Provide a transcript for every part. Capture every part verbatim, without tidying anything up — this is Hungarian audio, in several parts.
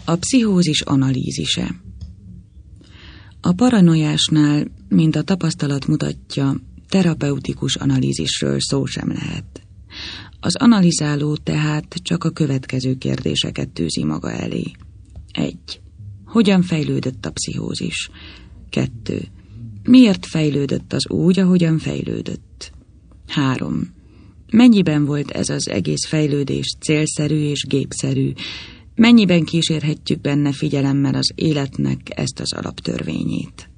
A pszichózis analízise. A paranoiásnál, mint a tapasztalat mutatja, terapeutikus analízisről szó sem lehet. Az analizáló tehát csak a következő kérdéseket tűzi maga elé. egy. Hogyan fejlődött a pszichózis? kettő. Miért fejlődött az úgy, ahogyan fejlődött? három. Mennyiben volt ez az egész fejlődés célszerű és gépszerű? Mennyiben kísérhetjük benne figyelemmel az életnek ezt az alaptörvényét?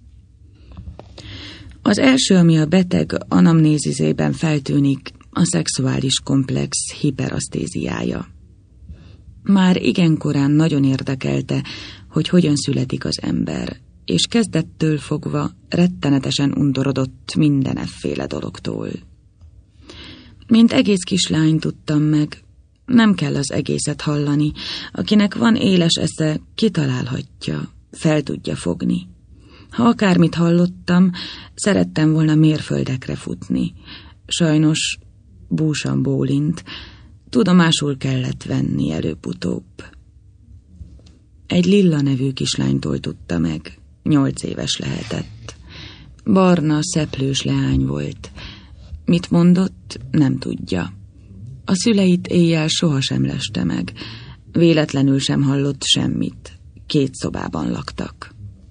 Az első, ami a beteg anamnézisében feltűnik, a szexuális komplex hiperasztéziája. Már igen korán nagyon érdekelte, hogy hogyan születik az ember, és kezdettől fogva rettenetesen undorodott minden efféle dologtól. Mint egész kislány tudtam meg, nem kell az egészet hallani, akinek van éles esze, kitalálhatja, fel tudja fogni. Ha akármit hallottam, szerettem volna mérföldekre futni. Sajnos búsan bólint, tudomásul kellett venni előbb-utóbb. Egy Lilla nevű kislánytól tudta meg, nyolc éves lehetett. Barna, szeplős leány volt. Mit mondott, nem tudja. A szüleit éjjel sohasem leste meg, véletlenül sem hallott semmit, két szobában laktak.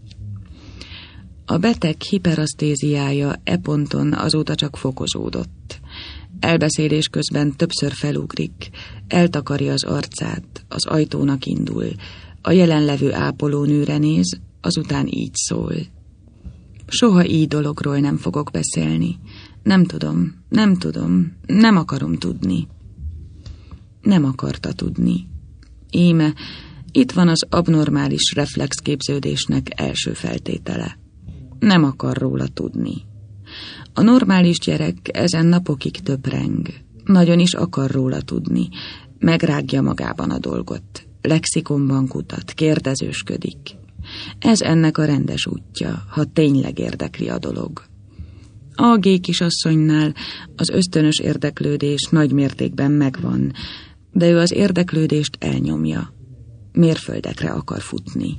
A beteg hiperasztéziája e ponton azóta csak fokozódott. Elbeszélés közben többször felugrik, eltakarja az arcát, az ajtónak indul, a jelenlevő ápolónőre néz, azután így szól. Soha így dologról nem fogok beszélni. Nem tudom, nem tudom, nem akarom tudni. Nem akarta tudni. Íme, itt van az abnormális reflexképződésnek első feltétele. Nem akar róla tudni. A normális gyerek ezen napokig töpreng. Nagyon is akar róla tudni. Megrágja magában a dolgot. Lexikonban kutat, kérdezősködik. Ez ennek a rendes útja, ha tényleg érdekli a dolog. A G kisasszonynál az ösztönös érdeklődés nagy mértékben megvan, de ő az érdeklődést elnyomja. Mérföldekre akar futni.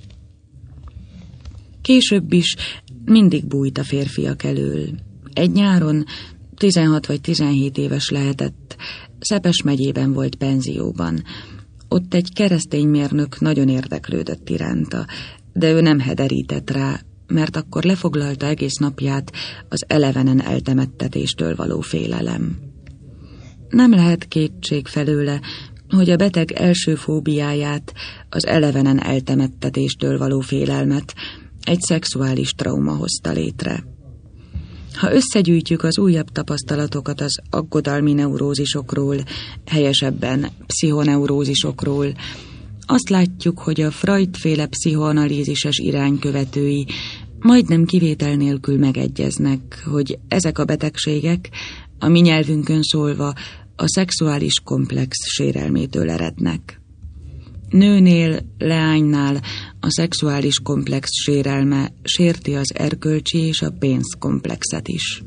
Később is mindig bújt a férfiak elől. Egy nyáron, tizenhat vagy tizenhét éves lehetett, Szepes megyében volt penzióban. Ott egy keresztény mérnök nagyon érdeklődött iránta, de ő nem hederített rá, mert akkor lefoglalta egész napját az elevenen eltemettetéstől való félelem. Nem lehet kétség felőle, hogy a beteg első fóbiáját, az elevenen eltemettetéstől való félelmet egy szexuális trauma hozta létre. Ha összegyűjtjük az újabb tapasztalatokat az aggodalmi neurózisokról, helyesebben pszichoneurózisokról, azt látjuk, hogy a Freud-féle pszichoanalízises iránykövetői majdnem kivétel nélkül megegyeznek, hogy ezek a betegségek, a mi nyelvünkön szólva, a szexuális komplex sérelmétől erednek. Nőnél, leánynál a szexuális komplex sérelme sérti az erkölcsi és a pénzkomplexet is.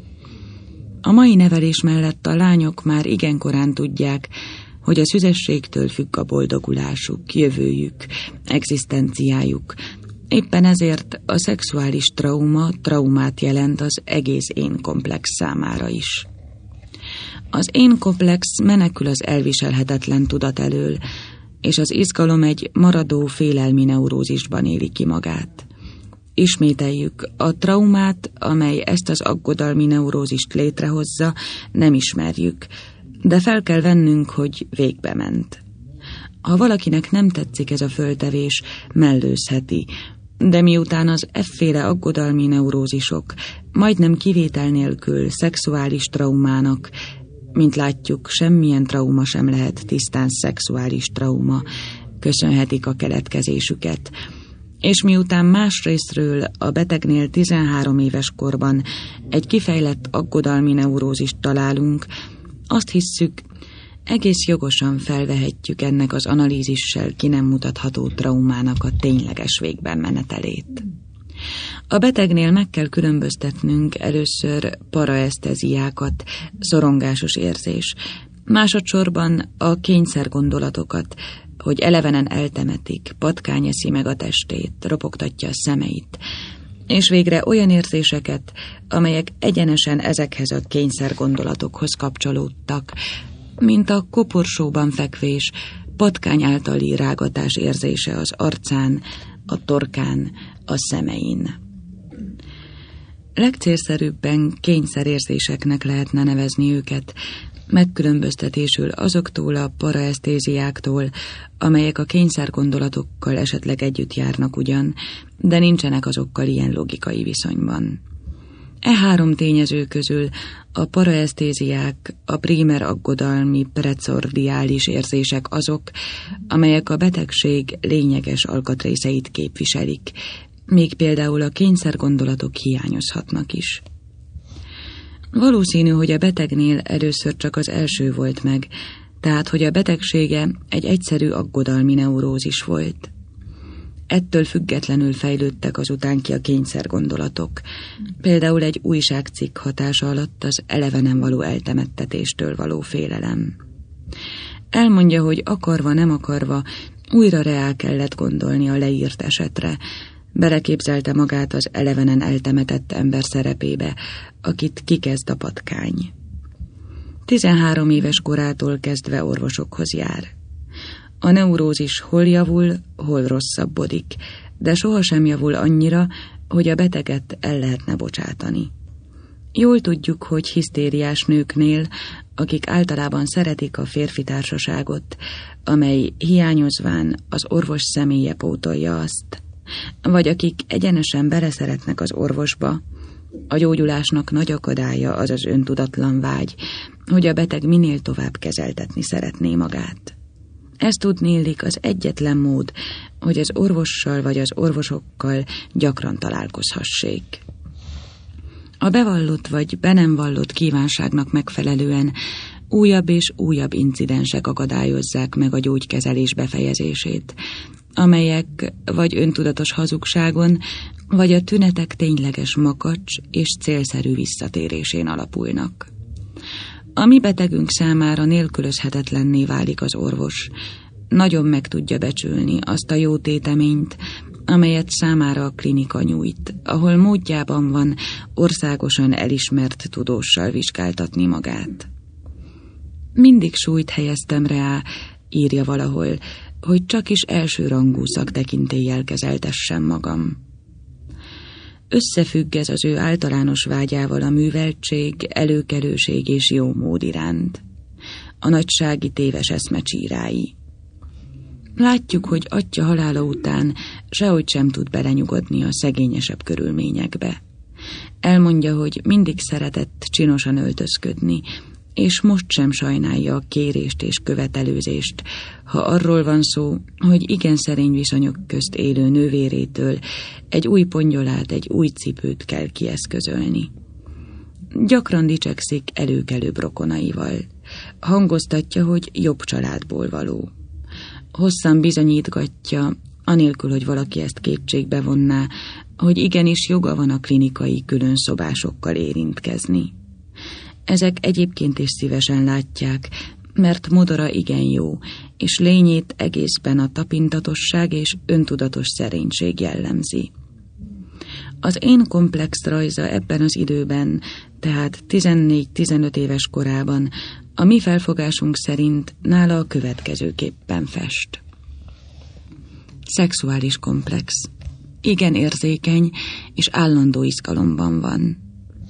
A mai nevelés mellett a lányok már igen korán tudják, hogy a szüzességtől függ a boldogulásuk, jövőjük, egzisztenciájuk. Éppen ezért a szexuális trauma traumát jelent az egész én-komplex számára is. Az én-komplex menekül az elviselhetetlen tudat elől, és az izgalom egy maradó félelmi neurózisban éli ki magát. Ismételjük, a traumát, amely ezt az aggodalmi neurózist létrehozza, nem ismerjük, de fel kell vennünk, hogy végbe ment. Ha valakinek nem tetszik ez a föltevés, mellőzheti, de miután az efféle aggodalmi neurózisok majdnem kivétel nélkül szexuális traumának, mint látjuk, semmilyen trauma sem lehet tisztán szexuális trauma, köszönhetik a keletkezésüket, és miután másrésztről a betegnél tizenhárom éves korban egy kifejlett aggodalmi neurózist találunk, azt hisszük, egész jogosan felvehetjük ennek az analízissel ki nem mutatható traumának a tényleges végben menetelét. A betegnél meg kell különböztetnünk először paraeszteziákat, szorongásos érzés, másodszorban a kényszergondolatokat, hogy elevenen eltemetik, patkány eszi meg a testét, ropogtatja a szemeit, és végre olyan érzéseket, amelyek egyenesen ezekhez a kényszergondolatokhoz kapcsolódtak, mint a koporsóban fekvés, patkány általi rágatás érzése az arcán, a torkán, a szemein. Legcélszerűbben kényszerérzéseknek lehetne nevezni őket, megkülönböztetésül azoktól a paraesztéziáktól, amelyek a kényszergondolatokkal esetleg együtt járnak ugyan, de nincsenek azokkal ilyen logikai viszonyban. E három tényező közül a paraesztéziák, a primer aggodalmi precordiális érzések azok, amelyek a betegség lényeges alkatrészeit képviselik, még például a kényszergondolatok hiányozhatnak is. Valószínű, hogy a betegnél először csak az első volt meg, tehát hogy a betegsége egy egyszerű aggodalmi neurózis volt. Ettől függetlenül fejlődtek azután ki a kényszergondolatok, például egy újságcikk hatása alatt az elevenen való eltemettetéstől való félelem. Elmondja, hogy akarva, nem akarva újra reál kellett gondolni a leírt esetre, beleképzelte magát az elevenen eltemetett ember szerepébe, akit kikezd a patkány. Tizenhárom éves korától kezdve orvosokhoz jár. A neurózis hol javul, hol rosszabbodik, de sohasem javul annyira, hogy a beteget el lehetne bocsátani. Jól tudjuk, hogy hisztériás nőknél, akik általában szeretik a férfi társaságot, amely hiányozván az orvos személye pótolja azt, vagy akik egyenesen beleszeretnek az orvosba, a gyógyulásnak nagy akadálya az az öntudatlan vágy, hogy a beteg minél tovább kezeltetni szeretné magát. Ez tudniillik az egyetlen mód, hogy az orvossal vagy az orvosokkal gyakran találkozhassék. A bevallott vagy be nem vallott kívánságnak megfelelően újabb és újabb incidensek akadályozzák meg a gyógykezelés befejezését, amelyek vagy öntudatos hazugságon, vagy a tünetek tényleges makacs és célszerű visszatérésén alapulnak. A mi betegünk számára nélkülözhetetlenné válik az orvos. Nagyon meg tudja becsülni azt a jó téteményt, amelyet számára a klinika nyújt, ahol módjában van országosan elismert tudóssal vizsgáltatni magát. Mindig súlyt helyeztem rá, írja valahol, hogy csak is elsőrangú szaktekintéllyel kezeltessem magam. Összefügg ez az ő általános vágyával a műveltség, előkelőség és jó mód iránt. A nagysági téves eszmecsírái. Látjuk, hogy atya halála után sehogy sem tud belenyugodni a szegényesebb körülményekbe. Elmondja, hogy mindig szeretett csinosan öltözködni, és most sem sajnálja a kérést és követelőzést, ha arról van szó, hogy igen szerény viszonyok közt élő nővérétől egy új pongyolát, egy új cipőt kell kieszközölni. Gyakran dicsekszik előkelőbb rokonaival. Hangoztatja, hogy jobb családból való. Hosszan bizonyítgatja, anélkül, hogy valaki ezt kétségbe vonná, hogy igenis joga van a klinikai külön szobásokkal érintkezni. Ezek egyébként is szívesen látják, mert modora igen jó, és lényét egészben a tapintatosság és öntudatos szerénység jellemzi. Az én komplex rajza ebben az időben, tehát tizennégy-tizenöt éves korában a mi felfogásunk szerint nála a következőképpen fest. Szexuális komplex. Igen érzékeny és állandó izgalomban van.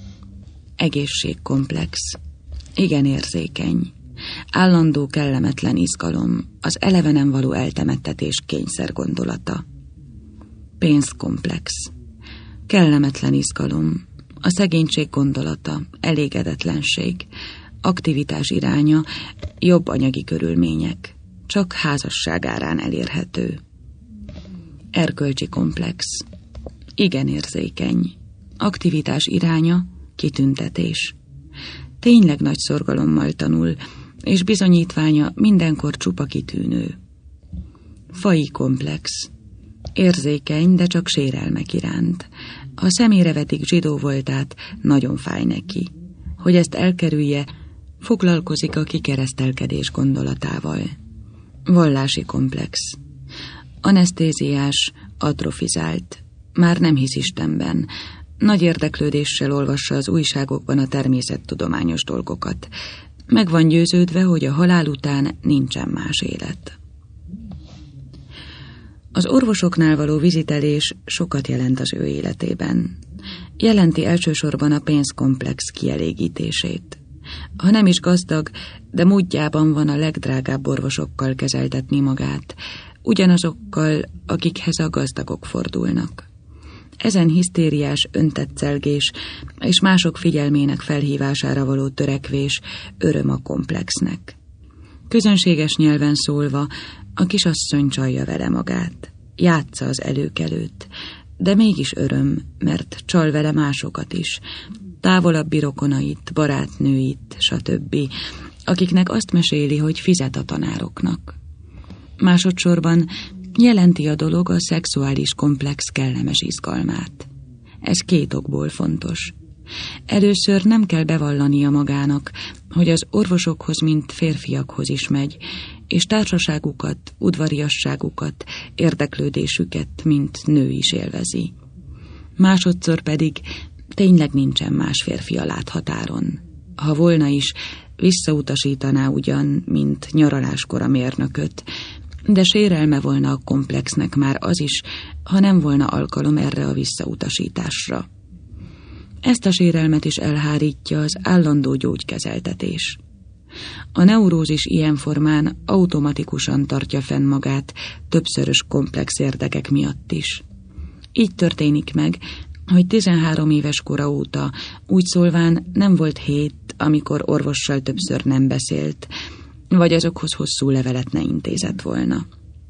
Egészségkomplex. Igen érzékeny. Állandó kellemetlen izgalom, az elevenen való eltemettetés kényszer gondolata. Pénzkomplex. Kellemetlen izgalom, a szegénység gondolata, elégedetlenség, aktivitás iránya, jobb anyagi körülmények, csak házasság árán elérhető. Erkölcsi komplex. Igen érzékeny. Aktivitás iránya, kitüntetés. Tényleg nagy szorgalommal tanul, és bizonyítványa mindenkor csupa kitűnő. Faji komplex. Érzékeny, de csak sérelmek iránt. Ha szemére vetik zsidó voltát, nagyon fáj neki. Hogy ezt elkerülje, foglalkozik a kikeresztelkedés gondolatával. Vallási komplex. Anesztéziás, atrofizált. Már nem hisz Istenben. Nagy érdeklődéssel olvassa az újságokban a természettudományos dolgokat. Meg van győződve, hogy a halál után nincsen más élet. Az orvosoknál való vizitelés sokat jelent az ő életében. Jelenti elsősorban a pénzkomplex kielégítését. Ha nem is gazdag, de módjában van a legdrágább orvosokkal kezeltetni magát, ugyanazokkal, akikhez a gazdagok fordulnak. Ezen hisztériás öntetcelgés és mások figyelmének felhívására való törekvés öröm a komplexnek. Közönséges nyelven szólva, a kisasszony csalja vele magát, játsza az előkelőt, de mégis öröm, mert csal vele másokat is, távolabbi rokonait, barátnőit, stb., akiknek azt meséli, hogy fizet a tanároknak. Másodszorban jelenti a dolog a szexuális komplex kellemes izgalmát. Ez két okból fontos. Először nem kell bevallania magának, hogy az orvosokhoz, mint férfiakhoz is megy, és társaságukat, udvariasságukat, érdeklődésüket, mint nő is élvezi. Másodszor pedig tényleg nincsen más férfi a láthatáron. Ha volna is, visszautasítaná ugyan, mint nyaraláskor a mérnököt, de sérelme volna a komplexnek már az is, ha nem volna alkalom erre a visszautasításra. Ezt a sérelmet is elhárítja az állandó gyógykezeltetés. A neurózis ilyen formán automatikusan tartja fenn magát többszörös komplex érdekek miatt is. Így történik meg, hogy tizenhárom éves kora óta úgy szólván nem volt hét, amikor orvossal többször nem beszélt, vagy azokhoz hosszú levelet ne intézett volna.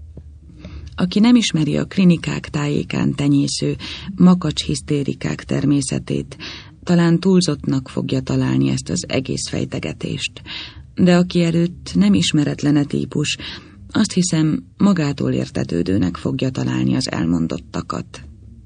Aki nem ismeri a klinikák tájékán tenyésző makacs hisztérikák természetét, talán túlzottnak fogja találni ezt az egész fejtegetést, de aki előtt nem ismeretlene típus, azt hiszem magától értetődőnek fogja találni az elmondottakat.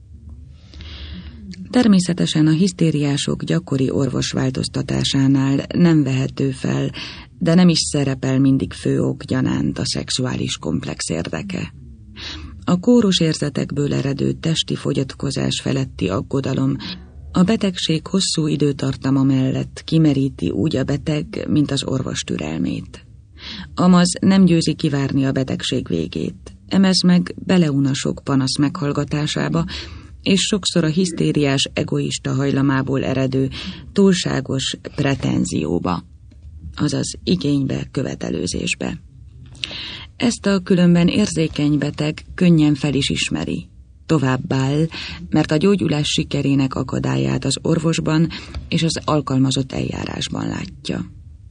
Természetesen a hisztériások gyakori orvosváltoztatásánál nem vehető fel, de nem is szerepel mindig fő ok gyanánt a szexuális komplex érdeke. A kóros érzetekből eredő testi fogyatkozás feletti aggodalom a betegség hosszú időtartama mellett kimeríti úgy a beteg, mint az orvos türelmét. Amaz nem győzi kivárni a betegség végét, emez meg beleun sok panasz meghallgatásába, és sokszor a hisztériás egoista hajlamából eredő túlságos pretenzióba, azaz igénybe, követelőzésbe. Ezt a különben érzékeny beteg könnyen fel is ismeri. Továbbáll, mert a gyógyulás sikerének akadályát az orvosban és az alkalmazott eljárásban látja.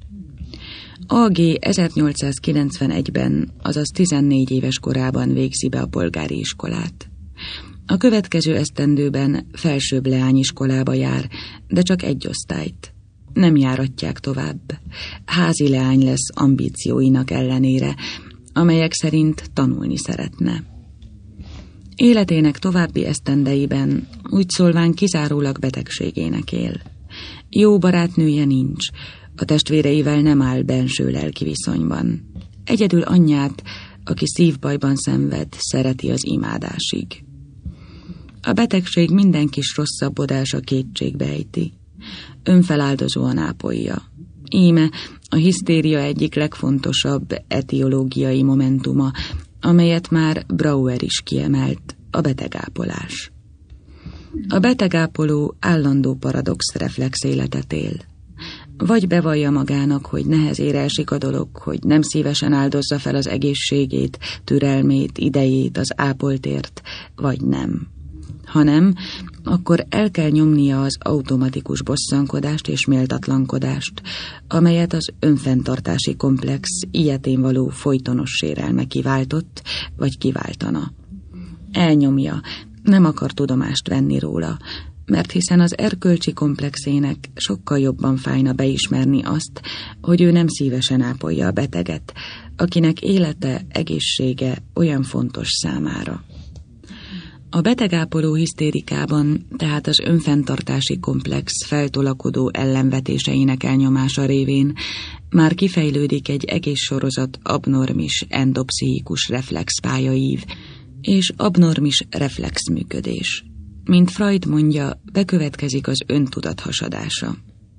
á gé ezernyolcszázkilencvenegyben, azaz tizennégy éves korában végzi be a polgári iskolát. A következő esztendőben felsőbb leányiskolába jár, de csak egy osztályt. Nem járatják tovább. Házi leány lesz ambícióinak ellenére, amelyek szerint tanulni szeretne. Életének további esztendeiben úgy szólván kizárólag betegségének él. Jó barátnője nincs, a testvéreivel nem áll benső lelki viszonyban. Egyedül anyját, aki szívbajban szenved, szereti az imádásig. A betegség minden kis rosszabbodása kétségbe ejti. Önfeláldozóan ápolja. Íme a hisztéria egyik legfontosabb etiológiai momentuma, amelyet már Brauer is kiemelt, a betegápolás. A betegápoló állandó paradox reflex életet él. Vagy bevallja magának, hogy nehezére esik a dolog, hogy nem szívesen áldozza fel az egészségét, türelmét, idejét az ápoltért, vagy nem. Ha nem, akkor el kell nyomnia az automatikus bosszankodást és méltatlankodást, amelyet az önfenntartási komplex ilyetén való folytonos sérelme kiváltott, vagy kiváltana. Elnyomja, nem akar tudomást venni róla, mert hiszen az erkölcsi komplexének sokkal jobban fájna beismerni azt, hogy ő nem szívesen ápolja a beteget, akinek élete, egészsége olyan fontos számára. A betegápoló hisztérikában, tehát az önfenntartási komplex feltolakodó ellenvetéseinek elnyomása révén már kifejlődik egy egész sorozat abnormis endopszichikus reflexpályaív és abnormis reflexműködés. Mint Freud mondja, bekövetkezik az öntudat hasadása.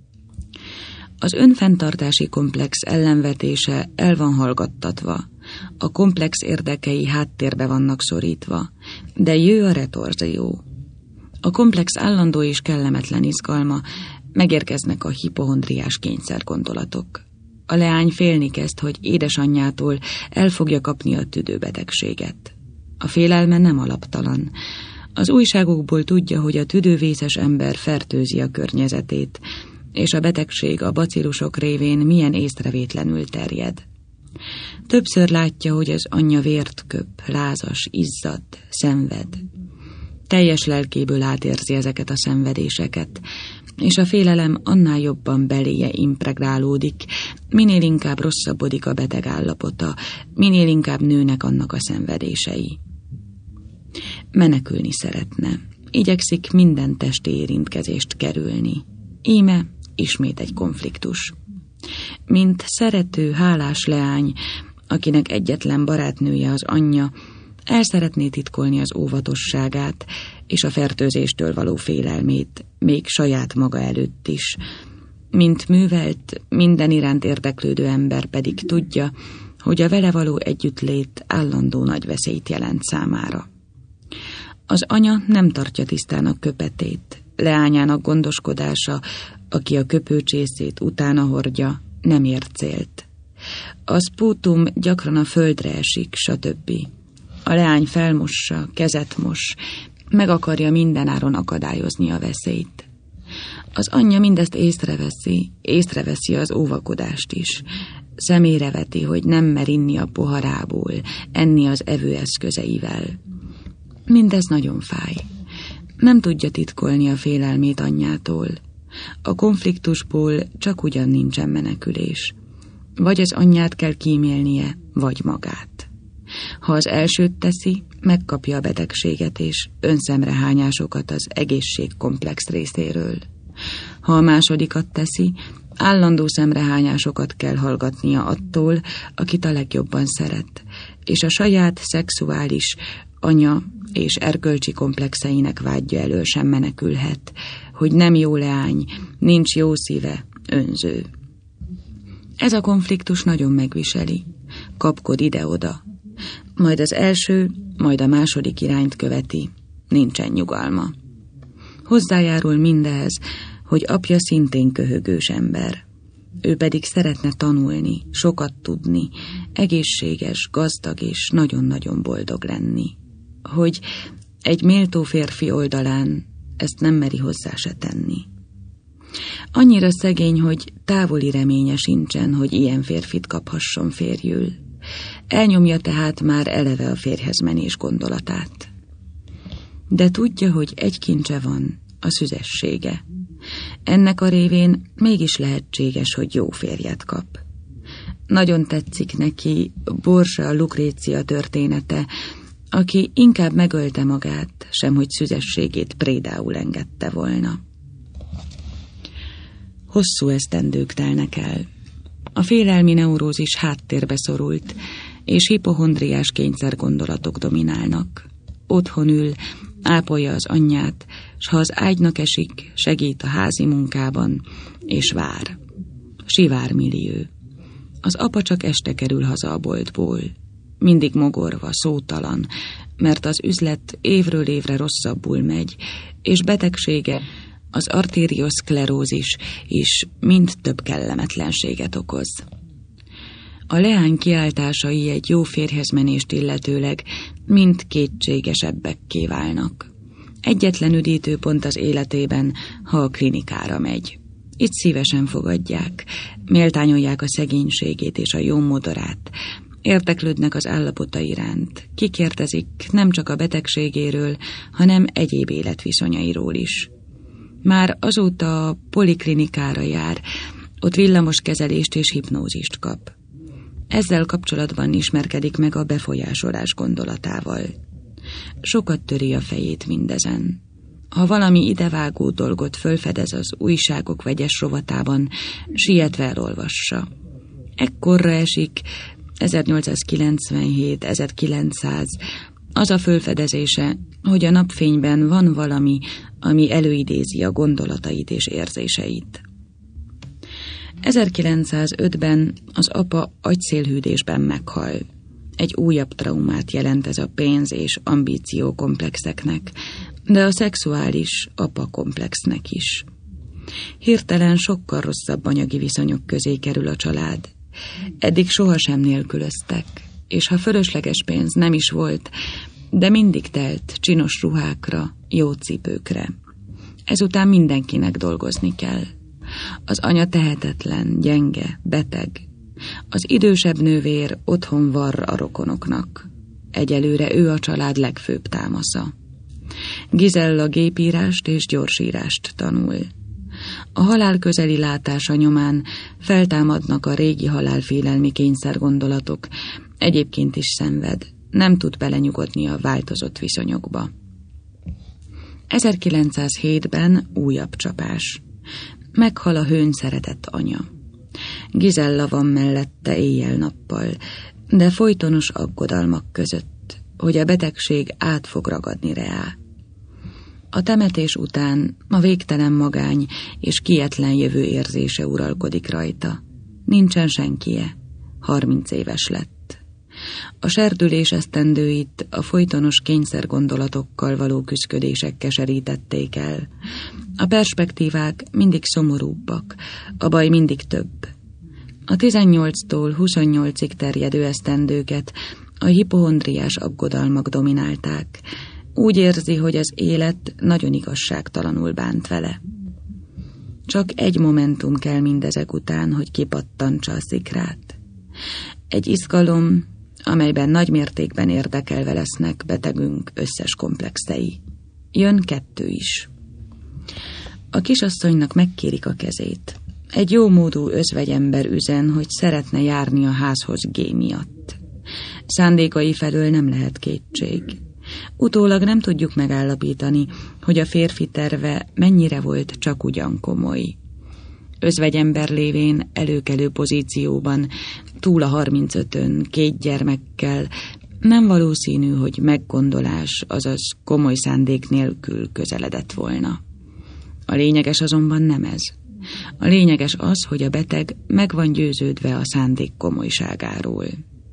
Az önfenntartási komplex ellenvetése el van hallgattatva, a komplex érdekei háttérbe vannak szorítva, de jö a retorzió. A komplex állandó és kellemetlen izgalma, megérkeznek a hipohondriás kényszergondolatok. A leány félni kezd, hogy édesanyjától el fogja kapni a tüdőbetegséget. A félelme nem alaptalan. Az újságokból tudja, hogy a tüdővészes ember fertőzi a környezetét, és a betegség a bacillusok révén milyen észrevétlenül terjed. Többször látja, hogy az anyja vért köp, lázas, izzad, szenved. Teljes lelkéből átérzi ezeket a szenvedéseket, és a félelem annál jobban beléje impregnálódik, minél inkább rosszabbodik a beteg állapota, minél inkább nőnek annak a szenvedései. Menekülni szeretne, igyekszik minden testi érintkezést kerülni. Íme ismét egy konfliktus. Mint szerető, hálás leány, akinek egyetlen barátnője az anyja, el szeretné titkolni az óvatosságát és a fertőzéstől való félelmét, még saját maga előtt is. Mint művelt, minden iránt érdeklődő ember pedig tudja, hogy a vele való együttlét állandó nagy veszélyt jelent számára. Az anya nem tartja tisztán a köpetét, leányának gondoskodása, aki a köpőcsészét utána hordja, nem ér célt. A spútum gyakran a földre esik, stb. A leány felmossa, kezet mos, meg akarja mindenáron akadályozni a veszélyt. Az anyja mindezt észreveszi, észreveszi az óvakodást is. Szemére veti, hogy nem mer inni a poharából, enni az evőeszközeivel. Mindez nagyon fáj. Nem tudja titkolni a félelmét anyjától. A konfliktusból csak ugyan nincsen menekülés. Vagy az anyját kell kímélnie, vagy magát. Ha az elsőt teszi, megkapja a betegséget és önszemrehányásokat az egészségkomplex részéről. Ha a másodikat teszi, állandó szemrehányásokat kell hallgatnia attól, akit a legjobban szeret, és a saját szexuális, anya és erkölcsi komplexeinek vágya elől sem menekülhet, hogy nem jó leány, nincs jó szíve, önző. Ez a konfliktus nagyon megviseli, kapkod ide-oda. Majd az első, majd a második irányt követi, nincsen nyugalma. Hozzájárul mindehez, hogy apja szintén köhögős ember. Ő pedig szeretne tanulni, sokat tudni, egészséges, gazdag és nagyon-nagyon boldog lenni. Hogy egy méltó férfi oldalán ezt nem meri hozzá se tenni. Annyira szegény, hogy távoli reménye sincsen, hogy ilyen férfit kaphasson férjül. Elnyomja tehát már eleve a férjhez menés gondolatát. De tudja, hogy egy kincse van, a szüzessége. Ennek a révén mégis lehetséges, hogy jó férjet kap. Nagyon tetszik neki Borgia Lucrécia története, aki inkább megölte magát, sem hogy szüzességét prédául engedte volna. Hosszú esztendők telnek el. A félelmi neurózis háttérbe szorult, és hipohondriás kényszergondolatok dominálnak. Otthon ül, ápolja az anyját, s ha az ágynak esik, segít a házi munkában, és vár. Sivármillió. Az apa csak este kerül haza a boltból. Mindig mogorva, szótalan, mert az üzlet évről évre rosszabbul megy, és betegsége, az arterioszklerózis is mind több kellemetlenséget okoz. A leány kiáltásai egy jó férjhez menést illetőleg mind kétségesebbekké válnak. Egyetlen üdítőpont az életében, ha a klinikára megy. Itt szívesen fogadják, méltányolják a szegénységét és a jó modorát, érdeklődnek az állapota iránt, kikérdezik nem csak a betegségéről, hanem egyéb életviszonyairól is. Már azóta a poliklinikára jár, ott villamos kezelést és hipnózist kap. Ezzel kapcsolatban ismerkedik meg a befolyásolás gondolatával. Sokat töri a fejét mindezen. Ha valami idevágó dolgot fölfedez az újságok vegyes rovatában, sietve elolvassa. Ekkorra esik ezernyolcszázkilencvenhét ezerkilencszáz az a fölfedezése, hogy a napfényben van valami, ami előidézi a gondolatait és érzéseit. ezerkilencszázötben az apa agyszélhűdésben meghal. Egy újabb traumát jelent ez a pénz- és ambíciókomplexeknek, de a szexuális apa-komplexnek is. Hirtelen sokkal rosszabb anyagi viszonyok közé kerül a család. Eddig sohasem nélkülöztek, és ha fölösleges pénz nem is volt, de mindig telt csinos ruhákra, jó cipőkre. Ezután mindenkinek dolgozni kell. Az anya tehetetlen, gyenge, beteg. Az idősebb nővér otthon varr a rokonoknak. Egyelőre ő a család legfőbb támasza. Gisella gépírást és gyorsírást tanul. A halál közeli látása nyomán feltámadnak a régi halálfélelmi kényszergondolatok, egyébként is szenved, nem tud belenyugodni a változott viszonyokba. ezerkilencszázhétben újabb csapás. Meghal a hőn szeretett anya. Gisella van mellette éjjel-nappal, de folytonos aggodalmak között, hogy a betegség át fog ragadni reá. A temetés után a végtelen magány és kietlen jövő érzése uralkodik rajta. Nincsen senkie. Harminc éves lett. A serdülés esztendőit a folytonos kényszergondolatokkal való küszködések keserítették el. A perspektívák mindig szomorúbbak, a baj mindig több. A tizennyolctól huszonnyolcig terjedő esztendőket a hipohondriás aggodalmak dominálták. Úgy érzi, hogy az élet nagyon igazságtalanul bánt vele. Csak egy momentum kell mindezek után, hogy kipattantsa a szikrát. Egy izgalom, amelyben nagy mértékben érdekelve lesznek betegünk összes komplexei. Jön kettő is. A kisasszonynak megkérik a kezét. Egy jómódú özvegyember üzen, hogy szeretne járni a házhoz G miatt. Szándékai felől nem lehet kétség. Utólag nem tudjuk megállapítani, hogy a férfi terve mennyire volt csak ugyan komoly. Özvegyember lévén előkelő pozícióban, túl a harmincötön, két gyermekkel, nem valószínű, hogy meggondolás, azaz komoly szándék nélkül közeledett volna. A lényeges azonban nem ez. A lényeges az, hogy a beteg meg van győződve a szándék komolyságáról.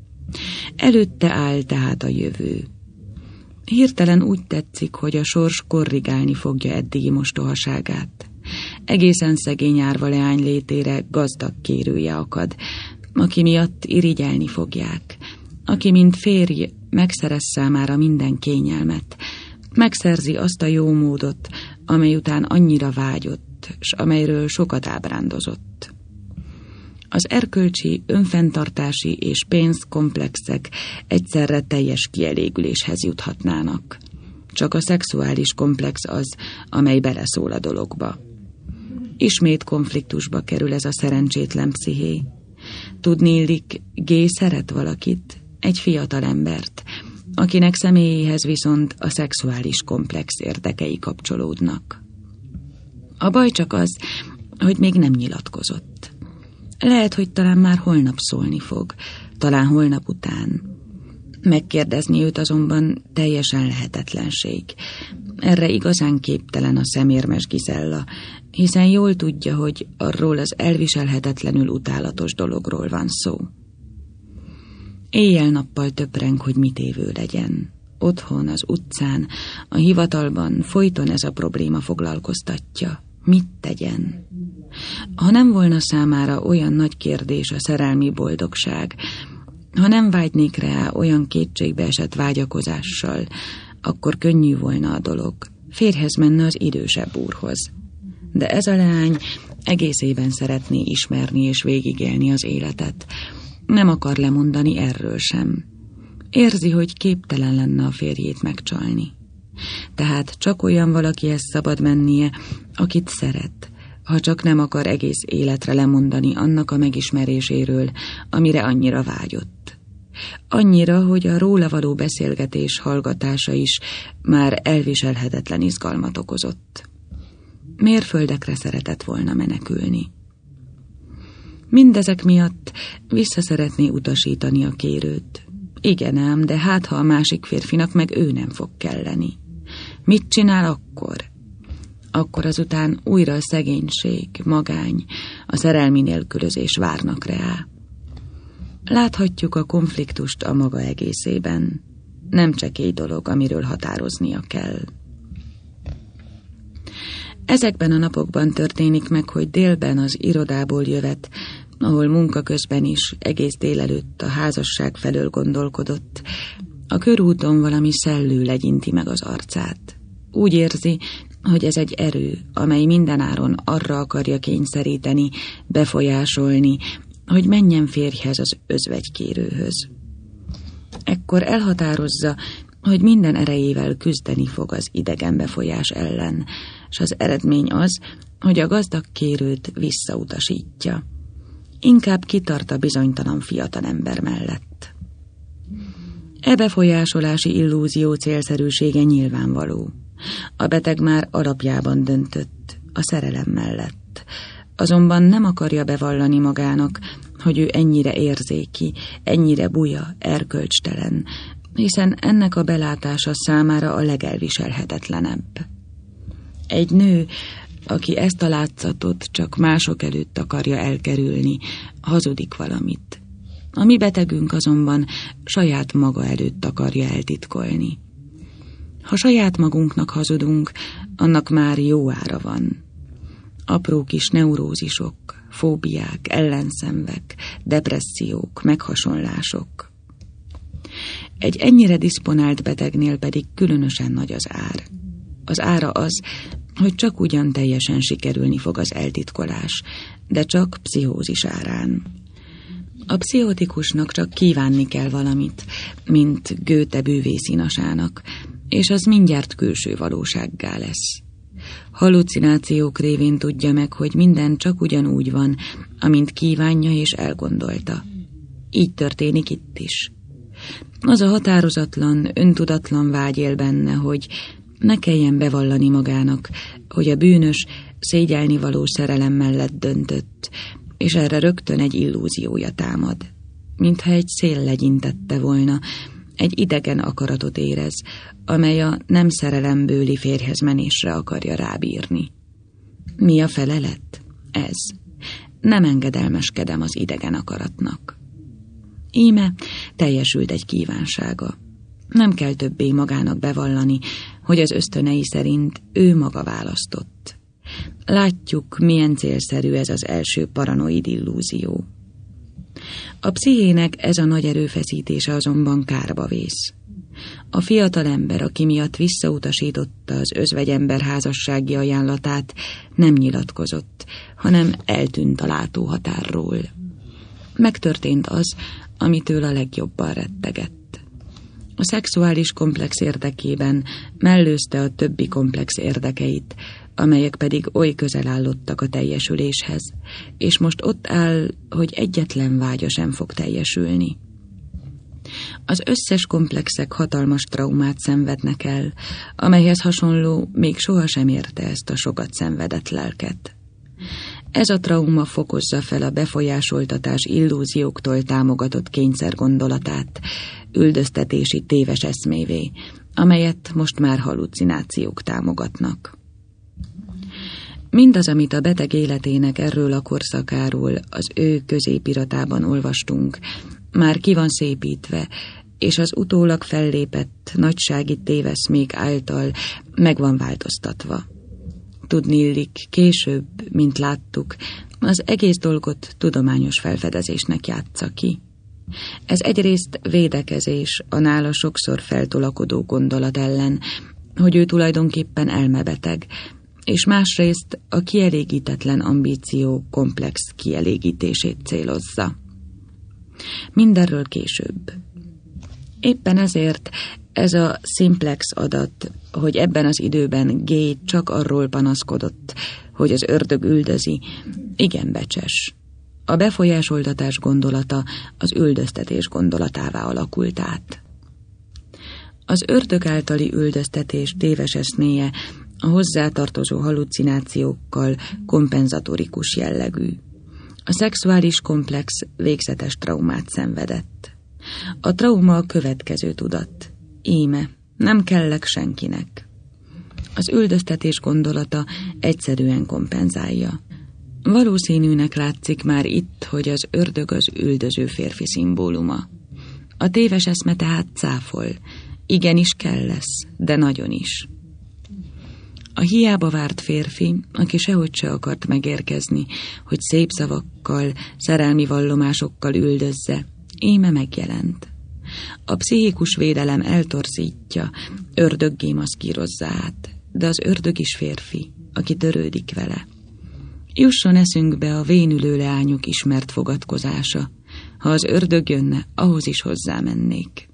Előtte áll tehát a jövő. Hirtelen úgy tetszik, hogy a sors korrigálni fogja eddigi mostohaságát. Egészen szegény árva leány létére gazdag kérője akad, aki miatt irigyelni fogják, aki mint férj megszerez számára minden kényelmet, megszerzi azt a jó módot, amely után annyira vágyott, s amelyről sokat ábrándozott. Az erkölcsi, önfenntartási és pénzkomplexek egyszerre teljes kielégüléshez juthatnának. Csak a szexuális komplex az, amely beleszól a dologba. Ismét konfliktusba kerül ez a szerencsétlen psziché. Tudniillik, G szeret valakit, egy fiatal embert, akinek személyéhez viszont a szexuális komplex érdekei kapcsolódnak. A baj csak az, hogy még nem nyilatkozott. Lehet, hogy talán már holnap szólni fog, talán holnap után. Megkérdezni őt azonban teljesen lehetetlenség. Erre igazán képtelen a szemérmes Gisella, hiszen jól tudja, hogy arról az elviselhetetlenül utálatos dologról van szó. Éjjel-nappal töpreng, hogy mit évő legyen. Otthon, az utcán, a hivatalban folyton ez a probléma foglalkoztatja. Mit tegyen? Ha nem volna számára olyan nagy kérdés a szerelmi boldogság, ha nem vágynék rá olyan kétségbeesett vágyakozással, akkor könnyű volna a dolog. Férjhez menne az idősebb úrhoz. De ez a leány egészében szeretné ismerni és végigélni az életet. Nem akar lemondani erről sem. Érzi, hogy képtelen lenne a férjét megcsalni. Tehát csak olyan valakihez szabad mennie, akit szeret, ha csak nem akar egész életre lemondani annak a megismeréséről, amire annyira vágyott. Annyira, hogy a róla való beszélgetés hallgatása is már elviselhetetlen izgalmat okozott. Mérföldekre szeretett volna menekülni. Mindezek miatt vissza szeretné utasítani a kérőt. Igen ám, de hát ha a másik férfinak meg ő nem fog kelleni. Mit csinál akkor? Akkor azután újra a szegénység, magány, a szerelmi nélkülözés várnak rá. Láthatjuk a konfliktust a maga egészében. Nem csekély dolog, amiről határoznia kell. Ezekben a napokban történik meg, hogy délben az irodából jövet, ahol munka közben is egész délelőtt a házasság felől gondolkodott, a körúton valami szellő legyinti meg az arcát. Úgy érzi, hogy ez egy erő, amely mindenáron arra akarja kényszeríteni, befolyásolni, hogy menjen férjhez az özvegykérőhöz. Ekkor elhatározza, hogy minden erejével küzdeni fog az idegen befolyás ellen, s az eredmény az, hogy a gazdag kérőt visszautasítja. Inkább kitart a bizonytalan fiatalember mellett. E befolyásolási illúzió célszerűsége nyilvánvaló. A beteg már alapjában döntött, a szerelem mellett. Azonban nem akarja bevallani magának, hogy ő ennyire érzéki, ennyire buja, erkölcstelen, hiszen ennek a belátása számára a legelviselhetetlenebb. Egy nő, aki ezt a látszatot csak mások előtt akarja elkerülni, hazudik valamit. A mi betegünk azonban saját maga előtt akarja eltitkolni. Ha saját magunknak hazudunk, annak már jó ára van. Apró kis neurózisok, fóbiák, ellenszenvek, depressziók, meghasonlások. Egy ennyire diszponált betegnél pedig különösen nagy az ár. Az ára az, hogy csak ugyan teljesen sikerülni fog az eltitkolás, de csak pszichózis árán. A pszichotikusnak csak kívánni kell valamit, mint Goethe bűvészínasának, és az mindjárt külső valósággá lesz. Hallucinációk révén tudja meg, hogy minden csak ugyanúgy van, amint kívánja és elgondolta. Így történik itt is. Az a határozatlan, öntudatlan vágy él benne, hogy ne kelljen bevallani magának, hogy a bűnös, szégyelnivaló szerelem mellett döntött, és erre rögtön egy illúziója támad. Mintha egy szél legyintette volna, egy idegen akaratot érez, amely a nem szerelembőli férjhez menésre akarja rábírni. Mi a felelet? Ez. Nem engedelmeskedem az idegen akaratnak. Íme teljesült egy kívánsága. Nem kell többé magának bevallani, hogy az ösztönei szerint ő maga választott. Látjuk, milyen célszerű ez az első paranoid illúzió. A pszichének ez a nagy erőfeszítése azonban kárba vész. A fiatal ember, aki miatt visszautasította az özvegyember házassági ajánlatát, nem nyilatkozott, hanem eltűnt a látóhatárról. Megtörtént az, amitől a legjobban rettegett. A szexuális komplex érdekében mellőzte a többi komplex érdekeit, amelyek pedig oly közel állottak a teljesüléshez, és most ott áll, hogy egyetlen vágya sem fog teljesülni. Az összes komplexek hatalmas traumát szenvednek el, amelyhez hasonló még sohasem érte ezt a sokat szenvedett lelket. Ez a trauma fokozza fel a befolyásoltatás illúzióktól támogatott kényszer gondolatát, üldöztetési téves eszmévé, amelyet most már hallucinációk támogatnak. Mindaz, amit a beteg életének erről a korszakáról az ő középiratában olvastunk, már ki van szépítve, és az utólag fellépett nagysági téveszmék által meg van változtatva. Tudniillik, később, mint láttuk, az egész dolgot tudományos felfedezésnek játsza ki. Ez egyrészt védekezés a nála sokszor feltolakodó gondolat ellen, hogy ő tulajdonképpen elmebeteg, és másrészt a kielégítetlen ambíció komplex kielégítését célozza. Mindenről később. Éppen ezért ez a szimplex adat, hogy ebben az időben G csak arról panaszkodott, hogy az ördög üldözi, igen becses. A befolyásoltatás gondolata az üldöztetés gondolatává alakult át. Az ördög általi üldöztetés téves eszméje a hozzátartozó hallucinációkkal kompenzatorikus jellegű. A szexuális komplex végzetes traumát szenvedett. A trauma a következő tudat. Íme, nem kellek senkinek. Az üldöztetés gondolata egyszerűen kompenzálja. Valószínűnek látszik már itt, hogy az ördög az üldöző férfi szimbóluma. A téves eszme tehát cáfol. Igenis kell lesz, de nagyon is. A hiába várt férfi, aki sehogy se akart megérkezni, hogy szép szavakkal, szerelmi vallomásokkal üldözze, íme megjelent. A pszichikus védelem eltorzítja, ördöggé maszkírozza át, de az ördög is férfi, aki törődik vele. Jusson eszünkbe a vénülő leányok ismert fogadkozása. Ha az ördög jönne, ahhoz is hozzámennék.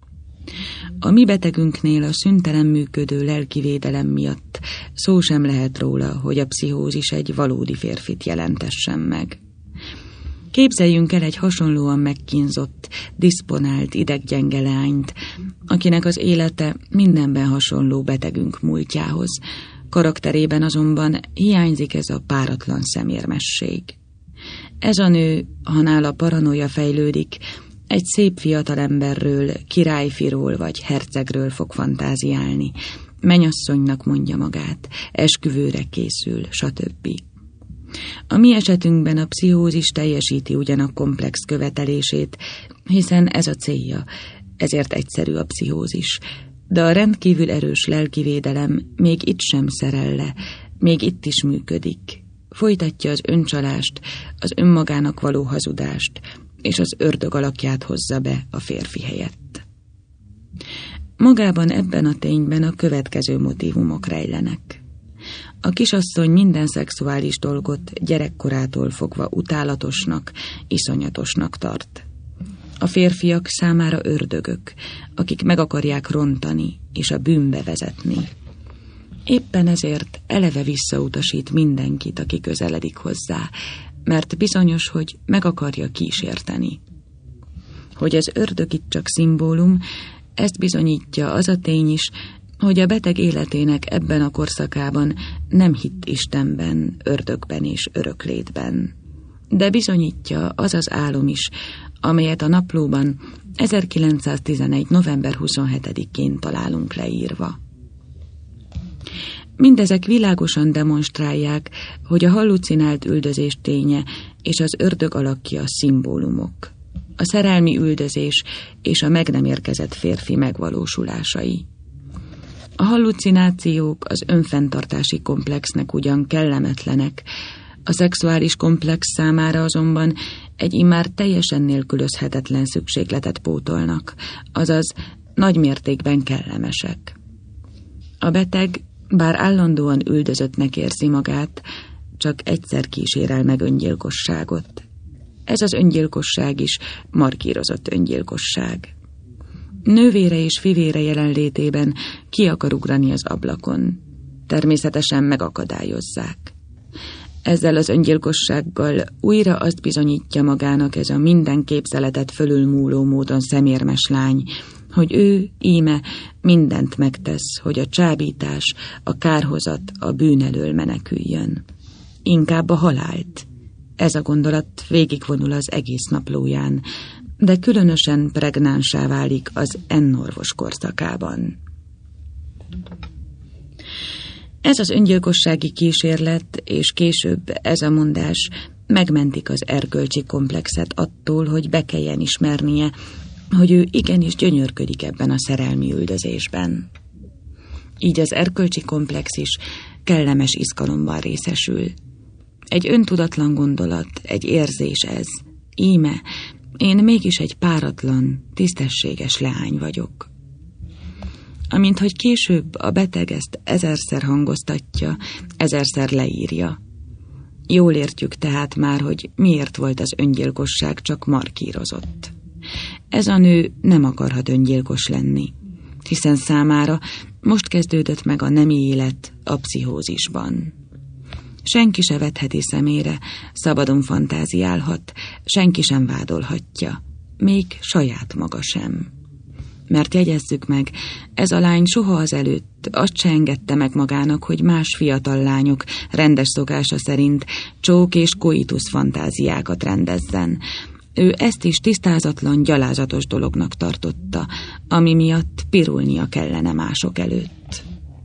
A mi betegünknél a szüntelen működő lelkivédelem miatt szó sem lehet róla, hogy a pszichózis egy valódi férfit jelentessen meg. Képzeljünk el egy hasonlóan megkínzott, diszponált, ideggyenge leányt, akinek az élete mindenben hasonló betegünk múltjához. Karakterében azonban hiányzik ez a páratlan szemérmesség. Ez a nő, ha nála paranoia fejlődik, egy szép fiatalemberről, királyfiról vagy hercegről fog fantáziálni, menyasszonynak mondja magát, esküvőre készül, stb. A mi esetünkben a pszichózis teljesíti ugyan a komplex követelését, hiszen ez a célja, ezért egyszerű a pszichózis, de a rendkívül erős lelkivédelem még itt sem szerel le, még itt is működik. Folytatja az öncsalást, az önmagának való hazudást, és az ördög alakját hozza be a férfi helyett. Magában ebben a tényben a következő motívumok rejlenek. A kisasszony minden szexuális dolgot gyerekkorától fogva utálatosnak, iszonyatosnak tart. A férfiak számára ördögök, akik meg akarják rontani és a bűnbe vezetni. Éppen ezért eleve visszautasít mindenkit, aki közeledik hozzá, mert bizonyos, hogy meg akarja kísérteni. Hogy az ördög itt csak szimbólum, ezt bizonyítja az a tény is, hogy a beteg életének ebben a korszakában nem hitt Istenben, ördögben és öröklétben. De bizonyítja az az álom is, amelyet a naplóban ezerkilencszáztizenegy. november huszonhetedikén találunk leírva. Mindezek világosan demonstrálják, hogy a hallucinált üldözés ténye és az ördög alakja szimbólumok. A szerelmi üldözés és a meg nem érkezett férfi megvalósulásai. A hallucinációk az önfenntartási komplexnek ugyan kellemetlenek, a szexuális komplex számára azonban egy immár teljesen nélkülözhetetlen szükségletet pótolnak, azaz nagy mértékben kellemesek. A beteg, bár állandóan üldözöttnek érzi magát, csak egyszer kísérel meg öngyilkosságot. Ez az öngyilkosság is markírozott öngyilkosság. Nővére és fivére jelenlétében ki akar ugrani az ablakon. Természetesen megakadályozzák. Ezzel az öngyilkossággal újra azt bizonyítja magának ez a minden képzeletet fölülmúló módon szemérmes lány, hogy ő, íme, mindent megtesz, hogy a csábítás, a kárhozat, a bűn elől meneküljön. Inkább a halált. Ez a gondolat végigvonul az egész naplóján, de különösen pregnánsá válik az N-orvos korszakában. Ez az öngyilkossági kísérlet, és később ez a mondás megmentik az erkölcsi komplexet attól, hogy be kelljen ismernie, hogy ő igenis gyönyörködik ebben a szerelmi üldözésben. Így az erkölcsi komplex is kellemes izgalomban részesül. Egy öntudatlan gondolat, egy érzés ez. Íme, én mégis egy páratlan, tisztességes leány vagyok. Amint hogy később a beteg ezt ezerszer hangoztatja, ezerszer leírja. Jól értjük tehát már, hogy miért volt az öngyilkosság csak markírozott. Ez a nő nem akarhat öngyilkos lenni, hiszen számára most kezdődött meg a nemi élet a pszichózisban. Senki se vetheti szemére, szabadon fantáziálhat, senki sem vádolhatja, még saját maga sem. Mert jegyezzük meg, ez a lány soha azelőtt azt se engedte meg magának, hogy más fiatal lányok rendes szokása szerint csók és koitus fantáziákat rendezzen. Ő ezt is tisztázatlan, gyalázatos dolognak tartotta, ami miatt pirulnia kellene mások előtt.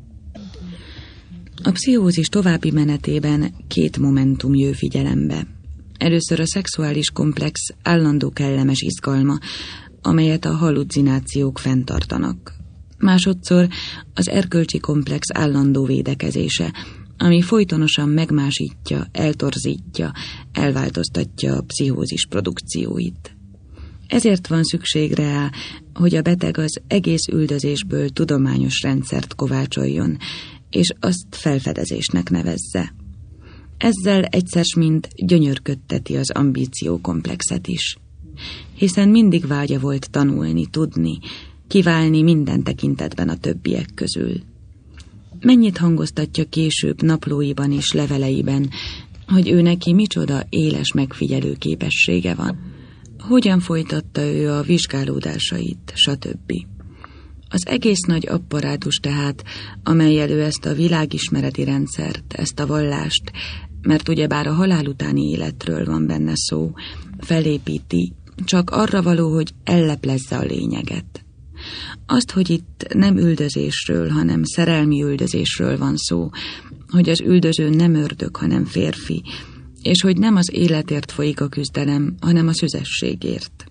A pszichózis további menetében két momentum jő figyelembe. Először a szexuális komplex állandó kellemes izgalma, amelyet a hallucinációk fenntartanak. Másodszor az erkölcsi komplex állandó védekezése, ami folytonosan megmásítja, eltorzítja, elváltoztatja a pszichózis produkcióit. Ezért van szükség rá, hogy a beteg az egész üldözésből tudományos rendszert kovácsoljon, és azt felfedezésnek nevezze. Ezzel egyszer mint gyönyörködteti az ambíciókomplexet is. Hiszen mindig vágya volt tanulni, tudni, kiválni minden tekintetben a többiek közül. Mennyit hangoztatja később naplóiban és leveleiben, hogy ő neki micsoda éles megfigyelő képessége van. Hogyan folytatta ő a vizsgálódásait, stb. Az egész nagy apparátus tehát, amellyel ő ezt a világismereti rendszert, ezt a vallást, mert ugyebár a halál utáni életről van benne szó, felépíti, csak arra való, hogy elleplezze a lényeget. Azt, hogy itt nem üldözésről, hanem szerelmi üldözésről van szó, hogy az üldöző nem ördög, hanem férfi, és hogy nem az életért folyik a küzdelem, hanem a szüzességért.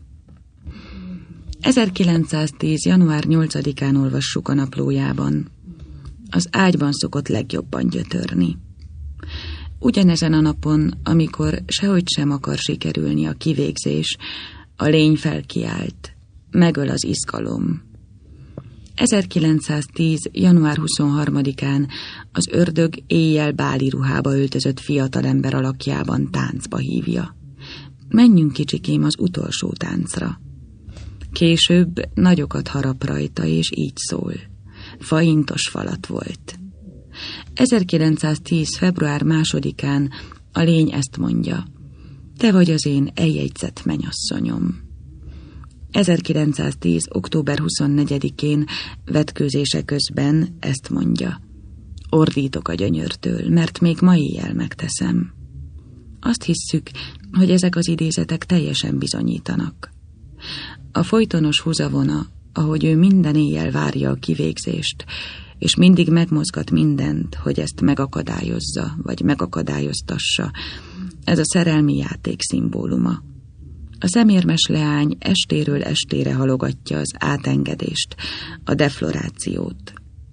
ezerkilencszáztíz. január nyolcadikán olvassuk a naplójában. Az ágyban szokott legjobban gyötörni. Ugyanezen a napon, amikor sehogy sem akar sikerülni a kivégzés, a lény felkiált. Megöl az izgalom. ezerkilencszáztíz. január huszonharmadikán az ördög éjjel báli ruhába öltözött fiatalember alakjában táncba hívja. Menjünk kicsikém az utolsó táncra. Később nagyokat harap rajta, és így szól. Faintos falat volt. ezerkilencszáztíz. február másodikán a lény ezt mondja. Te vagy az én eljegyzett menyasszonyom. ezerkilencszáztíz. október huszonnegyedikén vetkőzése közben ezt mondja. Ordítok a gyönyörtől, mert még ma éjjel megteszem. Azt hisszük, hogy ezek az idézetek teljesen bizonyítanak. A folytonos húzavona, ahogy ő minden éjjel várja a kivégzést, és mindig megmozgat mindent, hogy ezt megakadályozza, vagy megakadályoztassa, ez a szerelmi játék szimbóluma. A szemérmes leány estéről estére halogatja az átengedést, a deflorációt.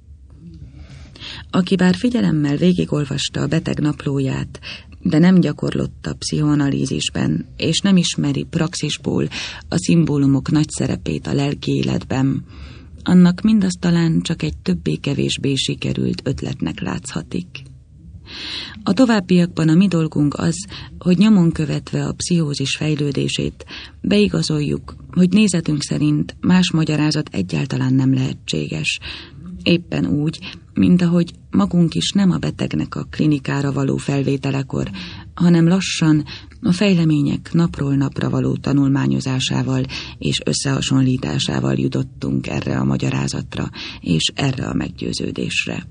Aki bár figyelemmel végigolvasta a beteg naplóját, de nem gyakorlott a pszichoanalízisben, és nem ismeri praxisból a szimbólumok nagy szerepét a lelki életben, annak mindaz talán csak egy többé-kevésbé sikerült ötletnek látszhatik. A továbbiakban a mi dolgunk az, hogy nyomon követve a pszichózis fejlődését beigazoljuk, hogy nézetünk szerint más magyarázat egyáltalán nem lehetséges, éppen úgy, mint ahogy magunk is nem a betegnek a klinikára való felvételekor, hanem lassan a fejlemények napról napra való tanulmányozásával és összehasonlításával jutottunk erre a magyarázatra és erre a meggyőződésre.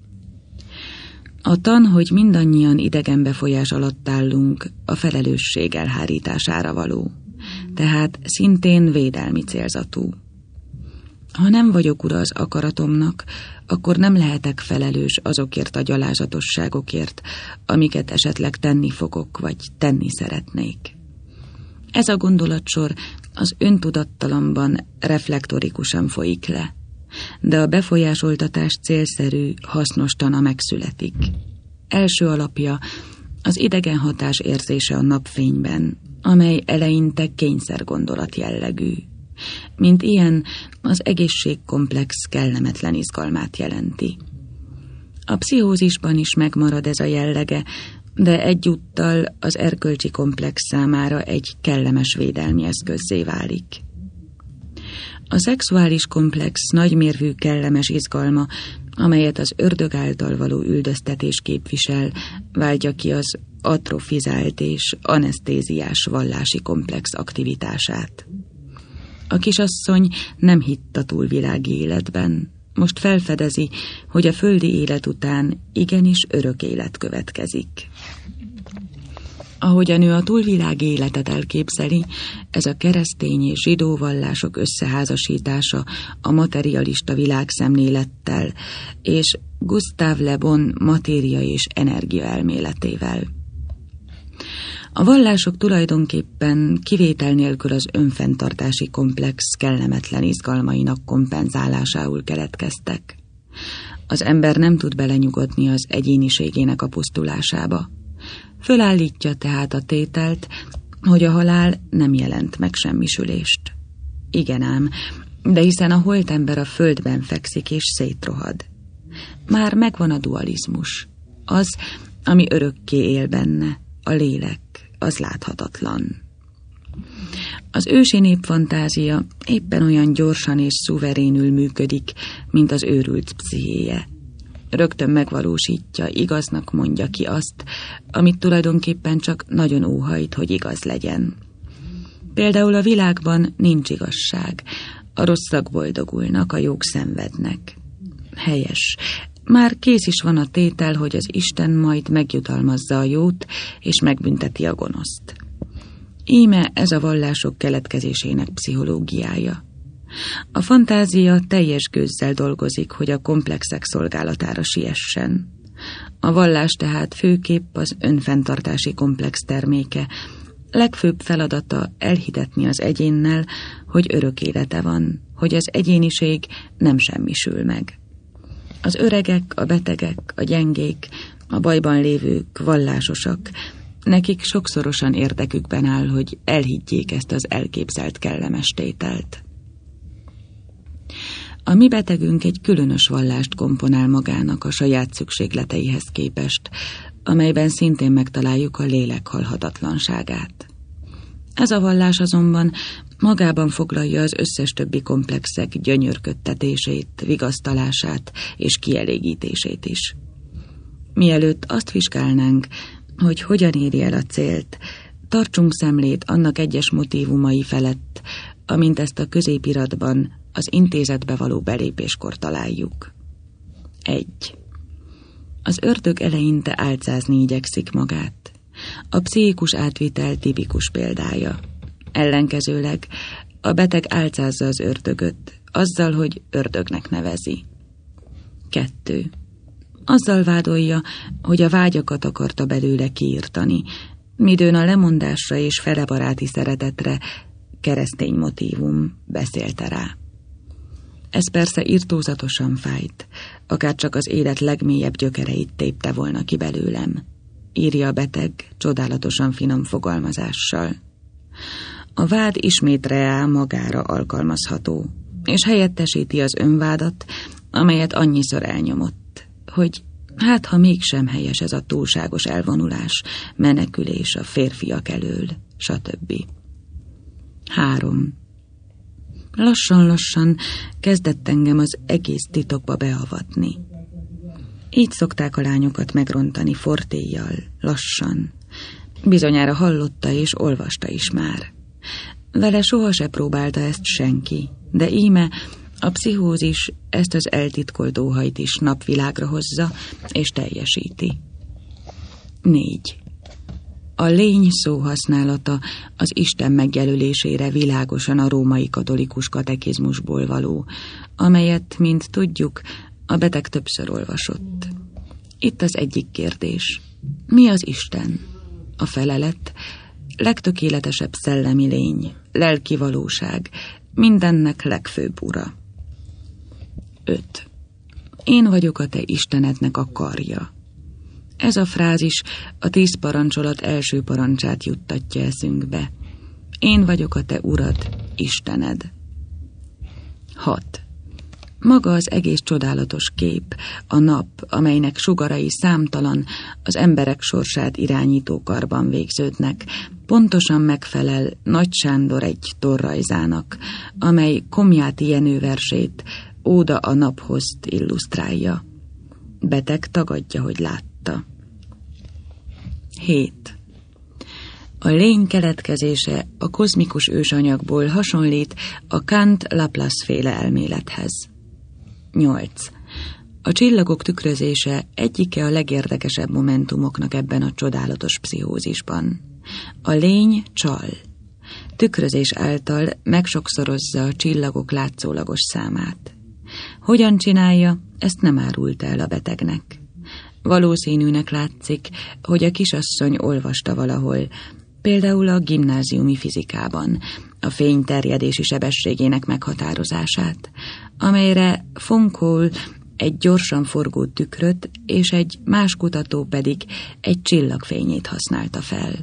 A tan, hogy mindannyian idegen befolyás alatt állunk, a felelősség elhárítására való, tehát szintén védelmi célzatú. Ha nem vagyok ura az akaratomnak, akkor nem lehetek felelős azokért a gyalázatosságokért, amiket esetleg tenni fogok, vagy tenni szeretnék. Ez a gondolatsor az öntudattalamban reflektorikusan folyik le, de a befolyásoltatás célszerű, hasznos tana megszületik. Első alapja az idegen hatás érzése a napfényben, amely eleinte kényszergondolat jellegű. Mint ilyen, az egészségkomplex kellemetlen izgalmát jelenti. A pszichózisban is megmarad ez a jellege, de egyúttal az erkölcsi komplex számára egy kellemes védelmi eszközzé válik. A szexuális komplex nagymérvű kellemes izgalma amelyet az ördög által való üldöztetés képvisel, váltja ki az atrofizált és anesztéziás vallási komplex aktivitását. A kisasszony nem hitt a túlvilági életben. Most felfedezi, hogy a földi élet után igenis örök élet következik. Ahogy a nő a túlvilági életet elképzeli, ez a keresztény és zsidó vallások összeházasítása a materialista világszemlélettel és Gustave Le Bon matéria és energia elméletével. A vallások tulajdonképpen kivétel nélkül az önfenntartási komplex kellemetlen izgalmainak kompenzálásául keletkeztek. Az ember nem tud belenyugodni az egyéniségének a pusztulásába. Fölállítja tehát a tételt, hogy a halál nem jelent megsemmisülést. Igen ám, de hiszen a holtember a földben fekszik és szétrohad. Már megvan a dualizmus. Az, ami örökké él benne, a lélek, az láthatatlan. Az ősi népfantázia éppen olyan gyorsan és szuverénül működik, mint az őrült pszichéje. Rögtön megvalósítja, igaznak mondja ki azt, amit tulajdonképpen csak nagyon óhajt, hogy igaz legyen. Például a világban nincs igazság, a rosszak boldogulnak, a jók szenvednek. Helyes. Már kész is van a tétel, hogy az Isten majd megjutalmazza a jót, és megbünteti a gonoszt. Íme ez a vallások keletkezésének pszichológiája. A fantázia teljes gőzzel dolgozik, hogy a komplexek szolgálatára siessen. A vallás tehát főképp az önfenntartási komplex terméke. Legfőbb feladata elhitetni az egyénnel, hogy örök élete van, hogy az egyéniség nem semmisül meg. Az öregek, a betegek, a gyengék, a bajban lévők, vallásosak, nekik sokszorosan érdekükben áll, hogy elhiggyék ezt az elképzelt kellemes tételt. A mi betegünk egy különös vallást komponál magának a saját szükségleteihez képest, amelyben szintén megtaláljuk a lélek halhatatlanságát. Ez a vallás azonban magában foglalja az összes többi komplexek gyönyörködtetését, vigasztalását és kielégítését is. Mielőtt azt vizsgálnánk, hogy hogyan éri el a célt, tartsunk szemlét annak egyes motívumai felett, amint ezt a középiratban az intézetbe való belépéskor találjuk. egy. Az ördög eleinte álcázni igyekszik magát. A pszichikus átvitel tipikus példája. Ellenkezőleg a beteg álcázza az ördögöt, azzal, hogy ördögnek nevezi. kettő. Azzal vádolja, hogy a vágyakat akarta belőle kiirtani, midőn a lemondásra és felebaráti szeretetre, keresztény motívum, beszélte rá. Ez persze irtózatosan fájt, akárcsak az élet legmélyebb gyökereit tépte volna ki belőlem, írja a beteg csodálatosan finom fogalmazással. A vád ismét reál magára alkalmazható, és helyettesíti az önvádat, amelyet annyiszor elnyomott, hogy hát ha mégsem helyes ez a túlságos elvonulás, menekülés a férfiak elől, stb. három. Lassan-lassan kezdett engem az egész titokba beavatni. Így szokták a lányokat megrontani fortéjjal, lassan. Bizonyára hallotta és olvasta is már. Vele soha se próbálta ezt senki, de íme a pszichózis ezt az eltitkolt óhajt is napvilágra hozza és teljesíti. négy. A lény szó használata az Isten megjelölésére világosan a római katolikus katekizmusból való, amelyet, mint tudjuk, a beteg többször olvasott. Itt az egyik kérdés. Mi az Isten? A felelet, legtökéletesebb szellemi lény, lelki valóság, mindennek legfőbb ura. öt. Én vagyok a te Istenednek a karja. Ez a frázis a tíz parancsolat első parancsát juttatja eszünkbe. Én vagyok a te urad, Istened. hat. Maga az egész csodálatos kép, a nap, amelynek sugarai számtalan, az emberek sorsát irányító karban végződnek, pontosan megfelel Nagy Sándor egy torrajzának, amely Komjáti Jenő versét óda a naphozt illusztrálja. Beteg tagadja, hogy látta. hét. A lény keletkezése a kozmikus ősanyagból hasonlít a Kant-Laplace-féle elmélethez. nyolc. A csillagok tükrözése egyike a legérdekesebb momentumoknak ebben a csodálatos pszichózisban. A lény csal. Tükrözés által megsokszorozza a csillagok látszólagos számát. Hogyan csinálja, ezt nem árult el a betegnek. Valószínűnek látszik, hogy a kisasszony olvasta valahol, például a gimnáziumi fizikában, a fény terjedési sebességének meghatározását, amelyre von Kohl egy gyorsan forgó tükröt, és egy más kutató pedig egy csillagfényét használta fel.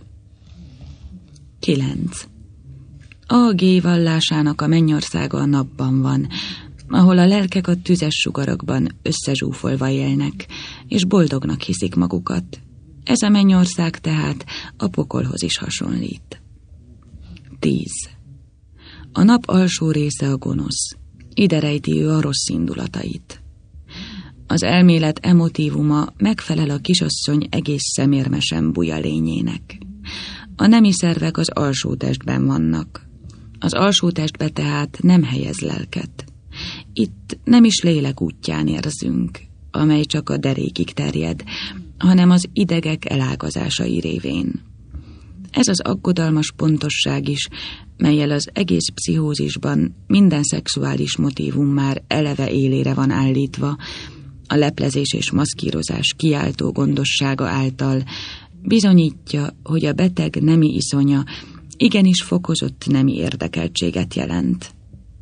kilenc. A G vallásának a mennyországa a napban van, ahol a lelkek a tüzes sugarakban összezsúfolva élnek, és boldognak hiszik magukat. Ez a mennyország tehát a pokolhoz is hasonlít. tíz. A nap alsó része a gonosz. Ide rejti ő a rossz indulatait. Az elmélet emotívuma megfelel a kisasszony egész szemérmesen buja lényének. A nemi szervek az alsó testben vannak. Az alsó testbe tehát nem helyez lelket. Itt nem is lélek útján érzünk, amely csak a derékig terjed, hanem az idegek elágazásai révén. Ez az aggodalmas pontosság is, mellyel az egész pszichózisban minden szexuális motívum már eleve élére van állítva, a leplezés és maszkírozás kiáltó gondossága által bizonyítja, hogy a beteg nemi iszonya igenis fokozott nemi érdekeltséget jelent.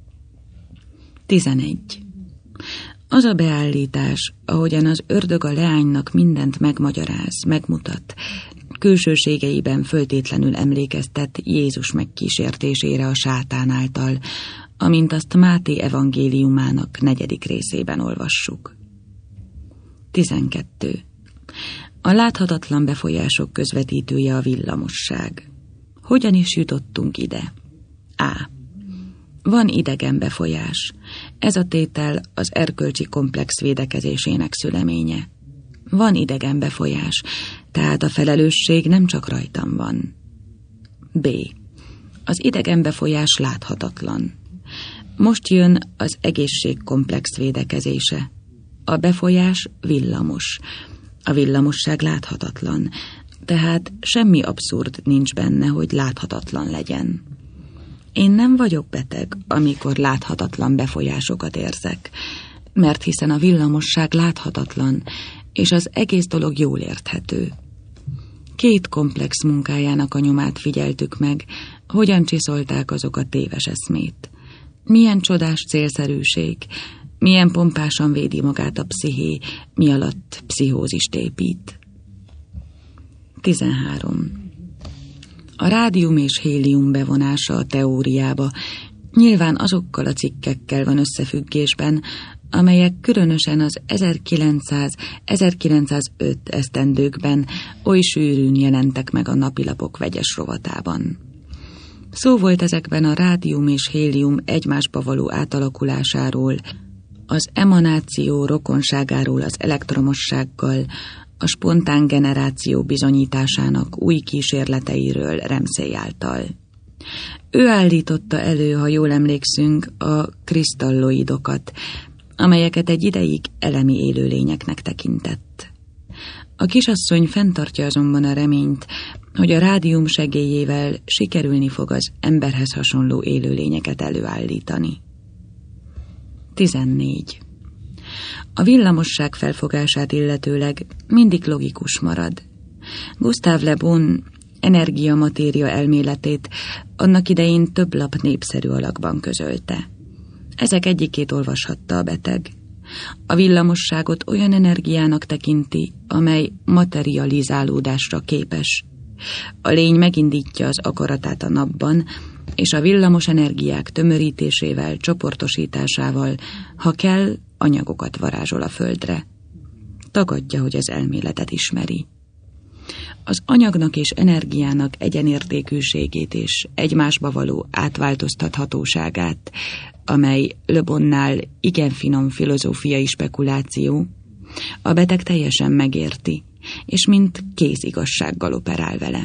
tizenegy. Az a beállítás, ahogyan az ördög a leánynak mindent megmagyaráz, megmutat, külsőségeiben föltétlenül emlékeztet Jézus megkísértésére a sátán által, amint azt Máté evangéliumának negyedik részében olvassuk. tizenkettő. A láthatatlan befolyások közvetítője a villamosság. Hogyan is jutottunk ide? A. Van idegen befolyás. Ez a tétel az erkölcsi komplex védekezésének szüleménye. Van idegen befolyás, tehát a felelősség nem csak rajtam van. B. Az idegen befolyás láthatatlan. Most jön az egészség komplex védekezése. A befolyás villamos. A villamosság láthatatlan, tehát semmi abszurd nincs benne, hogy láthatatlan legyen. Én nem vagyok beteg, amikor láthatatlan befolyásokat érzek, mert hiszen a villamosság láthatatlan, és az egész dolog jól érthető. Két komplex munkájának a nyomát figyeltük meg, hogyan csiszolták azok a téves eszmét. Milyen csodás célszerűség, milyen pompásan védi magát a psziché, mi alatt pszichózist épít. tizenhárom. A rádium és hélium bevonása a teóriába nyilván azokkal a cikkekkel van összefüggésben, amelyek különösen az ezerkilencszáz-ezerkilencszázöt esztendőkben oly sűrűn jelentek meg a napilapok vegyes rovatában. Szó volt ezekben a rádium és hélium egymásba való átalakulásáról, az emanáció rokonságáról az elektromossággal, a spontán generáció bizonyításának új kísérleteiről Ramsay által. Ő állította elő, ha jól emlékszünk, a krisztalloidokat, amelyeket egy ideig elemi élőlényeknek tekintett. A kisasszony fenntartja azonban a reményt, hogy a rádium segélyével sikerülni fog az emberhez hasonló élőlényeket előállítani. tizennégy. A villamosság felfogását illetőleg mindig logikus marad. Gustave Le Bon energia-matéria elméletét annak idején több lap népszerű alakban közölte. Ezek egyikét olvashatta a beteg. A villamosságot olyan energiának tekinti, amely materializálódásra képes. A lény megindítja az akaratát a napban, és a villamos energiák tömörítésével, csoportosításával, ha kell, anyagokat varázsol a földre. Tagadja, hogy az elméletet ismeri. Az anyagnak és energiának egyenértékűségét és egymásba való átváltoztathatóságát amely Le Bonnál igen finom filozófiai spekuláció, a beteg teljesen megérti, és mint kézigazsággal operál vele.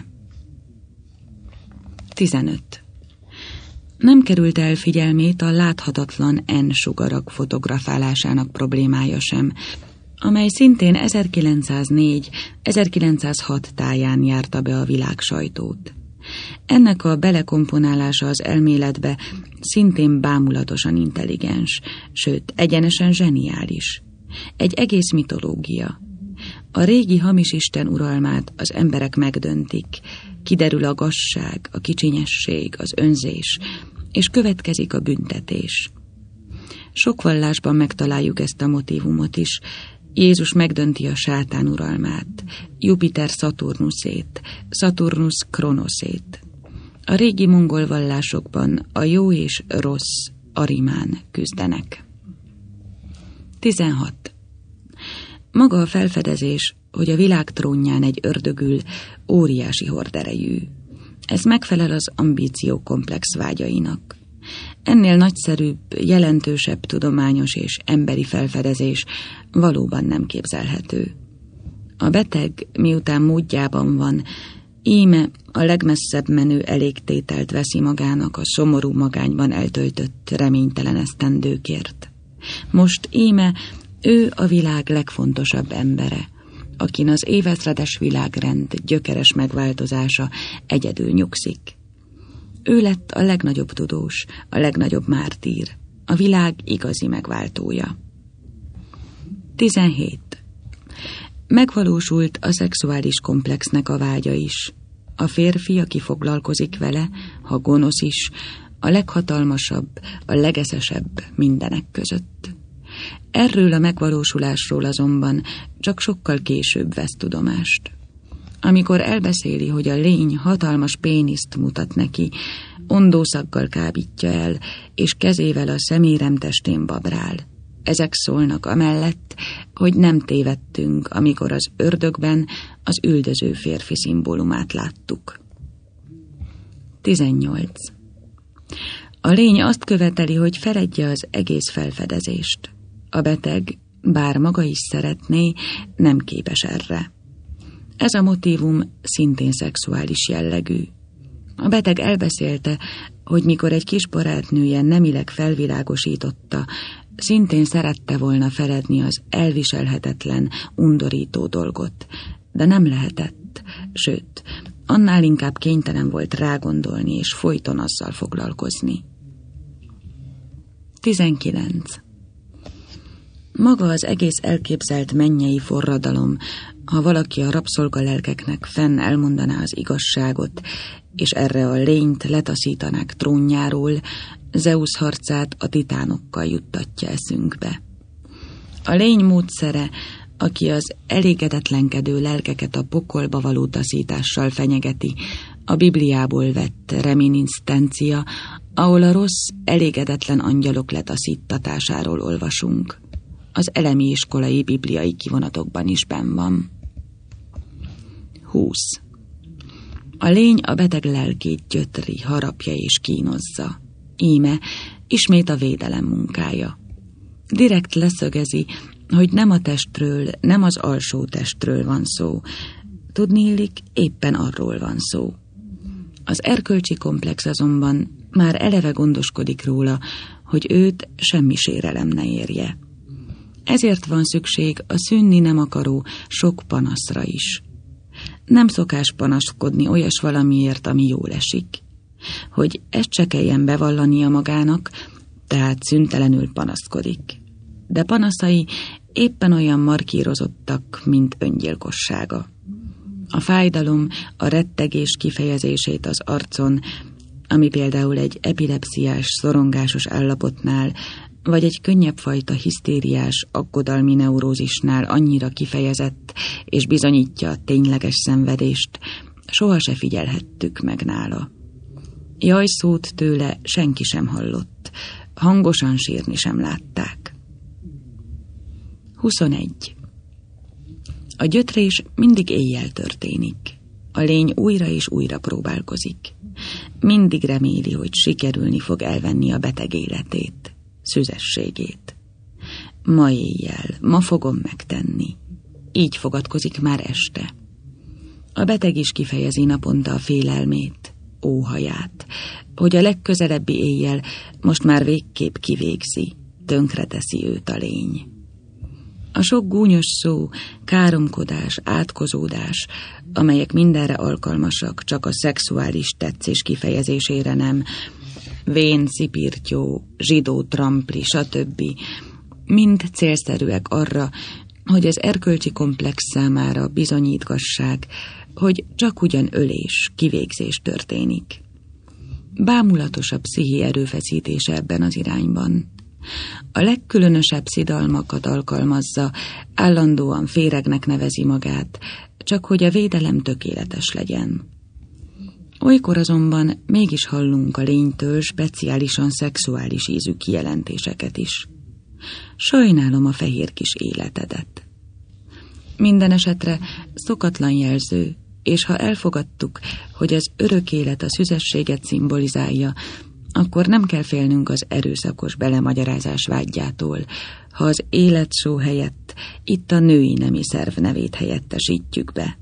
tizenöt. Nem került el figyelmét a láthatatlan N-sugarak fotografálásának problémája sem, amely szintén ezerkilencszáznégy-ezerkilencszázhat táján járta be a világ sajtót. Ennek a belekomponálása az elméletbe szintén bámulatosan intelligens, sőt, egyenesen zseniális. Egy egész mitológia. A régi hamis isten uralmát az emberek megdöntik, kiderül a gazság, a kicsinyesség, az önzés, és következik a büntetés. Sok vallásban megtaláljuk ezt a motívumot is. Jézus megdönti a sátán uralmát, Jupiter Szaturnuszét, Szaturnusz Kronoszét. A régi mongol vallásokban a jó és rossz Arimán küzdenek. tizenhat. Maga a felfedezés, hogy a világ trónján egy ördögül, óriási horderejű. Ez megfelel az ambíciókomplex vágyainak. Ennél nagyszerűbb, jelentősebb tudományos és emberi felfedezés valóban nem képzelhető. A beteg, miután módjában van, íme a legmesszebb menő elégtételt veszi magának a szomorú magányban eltöltött reménytelen esztendőkért. Most íme ő a világ legfontosabb embere, akin az évezredes világrend gyökeres megváltozása egyedül nyugszik. Ő lett a legnagyobb tudós, a legnagyobb mártír, a világ igazi megváltója. tizenhét. Megvalósult a szexuális komplexnek a vágya is. A férfi, aki foglalkozik vele, ha gonosz is, a leghatalmasabb, a legeszesebb mindenek között. Erről a megvalósulásról azonban csak sokkal később vesz tudomást. Amikor elbeszéli, hogy a lény hatalmas péniszt mutat neki, ondószaggal kábítja el, és kezével a szemérem testén babrál. Ezek szólnak amellett, hogy nem tévedtünk, amikor az ördögben az üldöző férfi szimbólumát láttuk. tizennyolc. A lény azt követeli, hogy feledje az egész felfedezést. A beteg, bár maga is szeretné, nem képes erre. Ez a motívum szintén szexuális jellegű. A beteg elbeszélte, hogy mikor egy kis barátnője nemileg felvilágosította, szintén szerette volna feledni az elviselhetetlen, undorító dolgot, de nem lehetett, sőt, annál inkább kénytelen volt rágondolni és folyton azzal foglalkozni. tizenkilenc. Maga az egész elképzelt mennyei forradalom, ha valaki a rabszolgalelkeknek fenn elmondaná az igazságot, és erre a lényt letaszítanák trónjáról, Zeusz harcát a titánokkal juttatja eszünkbe. A lény módszere, aki az elégedetlenkedő lelkeket a pokolba való taszítással fenyegeti, a Bibliából vett reminiscencia, ahol a rossz, elégedetlen angyalok letaszítatásáról olvasunk. Az elemi iskolai bibliai kivonatokban is benn van. húsz. A lény a beteg lelkét gyötri, harapja és kínozza. Íme ismét a védelem munkája. Direkt leszögezi, hogy nem a testről, nem az alsó testről van szó. Tudniillik, éppen arról van szó. Az erkölcsi komplex azonban már eleve gondoskodik róla, hogy őt semmi sérelem ne érje. Ezért van szükség a szűnni nem akaró sok panaszra is. Nem szokás panaszkodni olyas valamiért, ami jól esik. Hogy ezt se kelljen bevallania magának, tehát szüntelenül panaszkodik. De panaszai éppen olyan markírozottak, mint öngyilkossága. A fájdalom, a rettegés kifejezését az arcon, ami például egy epilepsziás, szorongásos állapotnál, vagy egy könnyebb fajta hisztériás, aggodalmi neurózisnál annyira kifejezett, és bizonyítja a tényleges szenvedést, soha se figyelhettük meg nála. Jaj szót tőle senki sem hallott, hangosan sírni sem látták. huszonegy. A gyötrés mindig éjjel történik. A lény újra és újra próbálkozik. mindig reméli, hogy sikerülni fog elvenni a beteg életét, szüzességét. Ma éjjel, ma fogom megtenni. Így fogadkozik már este. A beteg is kifejezi naponta a félelmét, óhaját, hogy a legközelebbi éjjel most már végképp kivégzi, tönkreteszi őt a lény. A sok gúnyos szó, káromkodás, átkozódás, amelyek mindenre alkalmasak, csak a szexuális tetszés kifejezésére nem, vén, szipirtyó, zsidó trampli, stb. Mind célszerűek arra, hogy az erkölcsi komplex számára bizonyítgassák, hogy csak ugyan ölés, kivégzés történik. Bámulatosabb pszichi erőfeszítése ebben az irányban. A legkülönösebb szidalmakat alkalmazza, állandóan féregnek nevezi magát, csak hogy a védelem tökéletes legyen. Olykor azonban mégis hallunk a lénytől speciálisan szexuális ízű kijelentéseket is. Sajnálom a fehér kis életedet. Minden esetre szokatlan jelző, és ha elfogadtuk, hogy az örök élet a szüzességet szimbolizálja, akkor nem kell félnünk az erőszakos belemagyarázás vágyától, ha az élet szó helyett itt a női nemi szerv nevét helyettesítjük be.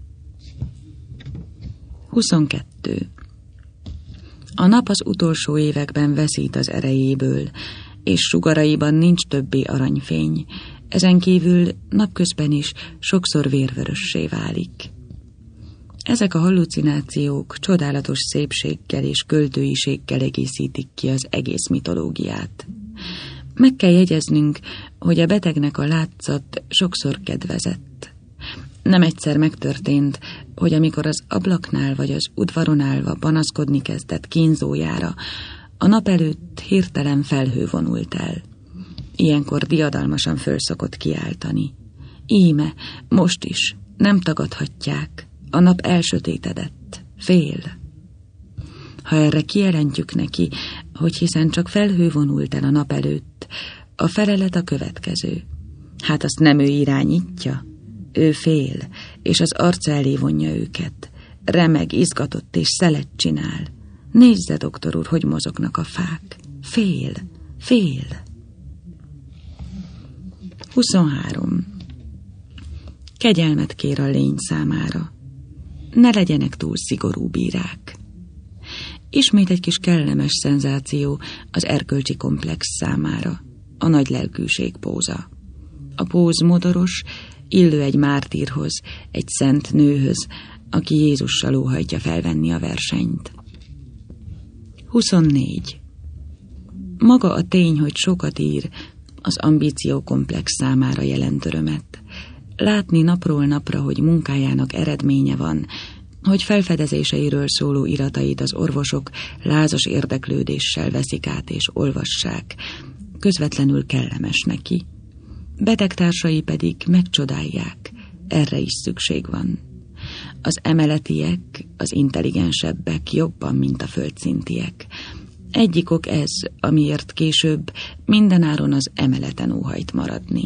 huszonkettő. A nap az utolsó években veszít az erejéből, és sugaraiban nincs többé aranyfény, ezen kívül napközben is sokszor vérvörössé válik. Ezek a hallucinációk csodálatos szépséggel és költőiséggel egészítik ki az egész mitológiát. Meg kell jegyeznünk, hogy a betegnek a látszat sokszor kedvezett. Nem egyszer megtörtént, hogy amikor az ablaknál vagy az udvaron állva panaszkodni kezdett kínzójára, a nap előtt hirtelen felhő vonult el. Ilyenkor diadalmasan föl szokott kiáltani. Íme, most is, nem tagadhatják, a nap elsötétedett, fél. Ha erre kijelentjük neki, hogy hiszen csak felhő vonult el a nap előtt, a felelet a következő. Hát azt nem ő irányítja, ő fél, és az arca elé vonja őket. Remeg, izgatott és szelet csinál. Nézze, doktor úr, hogy mozognak a fák. Fél, fél. huszonhárom. Kegyelmet kér a lény számára. Ne legyenek túl szigorú bírák. Ismét egy kis kellemes szenzáció az erkölcsi komplex számára. A nagy lelkűség póza. A póz modoros, illő egy mártírhoz, egy szent nőhöz, aki Jézussal óhajtja felvenni a versenyt. huszonnégy. Maga a tény, hogy sokat ír, az ambíciókomplex számára jelent örömet. Látni napról napra, hogy munkájának eredménye van, hogy felfedezéseiről szóló iratait az orvosok lázas érdeklődéssel veszik át és olvassák, közvetlenül kellemes neki. Betegtársai pedig megcsodálják, erre is szükség van. Az emeletiek, az intelligensebbek jobban, mint a földszintiek. Egyik ok ez, amiért később mindenáron az emeleten óhajt maradni.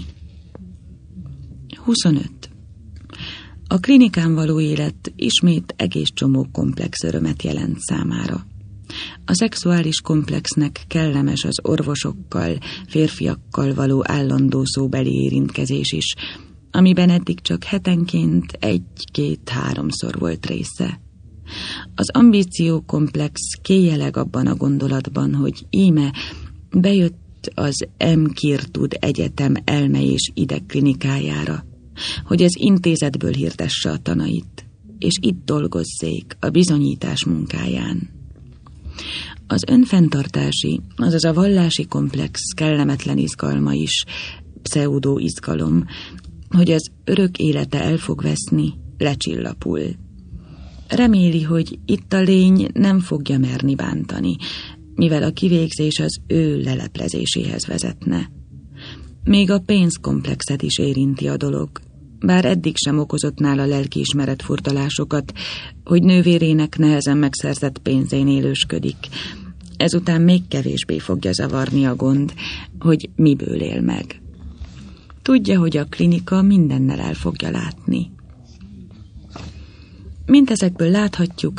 huszonöt. A klinikán való élet ismét egész csomó komplex örömet jelent számára. A szexuális komplexnek kellemes az orvosokkal, férfiakkal való állandó szóbeli érintkezés is, amiben eddig csak hetenként egy-két-háromszor volt része. Az ambíciókomplex kéjeleg abban a gondolatban, hogy íme bejött az M. Kirtud Egyetem elme- és idegklinikájára, hogy az intézetből hirdesse a tanait, és itt dolgozzék a bizonyítás munkáján. Az önfenntartási, azaz a vallási komplex kellemetlen izgalma is, pseudo-izgalom, hogy az örök élete el fog veszni, lecsillapul. Reméli, hogy itt a lény nem fogja merni bántani, mivel a kivégzés az ő leleplezéséhez vezetne. Még a pénzkomplexet is érinti a dolog, bár eddig sem okozott nála lelkiismeret furdalásokat, hogy nővérének nehezen megszerzett pénzén élősködik. Ezután még kevésbé fogja zavarni a gond, hogy miből él meg. Tudja, hogy a klinika mindennel el fogja látni. Mint ezekből láthatjuk,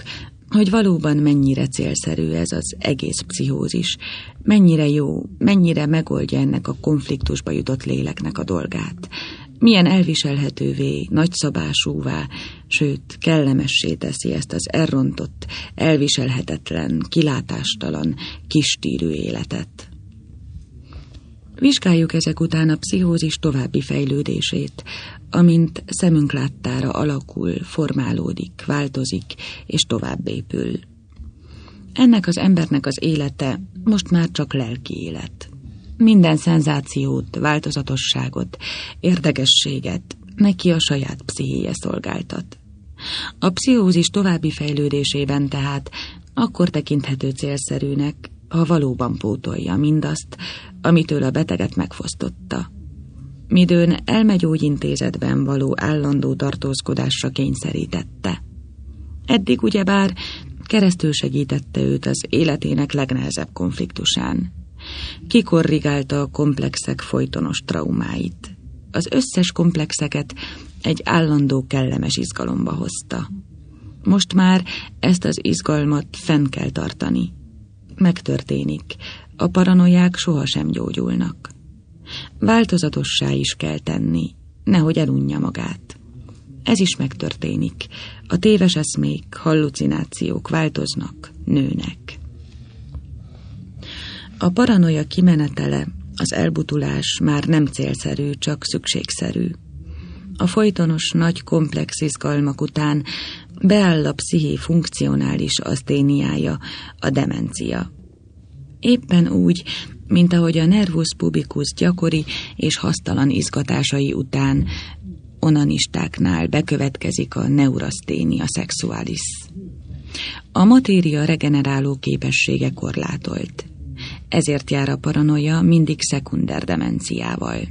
hogy valóban mennyire célszerű ez az egész pszichózis, mennyire jó, mennyire megoldja ennek a konfliktusba jutott léleknek a dolgát, milyen elviselhetővé, nagyszabásúvá, sőt, kellemessé teszi ezt az elrontott, elviselhetetlen, kilátástalan, kistírű életet. Vizsgáljuk ezek után a pszichózis további fejlődését, amint szemünk láttára alakul, formálódik, változik és tovább épül. Ennek az embernek az élete most már csak lelki élet. Minden szenzációt, változatosságot, érdekességet neki a saját pszichéje szolgáltat. A pszichózis további fejlődésében tehát akkor tekinthető célszerűnek, ha valóban pótolja mindazt, amitől a beteget megfosztotta. Midőn elmegyógyintézetben való állandó tartózkodásra kényszerítette. Eddig ugyebár keresztül segítette őt az életének legnehezebb konfliktusán. Kikorrigálta a komplexek folytonos traumáit. Az összes komplexeket egy állandó kellemes izgalomba hozta. Most már ezt az izgalmat fenn kell tartani. Megtörténik. A paranoiák sohasem gyógyulnak. Változatossá is kell tenni, nehogy elunja magát. Ez is megtörténik. A téves eszmék, hallucinációk változnak, nőnek. A paranoia kimenetele, az elbutulás már nem célszerű, csak szükségszerű. A folytonos, nagy komplex izgalmak után beáll a psziché funkcionális aszténiája, a demencia. Éppen úgy, mint ahogy a nervus pubicus gyakori és hasztalan izgatásai után onanistáknál bekövetkezik a neuraszténia sexualis. A matéria regeneráló képessége korlátolt. Ezért jár a paranoia mindig szekunder demenciával.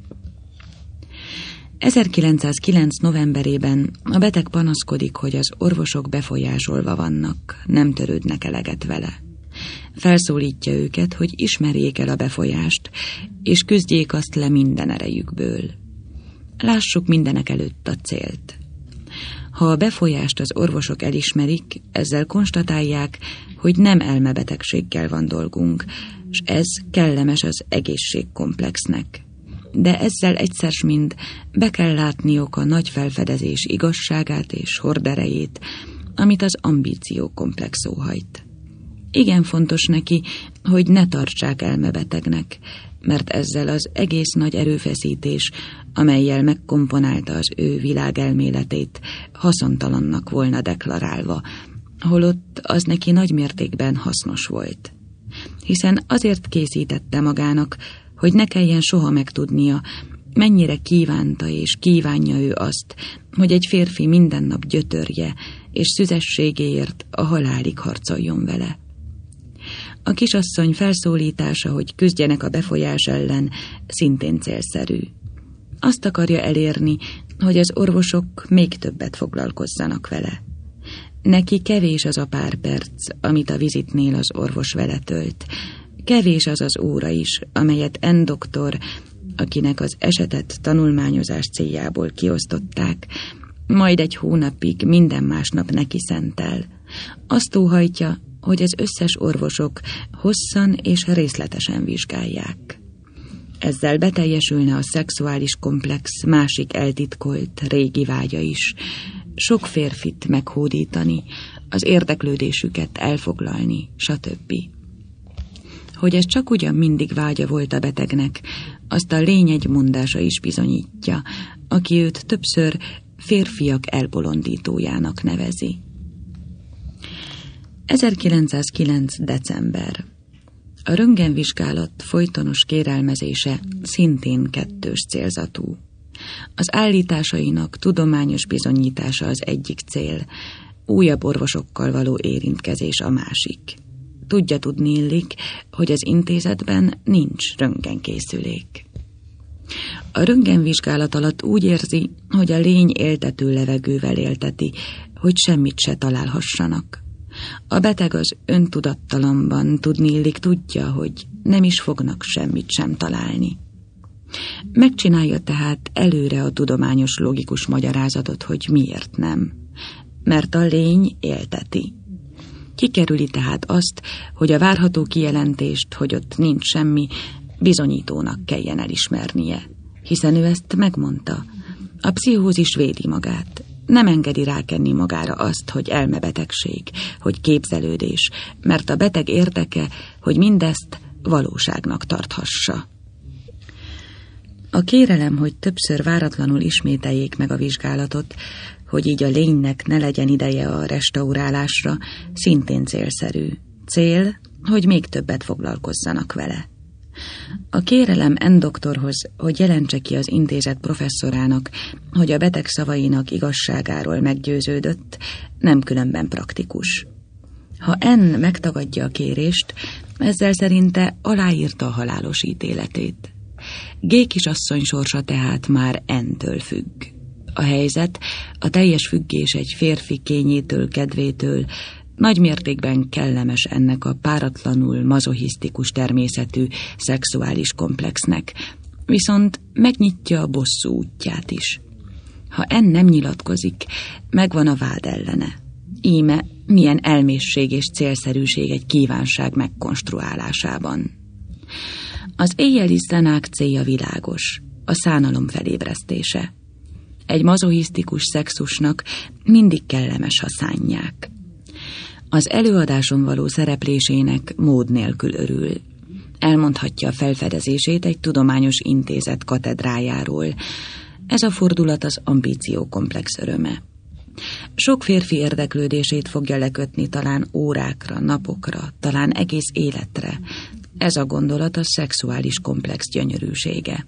ezerkilencszázkilenc novemberében a beteg panaszkodik, hogy az orvosok befolyásolva vannak, nem törődnek eleget vele. Felszólítja őket, hogy ismerjék el a befolyást, és küzdjék azt le minden erejükből. Lássuk mindenek előtt a célt. Ha a befolyást az orvosok elismerik, ezzel konstatálják, hogy nem elmebetegséggel van dolgunk, és ez kellemes az egészségkomplexnek. De ezzel egyszer mind be kell látniuk a nagy felfedezés igazságát és horderejét, amit az ambíciókomplex óhajt. Igen fontos neki, hogy ne tartsák elmebetegnek, mert ezzel az egész nagy erőfeszítés, amellyel megkomponálta az ő világelméletét, haszontalannak volna deklarálva, holott az neki nagy mértékben hasznos volt. Hiszen azért készítette magának, hogy ne kelljen soha megtudnia, mennyire kívánta és kívánja ő azt, hogy egy férfi minden nap gyötörje, és szüzességéért a halálig harcoljon vele. A kisasszony felszólítása, hogy küzdjenek a befolyás ellen, szintén célszerű. Azt akarja elérni, hogy az orvosok még többet foglalkozzanak vele. Neki kevés az a pár perc, amit a vizitnél az orvos vele tölt. Kevés az az óra is, amelyet N doktor, akinek az esetet tanulmányozás céljából kiosztották, majd egy hónapig minden másnap neki szentel. Azt óhajtja, hogy az összes orvosok hosszan és részletesen vizsgálják. Ezzel beteljesülne a szexuális komplex másik eltitkolt, régi vágya is. Sok férfit meghódítani, az érdeklődésüket elfoglalni, stb. Hogy ez csak ugyan mindig vágya volt a betegnek, azt a lény egy mondása is bizonyítja, aki őt többször férfiak elbolondítójának nevezi. ezerkilencszázkilenc. december. A röntgenvizsgálat folytonos kérelmezése szintén kettős célzatú. Az állításainak tudományos bizonyítása az egyik cél, újabb orvosokkal való érintkezés a másik. Tudja tudni illik, hogy az intézetben nincs röntgenkészülék. A röntgenvizsgálat alatt úgy érzi, hogy a lény éltető levegővel élteti, hogy semmit se találhassanak. A beteg az öntudattalamban tudni illik tudja, hogy nem is fognak semmit sem találni. Megcsinálja tehát előre a tudományos logikus magyarázatot, hogy miért nem. Mert a lény élteti. Kikerüli tehát azt, hogy a várható kijelentést, hogy ott nincs semmi, bizonyítónak kelljen elismernie. Hiszen ő ezt megmondta. A pszichózis védi magát. Nem engedi rákenni magára azt, hogy elmebetegség, hogy képzelődés, mert a beteg érdeke, hogy mindezt valóságnak tarthassa. A kérelem, hogy többször váratlanul ismételjék meg a vizsgálatot, hogy így a lénynek ne legyen ideje a restaurálásra, szintén célszerű. Cél, hogy még többet foglalkozzanak vele. A kérelem N doktorhoz, hogy jelentse ki az intézet professzorának, hogy a beteg szavainak igazságáról meggyőződött, nem különben praktikus. Ha N megtagadja a kérést, ezzel szerinte aláírta a halálos ítéletét. G kisasszony sorsa tehát már N-től függ. A helyzet, a teljes függés egy férfi kényétől, kedvétől nagy mértékben kellemes ennek a páratlanul mazochisztikus természetű szexuális komplexnek, viszont megnyitja a bosszú útját is. Ha N nem nyilatkozik, megvan a vád ellene. Íme milyen elmészség és célszerűség egy kívánság megkonstruálásában. Az éjjeli szenák célja világos, a szánalom felébresztése. Egy mazochisztikus szexusnak mindig kellemes, ha szánják. Az előadáson való szereplésének mód nélkül örül. Elmondhatja a felfedezését egy tudományos intézet katedrájáról. Ez a fordulat az ambíciókomplex öröme. Sok férfi érdeklődését fogja lekötni talán órákra, napokra, talán egész életre. Ez a gondolat a szexuális komplex gyönyörűsége.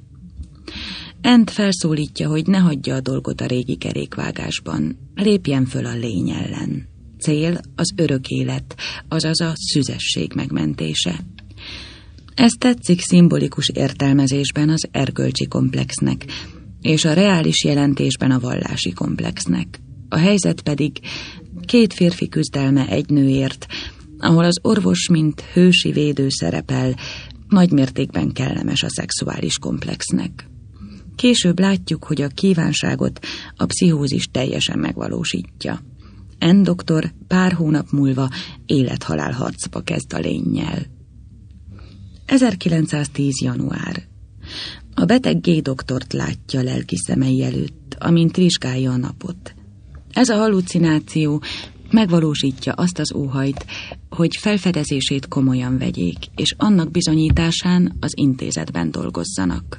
Ent felszólítja, hogy ne hagyja a dolgot a régi kerékvágásban, lépjen föl a lény ellen. Cél az örök élet, azaz a szüzesség megmentése. Ez tetszik szimbolikus értelmezésben az erkölcsi komplexnek, és a reális jelentésben a vallási komplexnek. A helyzet pedig két férfi küzdelme egy nőért, ahol az orvos mint hősi védő szerepel, nagy mértékben kellemes a szexuális komplexnek. Később látjuk, hogy a kívánságot a pszichózis teljesen megvalósítja. N doktor pár hónap múlva élet-halál harcba kezd a lénnyel. ezerkilencszáztíz. január. A beteg G doktort látja lelki szemei előtt, amint vizsgálja a napot. Ez a hallucináció megvalósítja azt az óhajt, hogy felfedezését komolyan vegyék, és annak bizonyításán az intézetben dolgozzanak.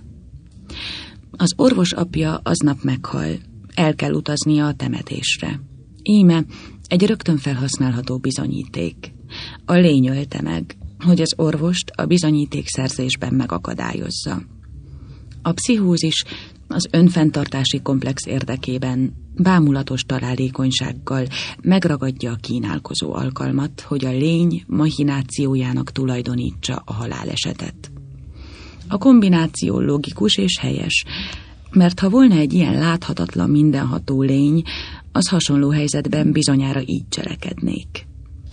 Az orvos apja aznap meghal, el kell utaznia a temetésre. Íme egy rögtön felhasználható bizonyíték. A lény ölte meg, hogy az orvost a bizonyítékszerzésben megakadályozza. A pszichózis az önfenntartási komplex érdekében bámulatos találékonysággal megragadja a kínálkozó alkalmat, hogy a lény machinációjának tulajdonítsa a halálesetet. A kombináció logikus és helyes, mert ha volna egy ilyen láthatatlan mindenható lény, az hasonló helyzetben bizonyára így cselekednék.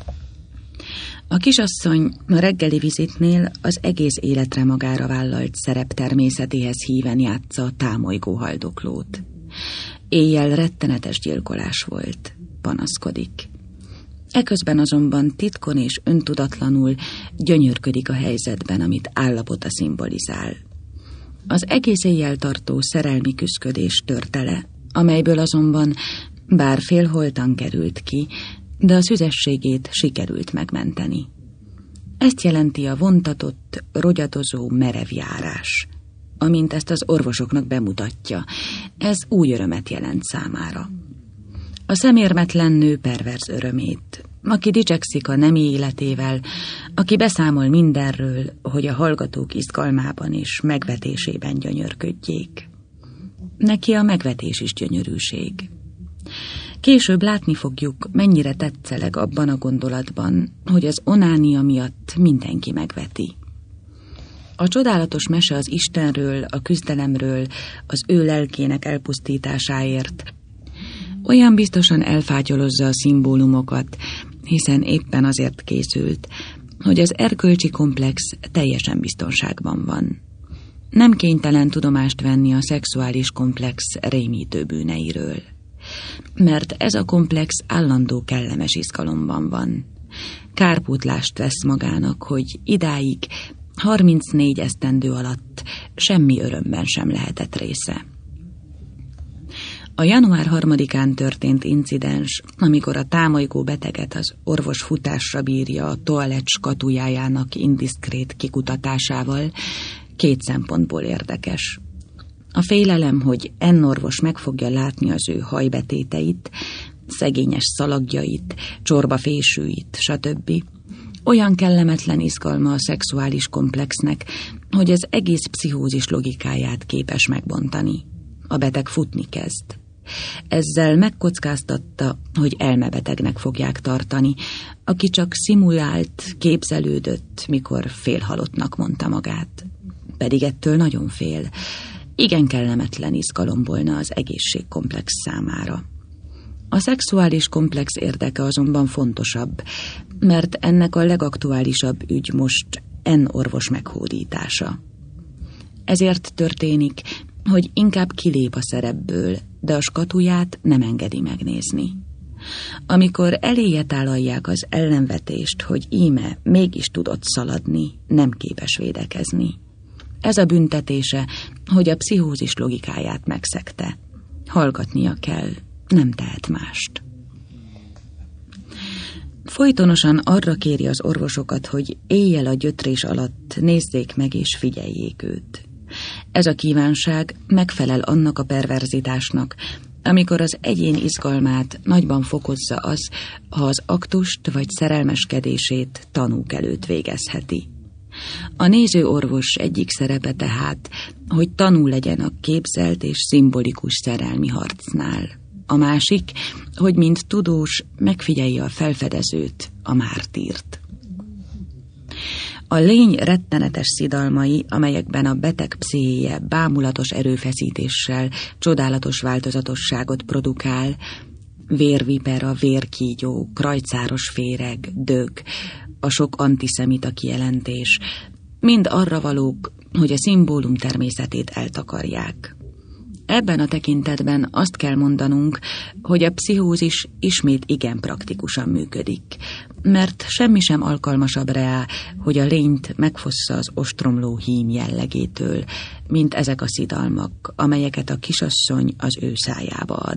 A kisasszony a reggeli vizitnél az egész életre magára vállalt szerep természetéhez híven játsza a támolygó haldoklót. Éjjel rettenetes gyilkolás volt, panaszkodik. Eközben azonban titkon és öntudatlanul gyönyörködik a helyzetben, amit állapota szimbolizál. Az egész éjjel tartó szerelmi küszködés törte le, amelyből azonban bár félholtan került ki, de a szüzességét sikerült megmenteni. Ezt jelenti a vontatott, rogyadozó, merev járás. Amint ezt az orvosoknak bemutatja, ez új örömet jelent számára. A szemérmetlen nő perverz örömét, aki dicsekszik a nemi életével, aki beszámol mindenről, hogy a hallgatók izgalmában és megvetésében gyönyörködjék. Neki a megvetés is gyönyörűség. Később látni fogjuk, mennyire tetszeleg abban a gondolatban, hogy az onánia miatt mindenki megveti. A csodálatos mese az Istenről, a küzdelemről, az ő lelkének elpusztításáért olyan biztosan elfátyolozza a szimbólumokat, hiszen éppen azért készült, hogy az erkölcsi komplex teljesen biztonságban van. Nem kénytelen tudomást venni a szexuális komplex rémítő bűneiről. Mert ez a komplex állandó kellemes izgalomban van. Kárpótlást vesz magának, hogy idáig, harmincnégy esztendő alatt semmi örömben sem lehetett része. A január harmadikán történt incidens, amikor a támolygó beteget az orvos futásra bírja a toalett skatujájának indiszkrét kikutatásával, két szempontból érdekes. A félelem, hogy N orvos meg fogja látni az ő hajbetéteit, szegényes szalagjait, csorbafésűit, stb. Olyan kellemetlen izgalma a szexuális komplexnek, hogy az egész pszichózis logikáját képes megbontani. A beteg futni kezd. Ezzel megkockáztatta, hogy elmebetegnek fogják tartani, aki csak szimulált, képzelődött, mikor félhalottnak mondta magát. Pedig ettől nagyon fél. Igen kellemetlen izgalom volna az egészségkomplex számára. A szexuális komplex érdeke azonban fontosabb, mert ennek a legaktuálisabb ügy most N orvos meghódítása. Ezért történik, hogy inkább kilép a szerepből, de a skatuját nem engedi megnézni. Amikor eléje tálalják az ellenvetést, hogy íme mégis tudott szaladni, nem képes védekezni. Ez a büntetése, hogy a pszichózis logikáját megszegte. Hallgatnia kell, nem tehet mást. Folytonosan arra kéri az orvosokat, hogy éjjel a gyötrés alatt nézzék meg és figyeljék őt. Ez a kívánság megfelel annak a perverzitásnak, amikor az egyén izgalmát nagyban fokozza az, ha az aktust vagy szerelmeskedését tanúk előtt végezheti. A nézőorvos egyik szerepe tehát, hogy tanú legyen a képzelt és szimbolikus szerelmi harcnál. A másik, hogy mint tudós megfigyelje a felfedezőt, a mártírt. A lény rettenetes szidalmai, amelyekben a beteg pszichéje bámulatos erőfeszítéssel csodálatos változatosságot produkál, vérvipera, vérkígyó, krajcáros féreg, dög, a sok antiszemita kijelentés, mind arra valók, hogy a szimbólum természetét eltakarják. Ebben a tekintetben azt kell mondanunk, hogy a pszichózis ismét igen praktikusan működik, mert semmi sem alkalmasabb rá, hogy a lényt megfossza az ostromló hím jellegétől, mint ezek a szidalmak, amelyeket a kisasszony az ő szájába ad.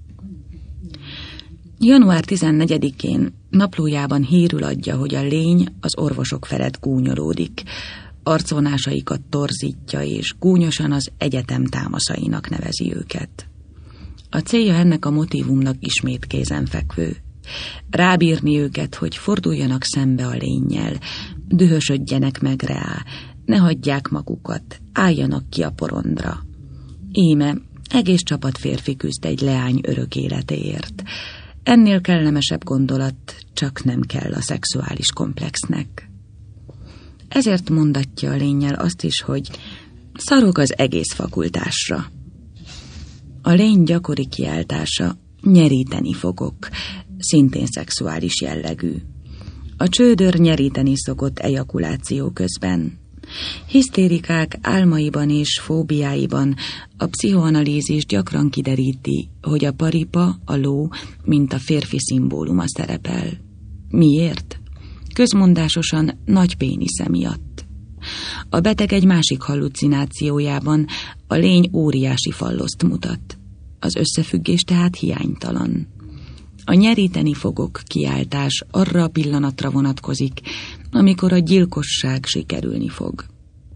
január tizennegyedikén naplójában hírül adja, hogy a lény az orvosok felett gúnyolódik, arcvonásaikat torzítja, és gúnyosan az egyetem támaszainak nevezi őket. A célja ennek a motívumnak ismét kézenfekvő. Rábírni őket, hogy forduljanak szembe a lénnyel, dühösödjenek meg rá, ne hagyják magukat, álljanak ki a porondra. Íme egész csapat férfi küzd egy leány örök életéért. Ennél kellemesebb gondolat csak nem kell a szexuális komplexnek. Ezért mondatja a lénnyel azt is, hogy szarok az egész fakultásra. A lény gyakori kiáltása nyeríteni fogok, szintén szexuális jellegű. A csődör nyeríteni szokott ejakuláció közben. Hisztérikák álmaiban és fóbiáiban a pszichoanalízis gyakran kideríti, hogy a paripa, a ló, mint a férfi szimbóluma szerepel. Miért? Közmondásosan nagy pénisze miatt. A beteg egy másik hallucinációjában a lény óriási falloszt mutat. Az összefüggés tehát hiánytalan. A nyeríteni fogok kiáltás arra a pillanatra vonatkozik, amikor a gyilkosság sikerülni fog.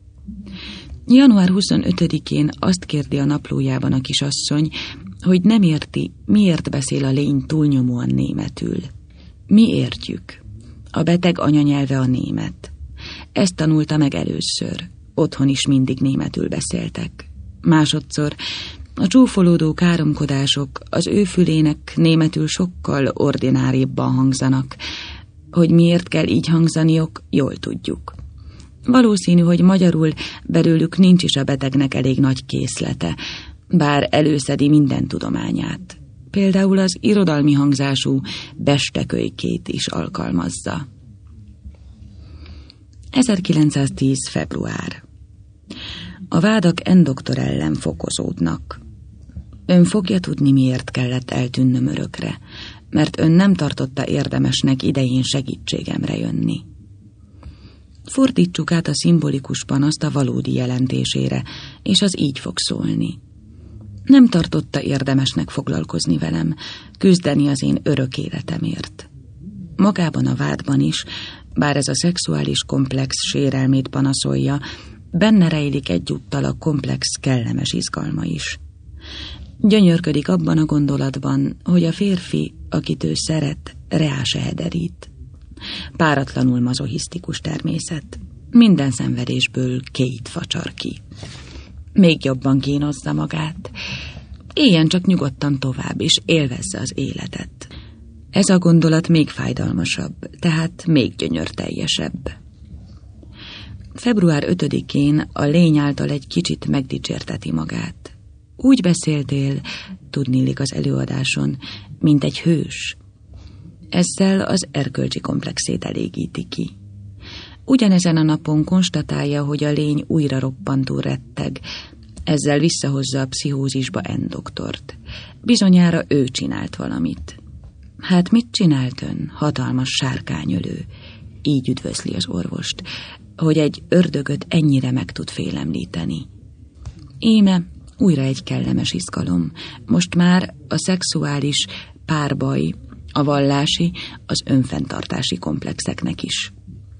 január huszonötödikén azt kérdi a naplójában a kisasszony, hogy nem érti, miért beszél a lény túlnyomóan németül. Mi értjük. A beteg anyanyelve a német. Ezt tanulta meg először. Otthon is mindig németül beszéltek. Másodszor a csúfolódó káromkodások az ő fülének németül sokkal ordináribbban hangzanak. Hogy miért kell így hangzaniok, jól tudjuk. Valószínű, hogy magyarul belőlük nincs is a betegnek elég nagy készlete, bár előszedi minden tudományát. Például az irodalmi hangzású bestekölykét is alkalmazza. ezerkilencszáztíz. február. A vádak N doktor ellen fokozódnak. Ön fogja tudni, miért kellett eltűnnöm örökre. mert ön nem tartotta érdemesnek idején segítségemre jönni. Fordítsuk át a szimbolikus panaszt a valódi jelentésére, és az így fog szólni. Nem tartotta érdemesnek foglalkozni velem, küzdeni az én örök életemért. Magában a vádban is, bár ez a szexuális komplex sérelmét panaszolja, benne rejlik egyúttal a komplex kellemes izgalma is. Gyönyörködik abban a gondolatban, hogy a férfi, akit ő szeret, reá se hederít. Páratlanul mazochisztikus természet. Minden szenvedésből két facsar ki. Még jobban kínozza magát. Éljen csak nyugodtan tovább, és élvezze az életet. Ez a gondolat még fájdalmasabb, tehát még gyönyörteljesebb. február ötödikén a lény által egy kicsit megdicsérteti magát. Úgy beszéltél, tudniillik az előadáson, mint egy hős. Ezzel az erkölcsi komplexét elégíti ki. Ugyanezen a napon konstatálja, hogy a lény újra roppantul retteg, ezzel visszahozza a pszichózisba N doktort. Bizonyára ő csinált valamit. Hát mit csinált ön, hatalmas sárkányölő? Így üdvözli az orvost, hogy egy ördögöt ennyire meg tud félemlíteni. Íme újra egy kellemes izgalom. Most már a szexuális párbaj, a vallási, az önfenntartási komplexeknek is.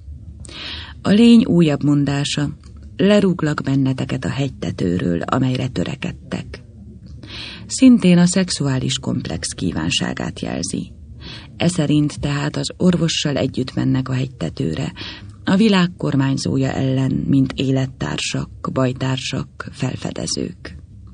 A lény újabb mondása: lerúglak benneteket a hegytetőről, amelyre törekedtek. Szintén a szexuális komplex kívánságát jelzi. Eszerint tehát az orvossal együtt mennek a hegytetőre, a világ kormányzója ellen, mint élettársak, bajtársak, felfedezők.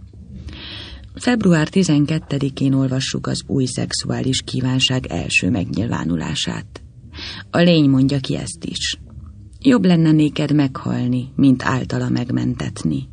február tizenkettedikén olvassuk az új szexuális kívánság első megnyilvánulását. A lény mondja ki ezt is. Jobb lenne néked meghalni, mint általa megmentetni.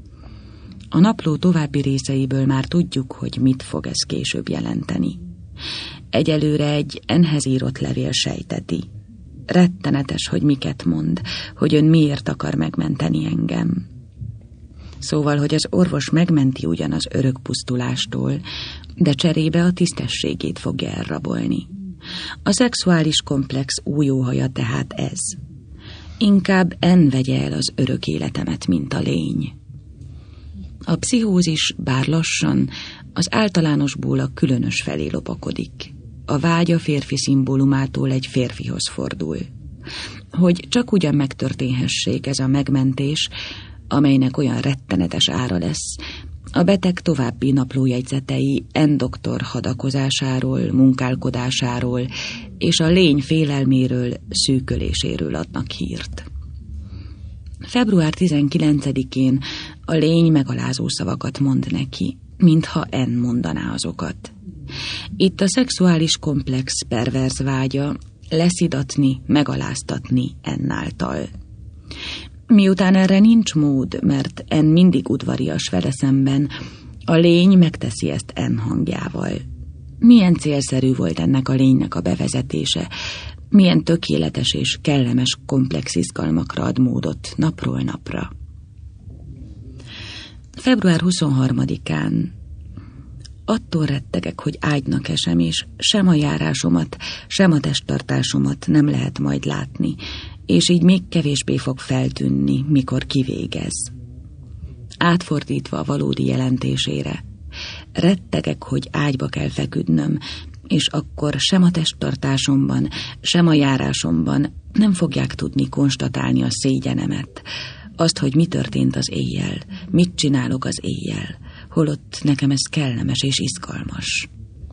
A napló további részeiből már tudjuk, hogy mit fog ez később jelenteni. Egyelőre egy enhez írott levél sejteti. Rettenetes, hogy miket mond, hogy ön miért akar megmenteni engem. Szóval, hogy az orvos megmenti ugyan az örök pusztulástól, de cserébe a tisztességét fogja elrabolni. A szexuális komplex új óhaja tehát ez. Inkább en vegye el az örök életemet, mint a lény. A pszichózis, bár lassan, az általánosból a különös felé lopakodik. A vágy a férfi szimbólumától egy férfihoz fordul. Hogy csak ugyan megtörténhessék ez a megmentés, amelynek olyan rettenetes ára lesz, a beteg további naplójegyzetei N doktor hadakozásáról, munkálkodásáról és a lény félelméről, szűköléséről adnak hírt. február tizenkilencedikén a lény megalázó szavakat mond neki, mintha N mondaná azokat. Itt a szexuális komplex perverz vágya leszidatni, megaláztatni N által. Miután erre nincs mód, mert N mindig udvarias vele szemben, a lény megteszi ezt N hangjával. Milyen célszerű volt ennek a lénynek a bevezetése, milyen tökéletes és kellemes komplex izgalmakra ad módot napról napra. február huszonharmadikán attól rettegek, hogy ágynak esem, és sem a járásomat, sem a testtartásomat nem lehet majd látni, és így még kevésbé fog feltűnni, mikor kivégez. Átfordítva a valódi jelentésére, rettegek, hogy ágyba kell feküdnöm, és akkor sem a testtartásomban, sem a járásomban nem fogják tudni konstatálni a szégyenemet, azt, hogy mi történt az éjjel, mit csinálok az éjjel, holott nekem ez kellemes és izgalmas.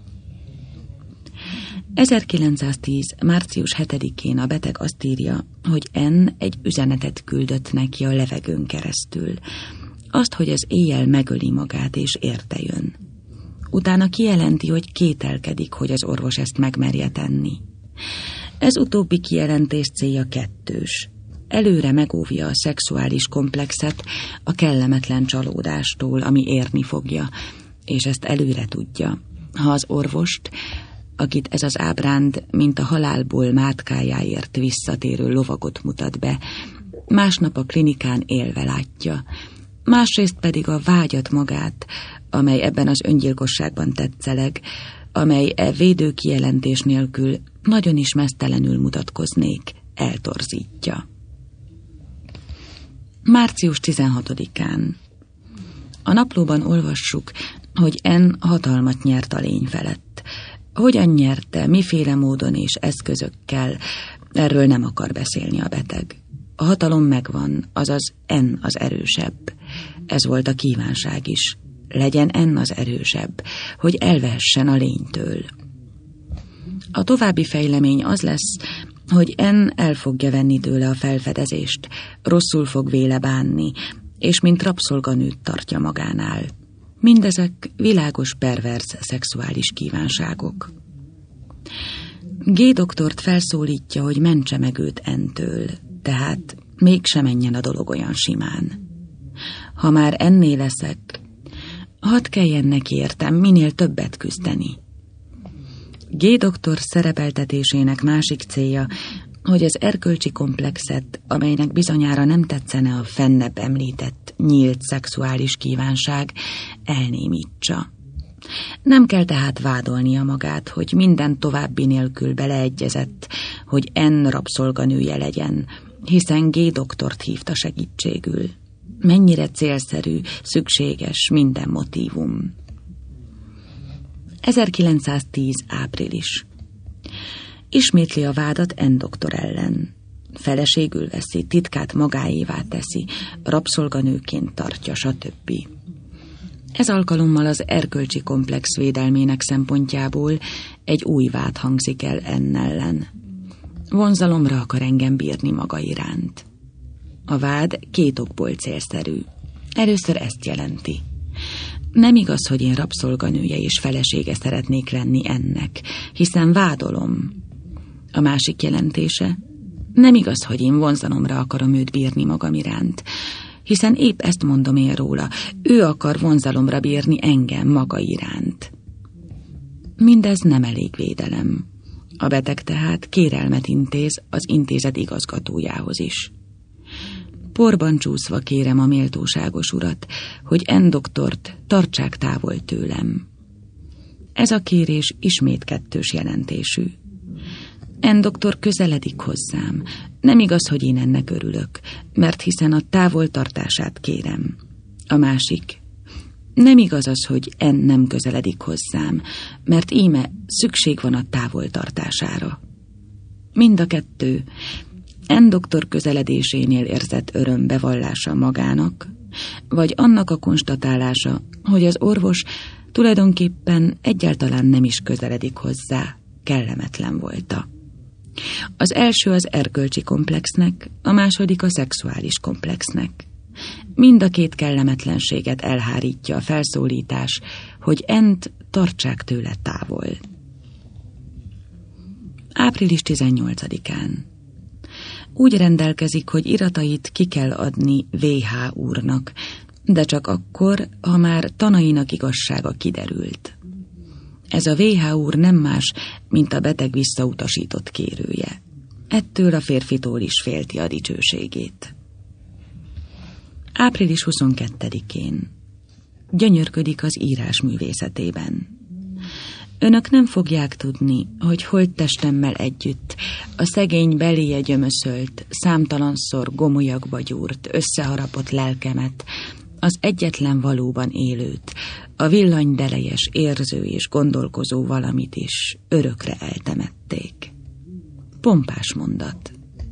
ezerkilencszáztíz. március hetedikén a beteg azt írja, hogy N egy üzenetet küldött neki a levegőn keresztül. Azt, hogy az éjjel megöli magát és érte jön. Utána kijelenti, hogy kételkedik, hogy az orvos ezt megmerje tenni. Ez utóbbi kijelentés célja kettős. Előre megóvja a szexuális komplexet a kellemetlen csalódástól, ami érni fogja, és ezt előre tudja. Ha az orvost, akit ez az ábránd, mint a halálból mátkájáért visszatérő lovagot mutat be, másnap a klinikán élve látja, másrészt pedig a vágyat magát, amely ebben az öngyilkosságban tetszeleg, amely e védő kijelentés nélkül nagyon is meztelenül mutatkoznék, eltorzítja. március tizenhatodikán. A naplóban olvassuk, hogy N hatalmat nyert a lény felett. Hogyan nyerte, miféle módon és eszközökkel, erről nem akar beszélni a beteg. A hatalom megvan, azaz N az erősebb. Ez volt a kívánság is. Legyen N az erősebb, hogy elvehessen a lénytől. A további fejlemény az lesz, hogy N el fogja venni tőle a felfedezést, rosszul fog véle bánni, és mint rabszolganőt tartja magánál. Mindezek világos perverz szexuális kívánságok. G. doktort felszólítja, hogy mentse meg őt N-től, tehát mégsem menjen a dolog olyan simán. Ha már enné leszek, hadd kelljen neki értem minél többet küzdeni. G. doktor szerepeltetésének másik célja, hogy az erkölcsi komplexet, amelynek bizonyára nem tetszene a fennebb említett nyílt szexuális kívánság, elnémítsa. Nem kell tehát vádolnia magát, hogy minden további nélkül beleegyezett, hogy N rabszolganője legyen, hiszen G. doktort hívta segítségül. Mennyire célszerű, szükséges minden motívum. ezerkilencszáztíz. április. Ismétli a vádat N. doktor ellen. Feleségül veszi, titkát magáévá teszi, rabszolganőként tartja, stb. Ez alkalommal az erkölcsi komplex védelmének szempontjából egy új vád hangzik el N. ellen. Vonzalomra akar engem bírni maga iránt. A vád két okból célszerű. Először ezt jelenti. Nem igaz, hogy én rabszolganője és felesége szeretnék lenni ennek, hiszen vádolom. A másik jelentése, nem igaz, hogy én vonzalomra akarom őt bírni magam iránt, hiszen épp ezt mondom én róla, ő akar vonzalomra bírni engem maga iránt. Mindez nem elég védelem. A beteg tehát kérelmet intéz az intézet igazgatójához is. Porban csúszva kérem a méltóságos urat, hogy N. doktort tartsák távol tőlem. Ez a kérés ismét kettős jelentésű. N. doktor közeledik hozzám. Nem igaz, hogy én ennek örülök, mert hiszen a távoltartását kérem. A másik. Nem igaz az, hogy N. nem közeledik hozzám, mert íme szükség van a távoltartására. Mind a kettő N. doktor közeledésénél érzett öröm bevallása magának, vagy annak a konstatálása, hogy az orvos tulajdonképpen egyáltalán nem is közeledik hozzá, kellemetlen volta. Az első az erkölcsi komplexnek, a második a szexuális komplexnek. Mind a két kellemetlenséget elhárítja a felszólítás, hogy N-t tartsák tőle távol. április tizennyolcadikán. Úgy rendelkezik, hogy iratait ki kell adni V H úrnak, de csak akkor, ha már tanainak igazsága kiderült. Ez a V H úr nem más, mint a beteg visszautasított kérője. Ettől a férfitól is félti a dicsőségét. április huszonkettedikén. Gyönyörködik az írás művészetében. Önök nem fogják tudni, hogy holttestemmel együtt a szegény beléje gyömöszölt, számtalanszor gomolyagba gyúrt, összeharapott lelkemet, az egyetlen valóban élőt, a villanydelejes érző és gondolkozó valamit is örökre eltemették. Pompás mondat.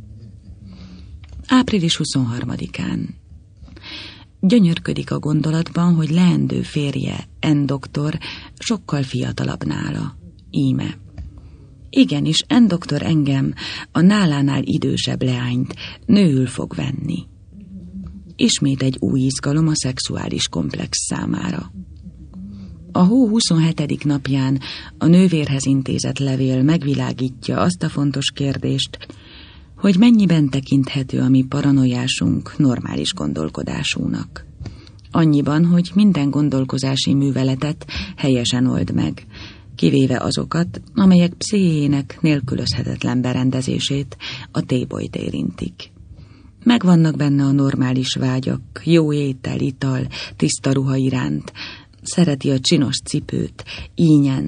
április huszonharmadikán. Gyönyörködik a gondolatban, hogy leendő férje, N. doktor, sokkal fiatalabb nála. Íme. Igenis, N. doktor engem, a nálánál idősebb leányt nőül fog venni. Ismét egy új izgalom a szexuális komplex számára. A hó huszonhetedik napján a nővérhez intézett levél megvilágítja azt a fontos kérdést, hogy mennyiben tekinthető a mi paranoiásunk normális gondolkodásúnak. Annyiban, hogy minden gondolkozási műveletet helyesen old meg, kivéve azokat, amelyek pszichéjének nélkülözhetetlen berendezését, a tébolyt érintik. Megvannak benne a normális vágyak, jó étel, ital, tiszta ruha iránt, szereti a csinos cipőt, ínyenc,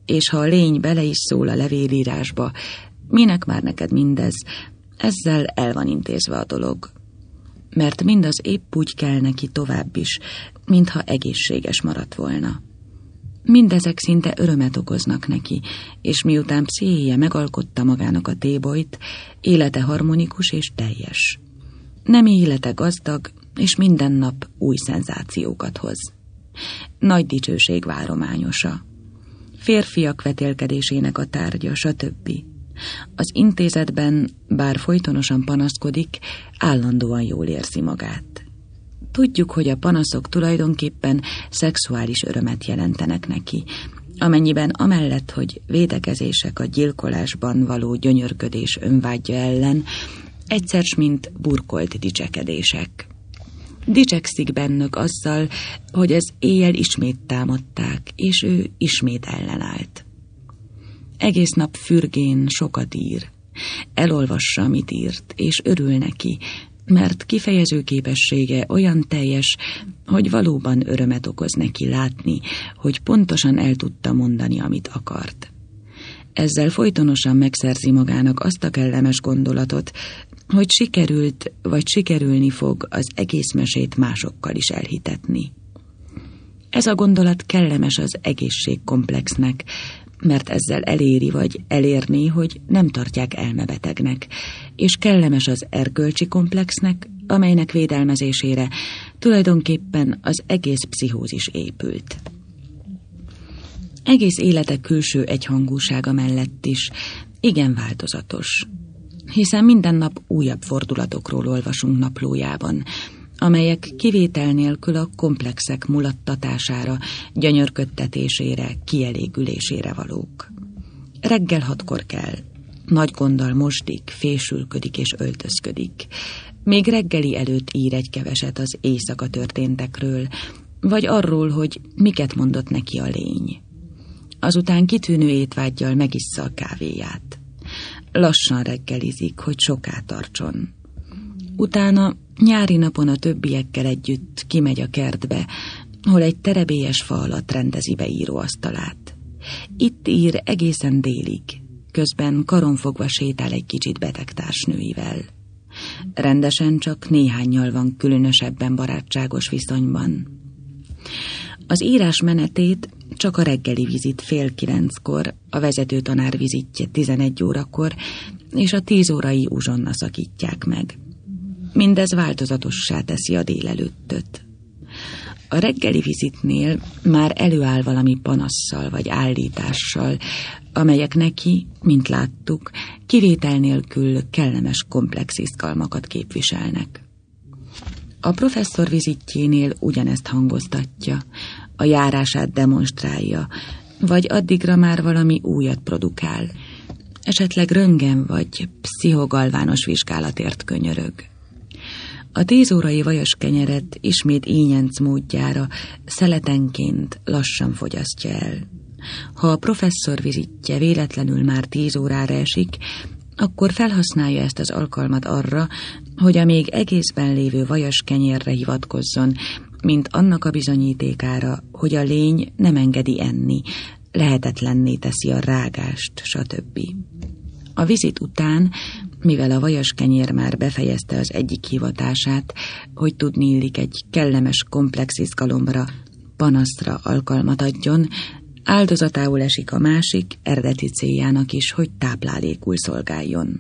és ha a lény bele is szól a levélírásba, minek már neked mindez, ezzel el van intézve a dolog. Mert mindaz épp úgy kell neki tovább is, mintha egészséges maradt volna. Mindezek szinte örömet okoznak neki, és miután pszichéje megalkotta magának a tébolyt, élete harmonikus és teljes. Nem élete gazdag, és minden nap új szenzációkat hoz. Nagy dicsőség várományosa. Férfiak vetélkedésének a tárgya, stb. Az intézetben, bár folytonosan panaszkodik, állandóan jól érzi magát. Tudjuk, hogy a panaszok tulajdonképpen szexuális örömet jelentenek neki, amennyiben amellett, hogy védekezések a gyilkolásban való gyönyörködés önvágya ellen, egyszer s mint burkolt dicsekedések. Dicsekszik bennük azzal, hogy ez éjjel ismét támadták, és ő ismét ellenállt. Egész nap fürgén sokat ír, elolvassa, amit írt, és örül neki, mert kifejező képessége olyan teljes, hogy valóban örömet okoz neki látni, hogy pontosan el tudta mondani, amit akart. Ezzel folytonosan megszerzi magának azt a kellemes gondolatot, hogy sikerült vagy sikerülni fog az egész mesét másokkal is elhitetni. Ez a gondolat kellemes az egészségkomplexnek, mert ezzel eléri vagy elérni, hogy nem tartják elmebetegnek, és kellemes az erkölcsi komplexnek, amelynek védelmezésére tulajdonképpen az egész pszichózis épült. Egész élete külső egyhangúsága mellett is igen változatos, hiszen minden nap újabb fordulatokról olvasunk naplójában, amelyek kivétel nélkül a komplexek mulattatására, gyönyörködtetésére, kielégülésére valók. Reggel hatkor kell, nagy gonddal mosdik, fésülködik és öltözködik. Még reggeli előtt ír egy keveset az éjszaka történtekről, vagy arról, hogy miket mondott neki a lény. Azután kitűnő étvággyal megissza a kávéját. Lassan reggelizik, hogy soká tartson. Utána nyári napon a többiekkel együtt kimegy a kertbe, hol egy terebélyes fa alatt rendezi be íróasztalát. Itt ír egészen délig, közben karonfogva sétál egy kicsit beteg társnőivel. Rendesen csak néhánnyal van különösebben barátságos viszonyban. Az írás menetét csak a reggeli vizit fél kilenckor, a vezetőtanár vizitje tizenegy órakor és a tíz órai uzsonna szakítják meg. Mindez változatossá teszi a délelőttöt. A reggeli vizitnél már előáll valami panasszal vagy állítással, amelyek neki, mint láttuk, kivétel nélkül kellemes komplex izgalmakat képviselnek. A professzor vizitjénél ugyanezt hangoztatja, a járását demonstrálja, vagy addigra már valami újat produkál, esetleg röntgen vagy pszichogalvános vizsgálatért könyörög. A tíz órai vajas kenyeret ismét ínyenc módjára szeletenként lassan fogyasztja el. Ha a professzor vizitje véletlenül már tíz órára esik, akkor felhasználja ezt az alkalmat arra, hogy a még egészben lévő vajas kenyérre hivatkozzon, mint annak a bizonyítékára, hogy a lény nem engedi enni, lehetetlenné teszi a rágást, stb. A vizit után, mivel a vajas kenyér már befejezte az egyik hivatását, hogy tudni illik egy kellemes komplex izgalomra, panaszra alkalmat adjon, áldozatául esik a másik, eredeti céljának is, hogy táplálékul szolgáljon.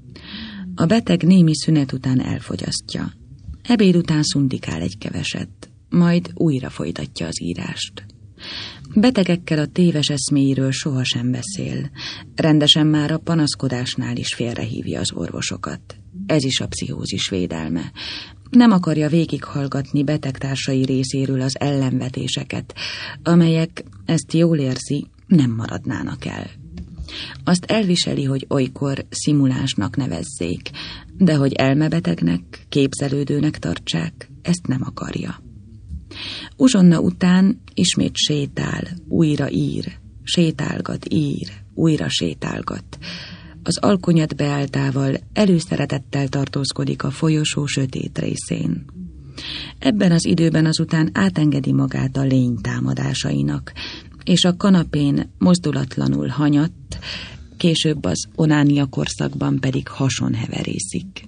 A beteg némi szünet után elfogyasztja. Ebéd után szundikál egy keveset, majd újra folytatja az írást. Betegekkel a téves eszméiről sohasem beszél, rendesen már a panaszkodásnál is félrehívja az orvosokat. Ez is a pszichózis védelme. Nem akarja végighallgatni betegtársai részéről az ellenvetéseket, amelyek, ezt jól érzi, nem maradnának el. Azt elviseli, hogy olykor szimulánsnak nevezzék, de hogy elmebetegnek, képzelődőnek tartsák, ezt nem akarja. Uzsonna után ismét sétál, újra ír, sétálgat, ír, újra sétálgat. Az alkonyat beálltával előszeretettel tartózkodik a folyosó sötét részén. Ebben az időben azután átengedi magát a lény támadásainak, és a kanapén mozdulatlanul hanyatt, később az onánia korszakban pedig hason heverészik.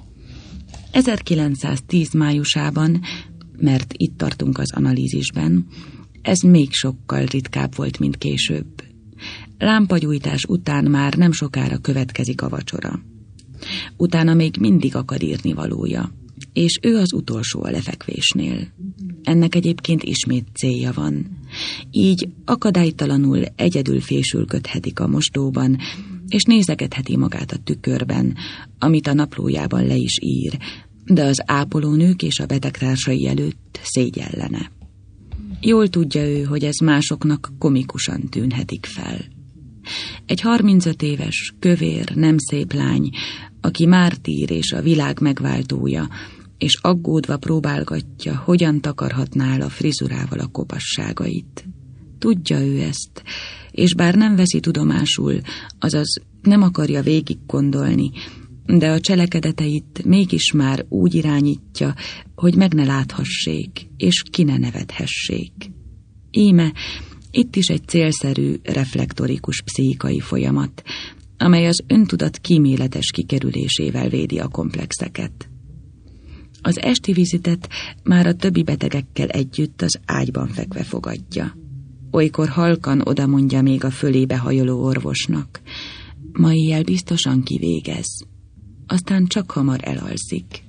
ezerkilencszáztíz májusában, mert itt tartunk az analízisben, ez még sokkal ritkább volt, mint később. Lámpagyújtás után már nem sokára következik a vacsora. Utána még mindig akad írnivalója, és ő az utolsó a lefekvésnél. Ennek egyébként ismét célja van. Így akadálytalanul egyedül fésülködhetik a mosdóban, és nézegetheti magát a tükörben, amit a naplójában le is ír, de az ápolónők és a betegtársai előtt szégyellene. Jól tudja ő, hogy ez másoknak komikusan tűnhetik fel. Egy harmincöt éves, kövér, nem szép lány, aki mártír és a világ megváltója, és aggódva próbálgatja, hogyan takarhatná el a frizurával a kopasságait. Tudja ő ezt, és bár nem veszi tudomásul, azaz nem akarja végig gondolni, de a cselekedeteit mégis már úgy irányítja, hogy meg ne láthassék, és ki ne nevethessék. Íme, itt is egy célszerű, reflektorikus pszichikai folyamat, amely az öntudat kíméletes kikerülésével védi a komplexeket. Az esti vizitet már a többi betegekkel együtt az ágyban fekve fogadja. Olykor halkan odamondja még a fölébe hajoló orvosnak: ma éjjel biztosan kivégez. Aztán csak hamar elalszik.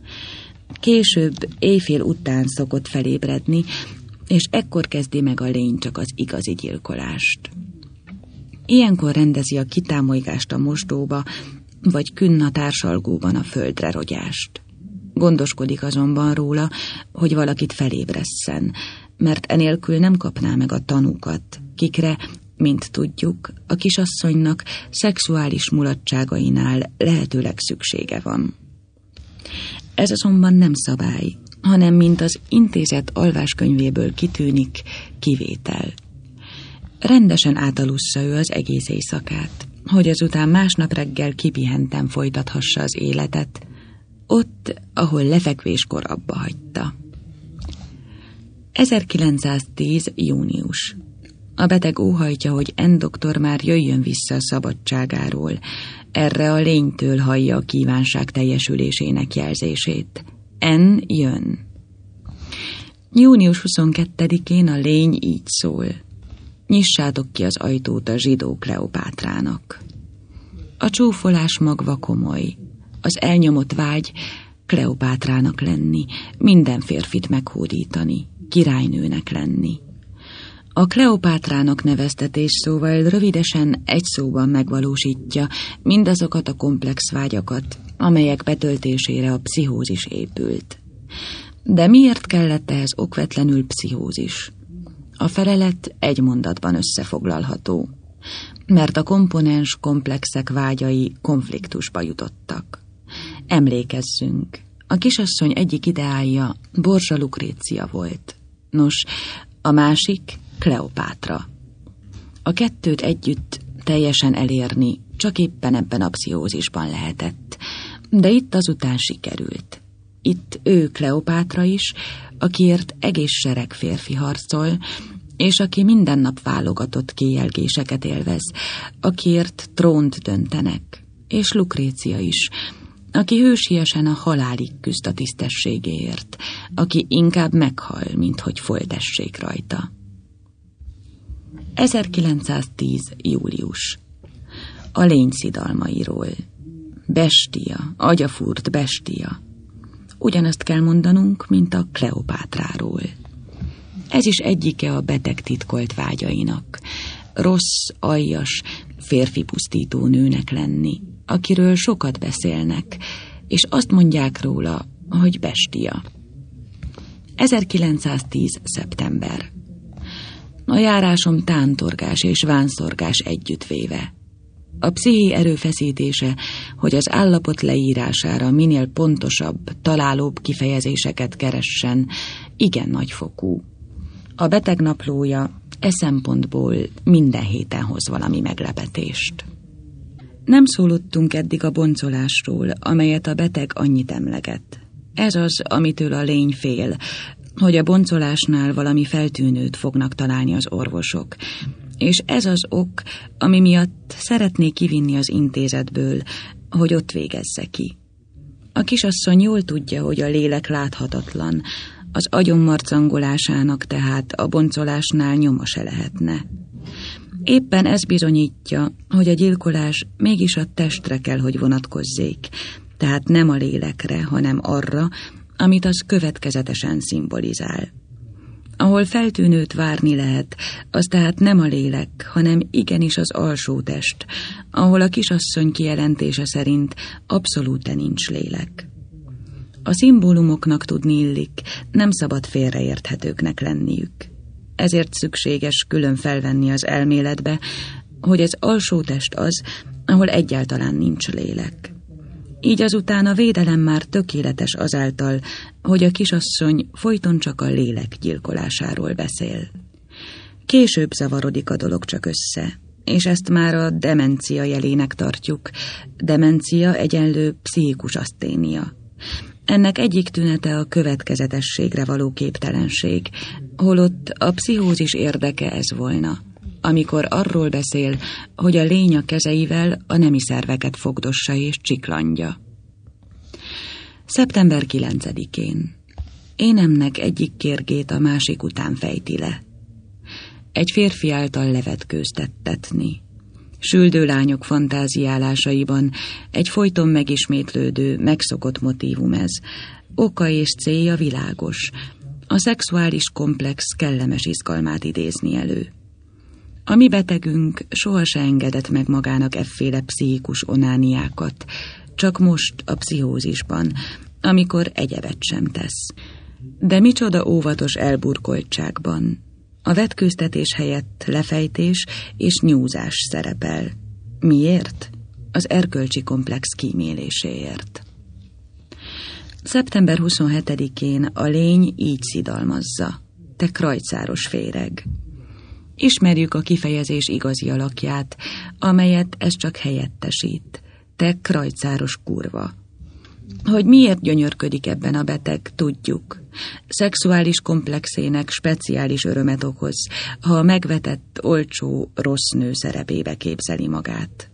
Később éjfél után szokott felébredni, és ekkor kezdi meg a lény csak az igazi gyilkolást. Ilyenkor rendezi a kitámolygást a mosdóba, vagy künn a társalgóban a földre rogyást. Gondoskodik azonban róla, hogy valakit felébresszen, mert enélkül nem kapná meg a tanúkat, kikre, mint tudjuk, a kisasszonynak szexuális mulatságainál lehetőleg szüksége van. Ez azonban nem szabály, hanem mint az intézet alváskönyvéből kitűnik, kivétel. Rendesen átalussza ő az egész éjszakát, hogy azután másnap reggel kipihenten folytathassa az életet, ott, ahol lefekvéskor abba hagyta. ezerkilencszáztíz. június. A beteg óhajtja, hogy N doktor már jöjjön vissza a szabadságáról. Erre a lénytől hallja a kívánság teljesülésének jelzését. N jön. június huszonkettedikén a lény így szól: nyissátok ki az ajtót a zsidó Kleopátrának. A csúfolás magva komoly. Az elnyomott vágy Kleopátrának lenni, minden férfit meghódítani, királynőnek lenni. A Kleopátrának neveztetés szóval rövidesen egy szóban megvalósítja mindazokat a komplex vágyakat, amelyek betöltésére a pszichózis épült. De miért kellett ehhez okvetlenül pszichózis? A felelet egy mondatban összefoglalható: mert a komponens komplexek vágyai konfliktusba jutottak. Emlékezzünk, a kisasszony egyik ideálja Borgia Lucrécia volt. Nos, a másik Kleopátra. A kettőt együtt teljesen elérni csak éppen ebben a pszichózisban lehetett, de itt azután sikerült. Itt ő Kleopátra is, akiért egész sereg férfi harcol, és aki minden nap válogatott kéjelgéseket élvez, akiért trónt döntenek, és Lucrécia is, aki hősiesen a halálig küzd a tisztességéért, aki inkább meghal, mint hogy folytessék rajta. ezerkilencszáztíz. július. A lény szidalmairól. Bestia, agyafúrt bestia. Ugyanazt kell mondanunk, mint a Kleopátráról. Ez is egyike a beteg titkolt vágyainak. Rossz, aljas, férfi pusztító nőnek lenni, akiről sokat beszélnek, és azt mondják róla, hogy bestia. ezerkilencszáztíz. szeptember. A járásom tántorgás és vánszorgás együttvéve. A psziché erőfeszítése, hogy az állapot leírására minél pontosabb, találóbb kifejezéseket keressen, igen nagyfokú. A beteg naplója e szempontból minden héten hoz valami meglepetést. Nem szólottunk eddig a boncolásról, amelyet a beteg annyit emleget. Ez az, amitől a lény fél, hogy a boncolásnál valami feltűnőt fognak találni az orvosok, és ez az ok, ami miatt szeretné kivinni az intézetből, hogy ott végezze ki. A kisasszony jól tudja, hogy a lélek láthatatlan, az agyon marcangolásának tehát a boncolásnál nyoma se lehetne. Éppen ez bizonyítja, hogy a gyilkolás mégis a testre kell, hogy vonatkozzék, tehát nem a lélekre, hanem arra, amit az következetesen szimbolizál. Ahol feltűnőt várni lehet, az tehát nem a lélek, hanem igenis az alsó test, ahol a kisasszony kijelentése szerint abszolút nincs lélek. A szimbólumoknak tudni illik, nem szabad félreérthetőknek lenniük. Ezért szükséges külön felvenni az elméletbe, hogy az alsó test az, ahol egyáltalán nincs lélek. Így azután a védelem már tökéletes azáltal, hogy a kisasszony folyton csak a lélek gyilkolásáról beszél. Később zavarodik a dolog csak össze, és ezt már a demencia jelének tartjuk. Demencia egyenlő pszichikus aszténia. Ennek egyik tünete a következetességre való képtelenség, holott a pszichózis érdeke ez volna, amikor arról beszél, hogy a lény a kezeivel a nemi szerveket fogdossa és csiklandja. szeptember kilencedikén. Énemnek egyik kérgét a másik után fejti le. Egy férfi által levetkőztettetni. Süldő lányok fantáziálásaiban egy folyton megismétlődő, megszokott motívum ez. Oka és célja világos. A szexuális komplex kellemes izgalmát idézni elő. A mi betegünk soha se engedett meg magának efféle pszichikus onániákat, csak most a pszichózisban, amikor egyebet sem tesz. De micsoda óvatos elburkoltságban. A vetkőztetés helyett lefejtés és nyúzás szerepel. Miért? Az erkölcsi komplex kíméléséért. szeptember huszonhetedikén a lény így szidalmazza. Te krajcáros féreg. Ismerjük a kifejezés igazi alakját, amelyet ez csak helyettesít. Te krajcáros kurva. Hogy miért gyönyörködik ebben a beteg, tudjuk. Szexuális komplexének speciális örömet okoz, ha a megvetett, olcsó, rossz nő szerepébe képzeli magát.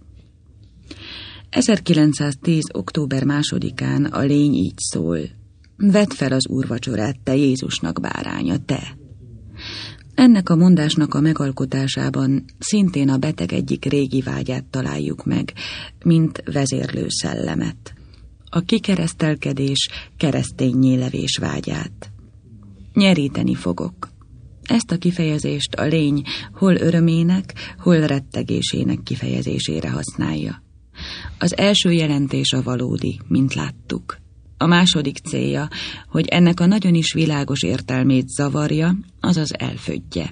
ezerkilencszáztíz. október másodikán a lény így szól. Vedd fel az úrvacsorát, te Jézusnak báránya, te! Ennek a mondásnak a megalkotásában szintén a beteg egyik régi vágyát találjuk meg, mint vezérlő szellemet. A kikeresztelkedés kereszténnyé levés vágyát. Nyeríteni fogok. Ezt a kifejezést a lény hol örömének, hol rettegésének kifejezésére használja. Az első jelentés a valódi, mint láttuk. A második célja, hogy ennek a nagyon is világos értelmét zavarja, azaz elfödje.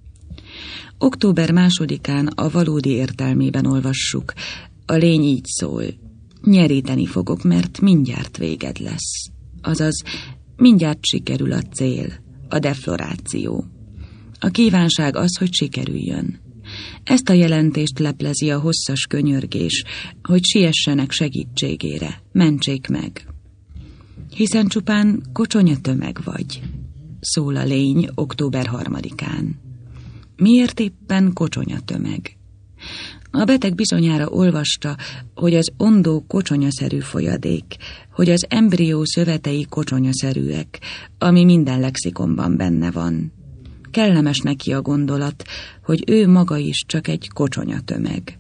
Október másodikán a valódi értelmében olvassuk. A lény így szól. Nyeríteni fogok, mert mindjárt véged lesz. Azaz, mindjárt sikerül a cél, a defloráció. A kívánság az, hogy sikerüljön. Ezt a jelentést leplezi a hosszas könyörgés, hogy siessenek segítségére, mentsék meg. Hiszen csupán kocsonya tömeg vagy, szól a lény október harmadikán. Miért éppen kocsonya tömeg? A beteg bizonyára olvasta, hogy az ondó kocsonyaszerű folyadék, hogy az embrió szövetei kocsonyaszerűek, ami minden lexikonban benne van. Kellemes neki a gondolat, hogy ő maga is csak egy kocsonyatömeg.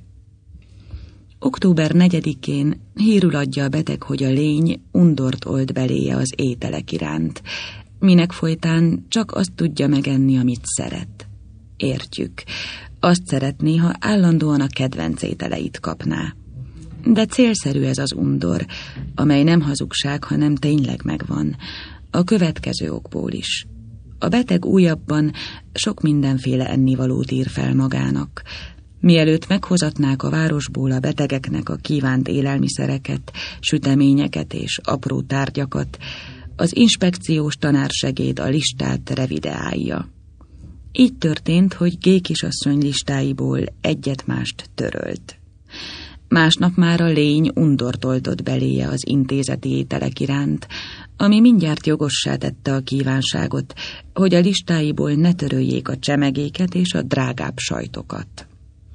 október negyedikén hírül adja a beteg, hogy a lény undort old beléje az ételek iránt, minek folytán csak azt tudja megenni, amit szeret. Értjük. Azt szeretné, ha állandóan a kedvenc ételeit kapná. De célszerű ez az undor, amely nem hazugság, hanem tényleg megvan. A következő okból is. A beteg újabban sok mindenféle ennivalót ír fel magának. Mielőtt meghozatnák a városból a betegeknek a kívánt élelmiszereket, süteményeket és apró tárgyakat, az inspekciós tanársegéd a listát revideálja. Így történt, hogy G. kisasszony listáiból egyet-mást törölt. Másnap már a lény undort oltott beléje az intézeti ételek iránt, ami mindjárt jogossá tette a kívánságot, hogy a listáiból ne töröljék a csemegéket és a drágább sajtokat.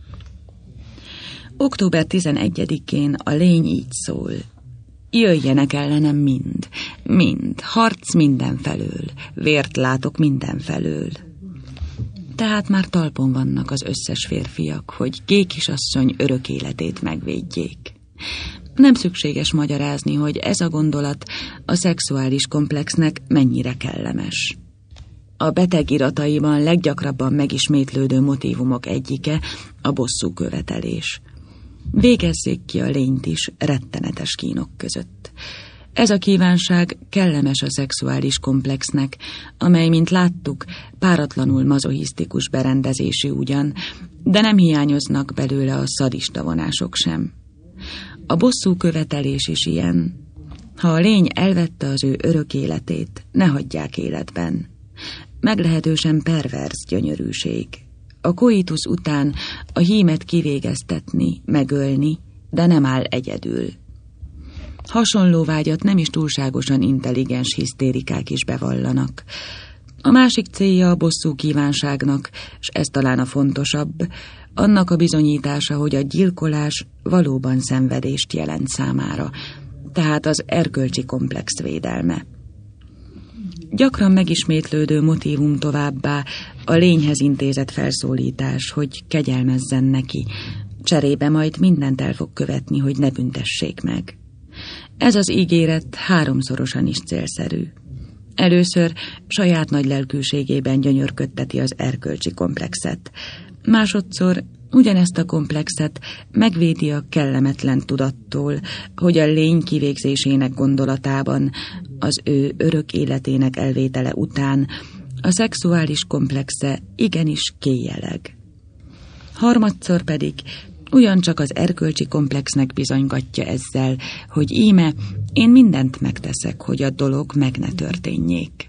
október tizenegyedikén a lény így szól: jöjjenek ellenem mind, mind, harc mindenfelől, vért látok mindenfelől. Tehát már talpon vannak az összes férfiak, hogy G kisasszony örök életét megvédjék. Nem szükséges magyarázni, hogy ez a gondolat a szexuális komplexnek mennyire kellemes. A beteg irataiban leggyakrabban megismétlődő motívumok egyike a bosszúkövetelés. Végezzék ki a lényt is rettenetes kínok között. Ez a kívánság kellemes a szexuális komplexnek, amely, mint láttuk, páratlanul mazochisztikus berendezésű ugyan, de nem hiányoznak belőle a szadista vonások sem. A bosszú követelés is ilyen. Ha a lény elvette az ő örök életét, ne hagyják életben. Meglehetősen perverz gyönyörűség. A koitus után a hímet kivégeztetni, megölni, de nem áll egyedül. Hasonló vágyat nem is túlságosan intelligens hisztérikák is bevallanak. A másik célja a bosszú kívánságnak, és ez talán a fontosabb, annak a bizonyítása, hogy a gyilkolás valóban szenvedést jelent számára, tehát az erkölcsi komplex védelme. Gyakran megismétlődő motívum továbbá a lényhez intézett felszólítás, hogy kegyelmezzen neki, cserébe majd mindent el fog követni, hogy ne büntessék meg. Ez az ígéret háromszorosan is célszerű. Először saját nagy lelkűségében gyönyörködteti az erkölcsi komplexet. Másodszor ugyanezt a komplexet megvédi a kellemetlen tudattól, hogy a lény kivégzésének gondolatában, az ő örök életének elvétele után a szexuális komplexe igenis kéjeleg. Harmadszor pedig ugyancsak az erkölcsi komplexnek bizonygatja ezzel, hogy íme én mindent megteszek, hogy a dolog meg ne történjék.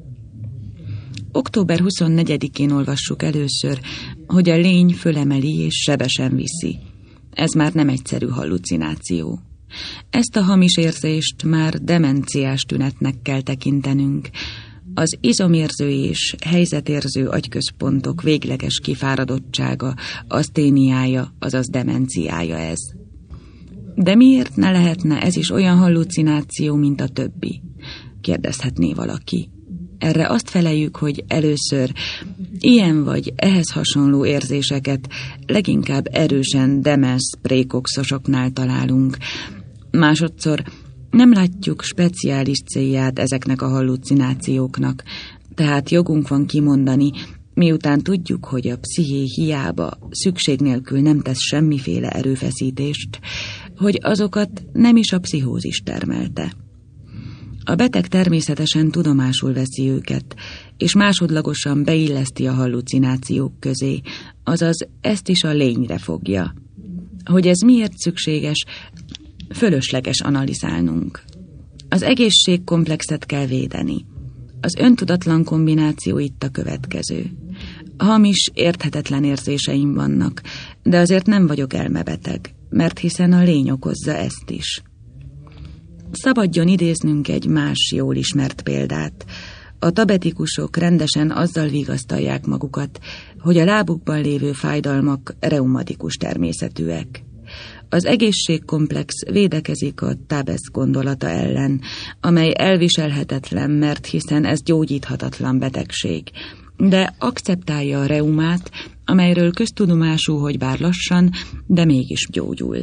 október huszonnegyedikén olvassuk először, hogy a lény fölemeli és sebesen viszi. Ez már nem egyszerű hallucináció. Ezt a hamis érzést már demenciás tünetnek kell tekintenünk. Az izomérző és helyzetérző agyközpontok végleges kifáradottsága, aszténiája, azaz demenciája ez. De miért ne lehetne ez is olyan hallucináció, mint a többi? Kérdezhetné valaki. Erre azt feleljük, hogy először ilyen vagy ehhez hasonló érzéseket leginkább erősen demens prékoxosoknál találunk. Másodszor nem látjuk speciális célját ezeknek a hallucinációknak, tehát jogunk van kimondani, miután tudjuk, hogy a psziché hiába szükség nélkül nem tesz semmiféle erőfeszítést, hogy azokat nem is a pszichózis termelte. A beteg természetesen tudomásul veszi őket, és másodlagosan beilleszti a hallucinációk közé, azaz ezt is a lényre fogja. Hogy ez miért szükséges, fölösleges analizálnunk. Az egészségkomplexet kell védeni. Az öntudatlan kombináció itt a következő. Hamis, érthetetlen érzéseim vannak, de azért nem vagyok elmebeteg, mert hiszen a lény okozza ezt is. Szabadjon idéznünk egy más jól ismert példát. A tabetikusok rendesen azzal vigasztalják magukat, hogy a lábukban lévő fájdalmak reumatikus természetűek. Az egészségkomplex védekezik a tabesz gondolata ellen, amely elviselhetetlen, mert hiszen ez gyógyíthatatlan betegség, de akceptálja a reumát, amelyről köztudomású, hogy bár lassan, de mégis gyógyul.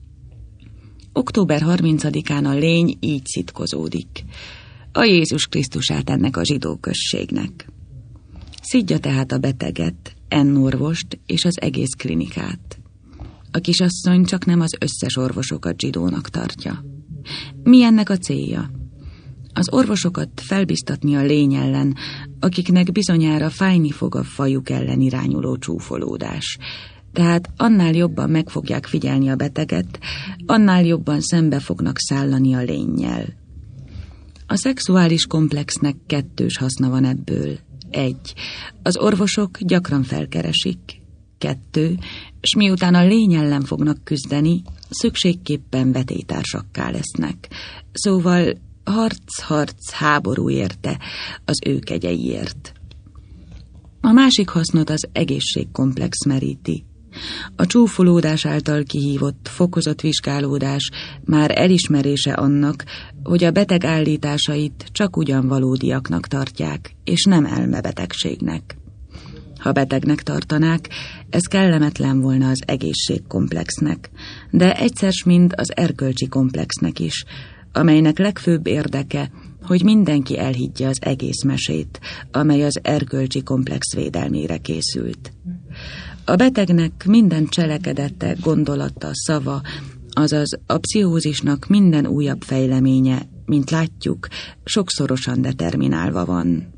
október harmincadikán a lény így szitkozódik. A Jézus Krisztusát ennek a zsidó községnek. Szidja tehát a beteget, N orvost és az egész klinikát. A kisasszony csak nem az összes orvosokat zsidónak tartja. Mi ennek a célja? Az orvosokat felbiztatni a lény ellen, akiknek bizonyára fájni fog a fajuk ellen irányuló csúfolódás. Tehát annál jobban meg fogják figyelni a beteget, annál jobban szembe fognak szállani a lénnyel. A szexuális komplexnek kettős haszna van ebből. Egy, az orvosok gyakran felkeresik. Kettő, és miután a lény ellen fognak küzdeni, szükségképpen vetélytársakká lesznek. Szóval harc-harc háború érte az ő kegyeiért. A másik hasznot az egészségkomplex meríti. A csúfolódás által kihívott fokozott vizsgálódás már elismerése annak, hogy a beteg állításait csak ugyan valódiaknak tartják, és nem elmebetegségnek. Ha betegnek tartanák, ez kellemetlen volna az egészségkomplexnek, de egyszer s mind az erkölcsi komplexnek is, amelynek legfőbb érdeke, hogy mindenki elhiggye az egész mesét, amely az erkölcsi komplex védelmére készült. A betegnek minden cselekedete, gondolata, szava, azaz a pszichózisnak minden újabb fejleménye, mint látjuk, sokszorosan determinálva van.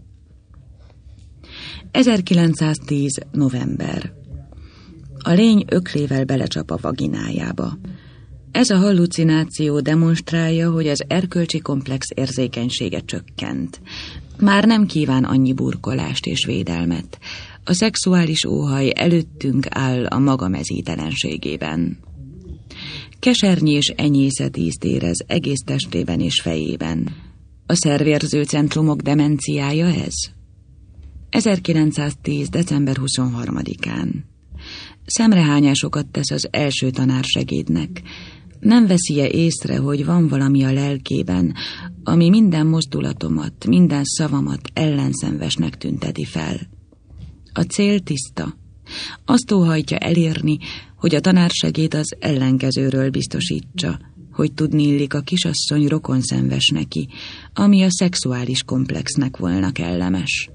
ezerkilencszáztíz. november. A lény öklével belecsap a vaginájába. Ez a hallucináció demonstrálja, hogy az erkölcsi komplex érzékenysége csökkent. Már nem kíván annyi burkolást és védelmet. A szexuális óhaj előttünk áll a maga mezítelenségében. Kesernyés és enyészet ízt érez egész testében és fejében. A szervérző centrumok demenciája ez? ezerkilencszáztíz. december huszonharmadikán. Szemrehányásokat tesz az első tanársegédnek. Nem veszi-e észre, hogy van valami a lelkében, ami minden mozdulatomat, minden szavamat ellenszenvesnek tünteti fel. A cél tiszta. Azt óhajtja elérni, hogy a tanársegéd az ellenkezőről biztosítsa, hogy tudniillik a kisasszony rokonszenves neki, ami a szexuális komplexnek volna kellemes.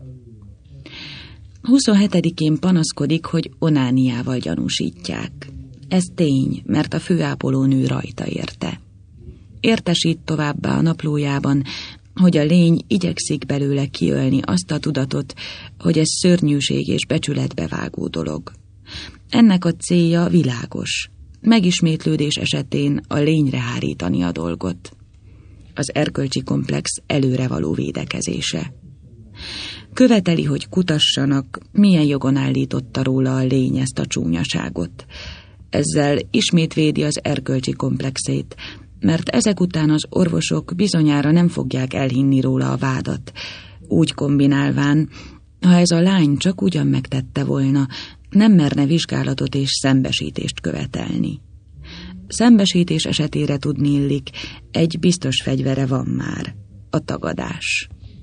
huszonhetedikén panaszkodik, hogy onániával gyanúsítják. Ez tény, mert a főápolónő rajta érte. Értesít továbbá a naplójában, hogy a lény igyekszik belőle kiölni azt a tudatot, hogy ez szörnyűség és becsületbe vágó dolog. Ennek a célja világos. Megismétlődés esetén a lényre hárítani a dolgot. Az erkölcsi komplex előrevaló védekezése. Követeli, hogy kutassanak, milyen jogon állította róla a lény ezt a csúnyaságot. Ezzel ismét védi az erkölcsi komplexét, mert ezek után az orvosok bizonyára nem fogják elhinni róla a vádat, úgy kombinálván, ha ez a lány csak ugyan megtette volna, nem merne vizsgálatot és szembesítést követelni. Szembesítés esetére tudniillik, egy biztos fegyvere van már, a tagadás.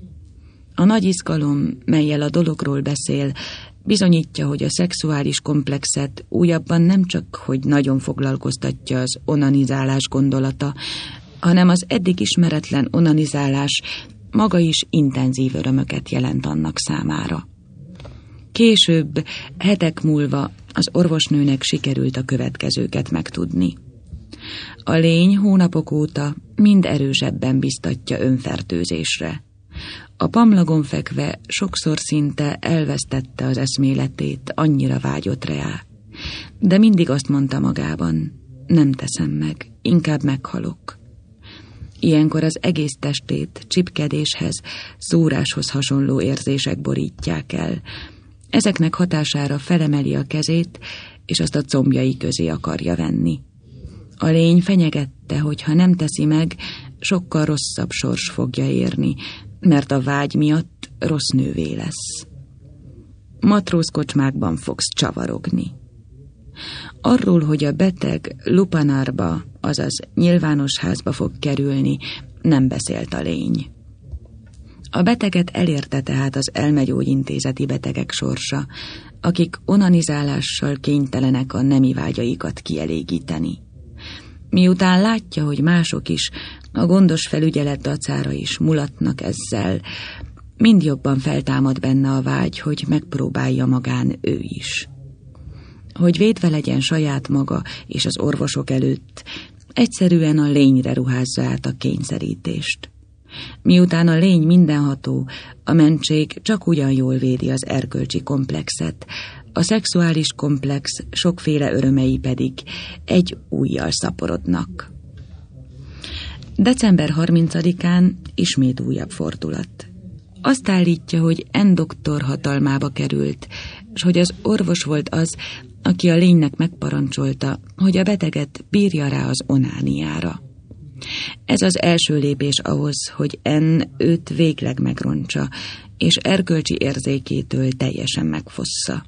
A nagy izgalom, mellyel a dologról beszél, bizonyítja, hogy a szexuális komplexet újabban nem csak, hogy nagyon foglalkoztatja az onanizálás gondolata, hanem az eddig ismeretlen onanizálás maga is intenzív örömöket jelent annak számára. Később, hetek múlva az orvosnőnek sikerült a következőket megtudni. A lény hónapok óta mind erősebben biztatja önfertőzésre. A pamlagon fekve sokszor szinte elvesztette az eszméletét, annyira vágyott rá. De mindig azt mondta magában, nem teszem meg, inkább meghalok. Ilyenkor az egész testét csipkedéshez, szúráshoz hasonló érzések borítják el. Ezeknek hatására felemeli a kezét, és azt a combjai közé akarja venni. A lény fenyegette, hogy ha nem teszi meg, sokkal rosszabb sors fogja érni, mert a vágy miatt rossz nővé lesz. Matrózkocsmákban fogsz csavarogni. Arról, hogy a beteg lupanárba, azaz nyilvános házba fog kerülni, nem beszélt a lény. A beteget elérte tehát az elmegyógyintézeti betegek sorsa, akik onanizálással kénytelenek a nemi vágyaikat kielégíteni. Miután látja, hogy mások is, a gondos felügyelet dacára is mulatnak ezzel, mind jobban feltámad benne a vágy, hogy megpróbálja magán ő is. Hogy védve legyen saját maga és az orvosok előtt, egyszerűen a lényre ruházza át a kényszerítést. Miután a lény mindenható, a mentség csak ugyan jól védi az erkölcsi komplexet, a szexuális komplex sokféle örömei pedig egy ujjal szaporodnak. december harmincadikán ismét újabb fordulat. Azt állítja, hogy N doktor hatalmába került, s hogy az orvos volt az, aki a lénynek megparancsolta, hogy a beteget bírja rá az onániára. Ez az első lépés ahhoz, hogy N őt végleg megrontsa, és erkölcsi érzékétől teljesen megfossza.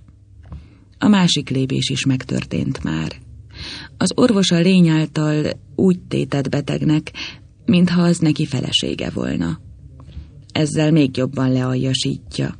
A másik lépés is megtörtént már. Az orvos a lény által úgy tétett betegnek, mintha az neki felesége volna. Ezzel még jobban lealjasítja.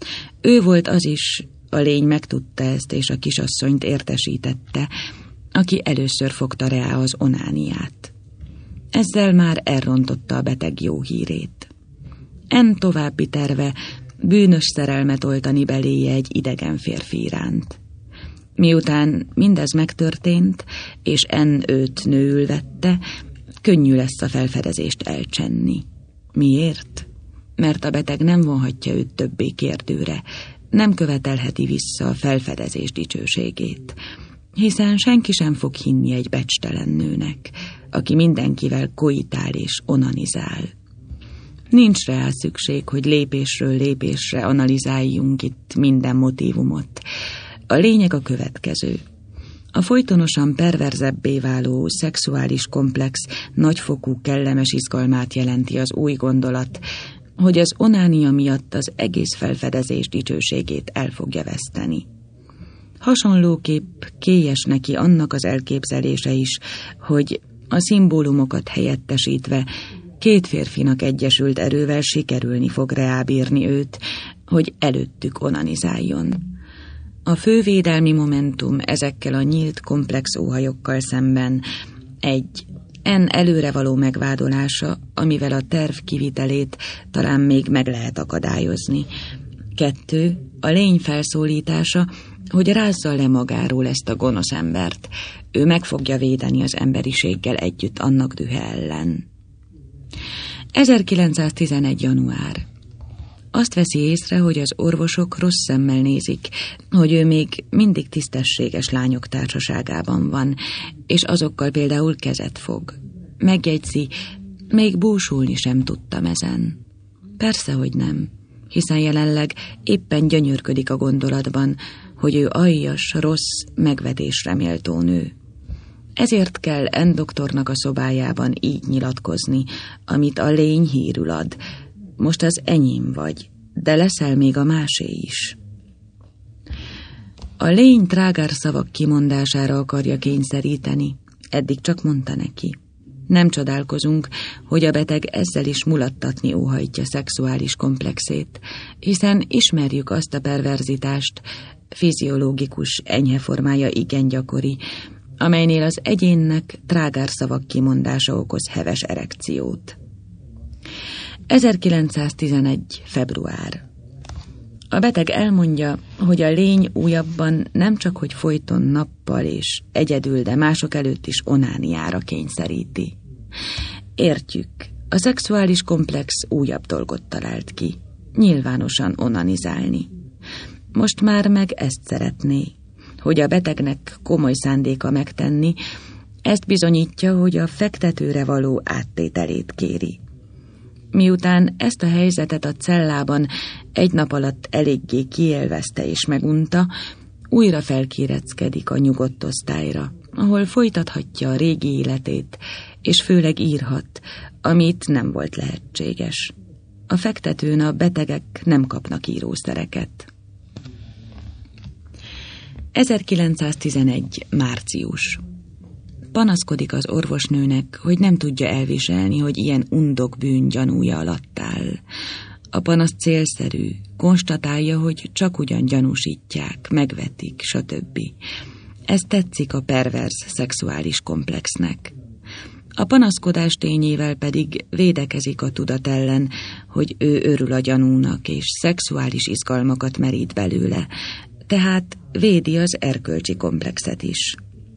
Ő volt az is, a lény megtudta ezt, és a kisasszonyt értesítette, aki először fogta rá az onániát. Ezzel már elrontotta a beteg jó hírét. En további terve bűnös szerelmet oltani beléje egy idegen férfi iránt. Miután mindez megtörtént, és En őt nőül vette, könnyű lesz a felfedezést elcsenni. Miért? Mert a beteg nem vonhatja őt többé kérdőre, nem követelheti vissza a felfedezés dicsőségét, hiszen senki sem fog hinni egy becstelen nőnek, aki mindenkivel koitál és onanizál. Nincs rá szükség, hogy lépésről lépésre analizáljunk itt minden motívumot. A lényeg a következő. A folytonosan perverzebbé váló szexuális komplex nagyfokú kellemes izgalmát jelenti az új gondolat, hogy az onánia miatt az egész felfedezés dicsőségét el fogja veszteni. Hasonlóképp kélyes neki annak az elképzelése is, hogy a szimbólumokat helyettesítve két férfinak egyesült erővel sikerülni fog rábírni őt, hogy előttük onanizáljon. A fővédelmi momentum ezekkel a nyílt komplex óhajokkal szemben egy En előrevaló megvádolása, amivel a terv kivitelét talán még meg lehet akadályozni. Kettő, a lény felszólítása, hogy rázza le magáról ezt a gonosz embert. Ő meg fogja védeni az emberiséggel együtt annak dühe ellen. ezerkilencszáztizenegy. január. Azt veszi észre, hogy az orvosok rossz szemmel nézik, hogy ő még mindig tisztességes lányok társaságában van, és azokkal például kezet fog. Megjegyzi, még búsulni sem tudtam ezen. Persze, hogy nem, hiszen jelenleg éppen gyönyörködik a gondolatban, hogy ő aljas, rossz, megvetésre méltó nő. Ezért kell En doktornak a szobájában így nyilatkozni, amit a lény hírül ad. Most az enyém vagy, de leszel még a másé is. A lény trágár szavak kimondására akarja kényszeríteni, eddig csak mondta neki. Nem csodálkozunk, hogy a beteg ezzel is mulattatni óhajtja szexuális komplexét, hiszen ismerjük azt a perverzitást, fiziológikus, enyhe formája igen gyakori, amelynél az egyénnek trágár szavak kimondása okoz heves erekciót. ezerkilencszáztizenegy. február. A beteg elmondja, hogy a lény újabban nem csak hogy folyton nappal és egyedül, de mások előtt is onániára kényszeríti. Értjük, a szexuális komplex újabb dolgot talált ki, nyilvánosan onanizálni. Most már meg ezt szeretné, hogy a betegnek komoly szándéka megtenni, ezt bizonyítja, hogy a fektetőre való áttételét kéri. Miután ezt a helyzetet a cellában egy nap alatt eléggé kiélvezte és megunta, újra felkéreckedik a nyugodt osztályra, ahol folytathatja a régi életét, és főleg írhat, amit nem volt lehetséges. A fektetőn a betegek nem kapnak írószereket. ezerkilencszáztizenegy. március. Panaszkodik az orvosnőnek, hogy nem tudja elviselni, hogy ilyen undok bűn gyanúja alatt áll. A panasz célszerű, konstatálja, hogy csak ugyan gyanúsítják, megvetik, stb. Ez tetszik a perverz szexuális komplexnek. A panaszkodás tényével pedig védekezik a tudat ellen, hogy ő örül a gyanúnak, és szexuális izgalmakat merít belőle, tehát védi az erkölcsi komplexet is.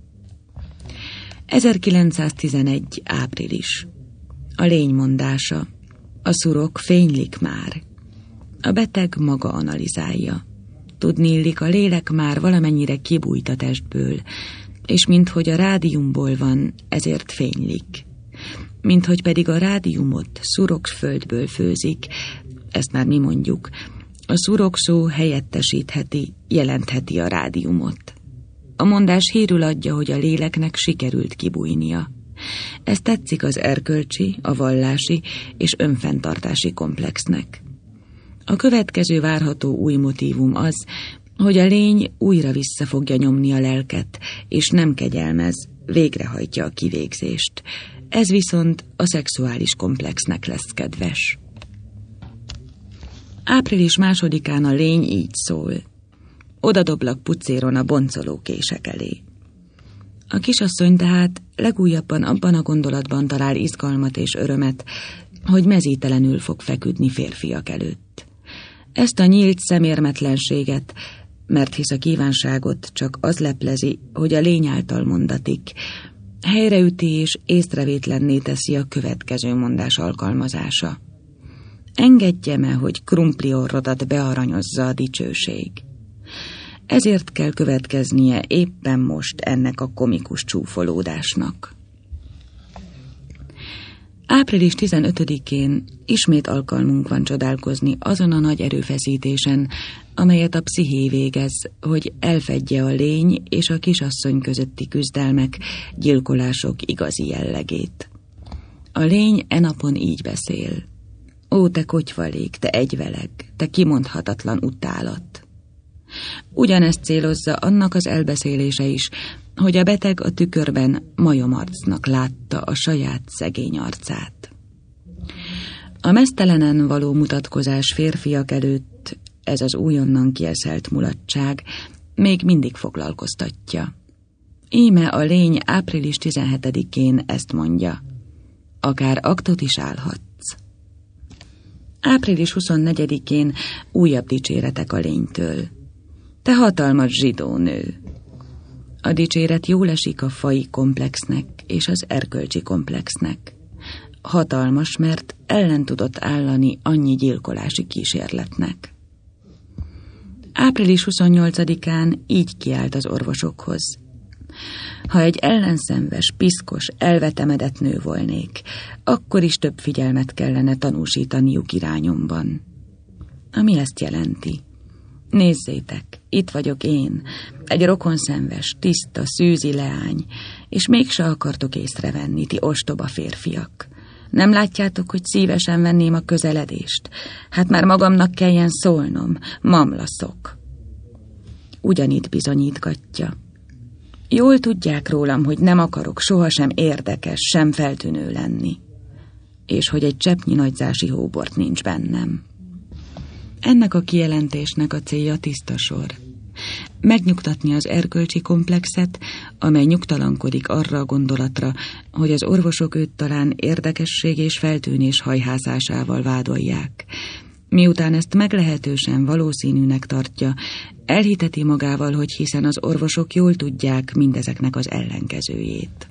ezerkilencszáztizenegy. április. A lény mondása. A szurok fénylik már. A beteg maga analizálja. Tudniillik, a lélek már valamennyire kibújt a testből, és minthogy a rádiumból van, ezért fénylik. Minthogy pedig a rádiumot szurokszföldből főzik, ezt már mi mondjuk, a szurok szó helyettesítheti, jelentheti a rádiumot. A mondás hírül adja, hogy a léleknek sikerült kibújnia. Ez tetszik az erkölcsi, a vallási és önfenntartási komplexnek. A következő várható új motívum az, hogy a lény újra vissza fogja nyomni a lelket, és nem kegyelmez, végrehajtja a kivégzést. Ez viszont a szexuális komplexnek lesz kedves. Április másodikán a lény így szól. Odadoblak pucéron a boncoló kések elé. A kisasszony tehát legújabban abban a gondolatban talál izgalmat és örömet, hogy mezítelenül fog feküdni férfiak előtt. Ezt a nyílt szemérmetlenséget, mert hisz a kívánságot csak az leplezi, hogy a lény által mondatik, helyreüti és észrevétlenné teszi a következő mondás alkalmazása. Engedjem-e, hogy krumpli orrodat bearanyozza a dicsőség? Ezért kell következnie éppen most ennek a komikus csúfolódásnak. Április tizenötödikén ismét alkalmunk van csodálkozni azon a nagy erőfeszítésen, amelyet a psziché végez, hogy elfedje a lény és a kisasszony közötti küzdelmek, gyilkolások igazi jellegét. A lény e napon így beszél. Ó, te kotyvalék, te egyveleg, te kimondhatatlan utálat. Ugyanezt célozza annak az elbeszélése is, hogy a beteg a tükörben majomarcnak látta a saját szegény arcát. A meztelenen való mutatkozás férfiak előtt, ez az újonnan kieszelt mulatság, még mindig foglalkoztatja. Íme a lény április tizenhetedikén ezt mondja. Akár aktot is állhatsz. április huszonnegyedikén újabb dicséretek a lénytől. Te hatalmas zsidó nő. A dicséret jól esik a faji komplexnek és az erkölcsi komplexnek. Hatalmas, mert ellen tudott állani annyi gyilkolási kísérletnek. április huszonnyolcadikán így kiállt az orvosokhoz. Ha egy ellenszenves, piszkos, elvetemedett nő volnék, akkor is több figyelmet kellene tanúsítaniuk irányomban. Ami ezt jelenti. Nézzétek, itt vagyok én, egy rokonszenves, tiszta, szűzi leány, és mégse akartok észrevenni, ti ostoba férfiak. Nem látjátok, hogy szívesen venném a közeledést? Hát már magamnak kelljen szólnom, mamlaszok. Ugyanitt bizonyítgatja. Jól tudják rólam, hogy nem akarok sohasem érdekes, sem feltűnő lenni, és hogy egy cseppnyi nagyzási hóbort nincs bennem. Ennek a kijelentésnek a célja tiszta sor. Megnyugtatni az erkölcsi komplexet, amely nyugtalankodik arra a gondolatra, hogy az orvosok őt talán érdekesség és feltűnés hajhászásával vádolják. Miután ezt meglehetősen valószínűnek tartja, elhiteti magával, hogy hiszen az orvosok jól tudják mindezeknek az ellenkezőjét.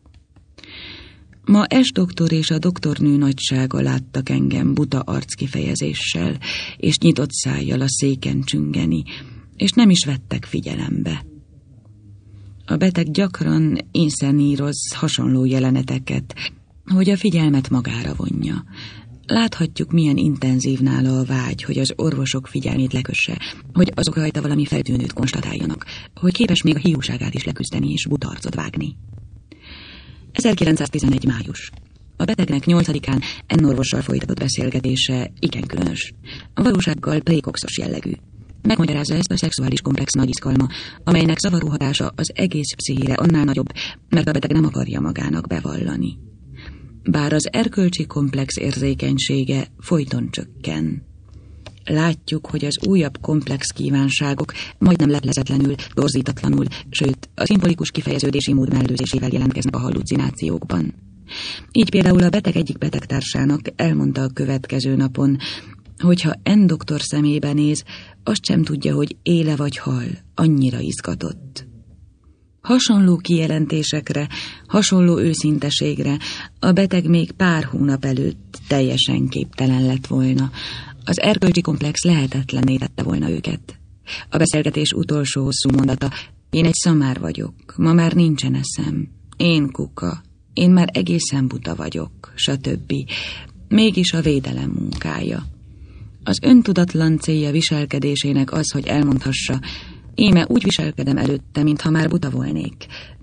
Ma S. doktor és a doktornő nagysága láttak engem buta arckifejezéssel, és nyitott szájjal a széken csüngeni, és nem is vettek figyelembe. A beteg gyakran inszeníroz hasonló jeleneteket, hogy a figyelmet magára vonja. Láthatjuk, milyen intenzív nála a vágy, hogy az orvosok figyelmét lekösse, hogy azok rajta valami feltűnőt konstatáljanak, hogy képes még a hiúságát is leküzdeni és buta arcot vágni. ezerkilencszáztizenegy. május. A betegnek nyolcadikán N. orvossal folytatott beszélgetése igen különös. A valósággal prékoxos jellegű. Megmagyarázza ezt a szexuális komplex nagy izgalma, amelynek zavaró hatása az egész pszichére annál nagyobb, mert a beteg nem akarja magának bevallani. Bár az erkölcsi komplex érzékenysége folyton csökken. Látjuk, hogy az újabb komplex kívánságok majdnem leplezetlenül, torzítatlanul, sőt, a szimbolikus kifejeződési mód mellőzésével jelentkeznek a hallucinációkban. Így például a beteg egyik betegtársának elmondta a következő napon, hogyha N. doktor szemébe néz, azt sem tudja, hogy éle vagy hal, annyira izgatott. Hasonló kijelentésekre, hasonló őszinteségre a beteg még pár hónap előtt teljesen képtelen lett volna. Az erkölcsi komplex lehetetlenné tette volna őket. A beszélgetés utolsó hosszú mondata, én egy szamár vagyok, ma már nincsen eszem, én kuka, én már egészen buta vagyok, stb. Mégis a védelem munkája. Az öntudatlan célja viselkedésének az, hogy elmondhassa, íme úgy viselkedem előtte, mintha már buta volnék,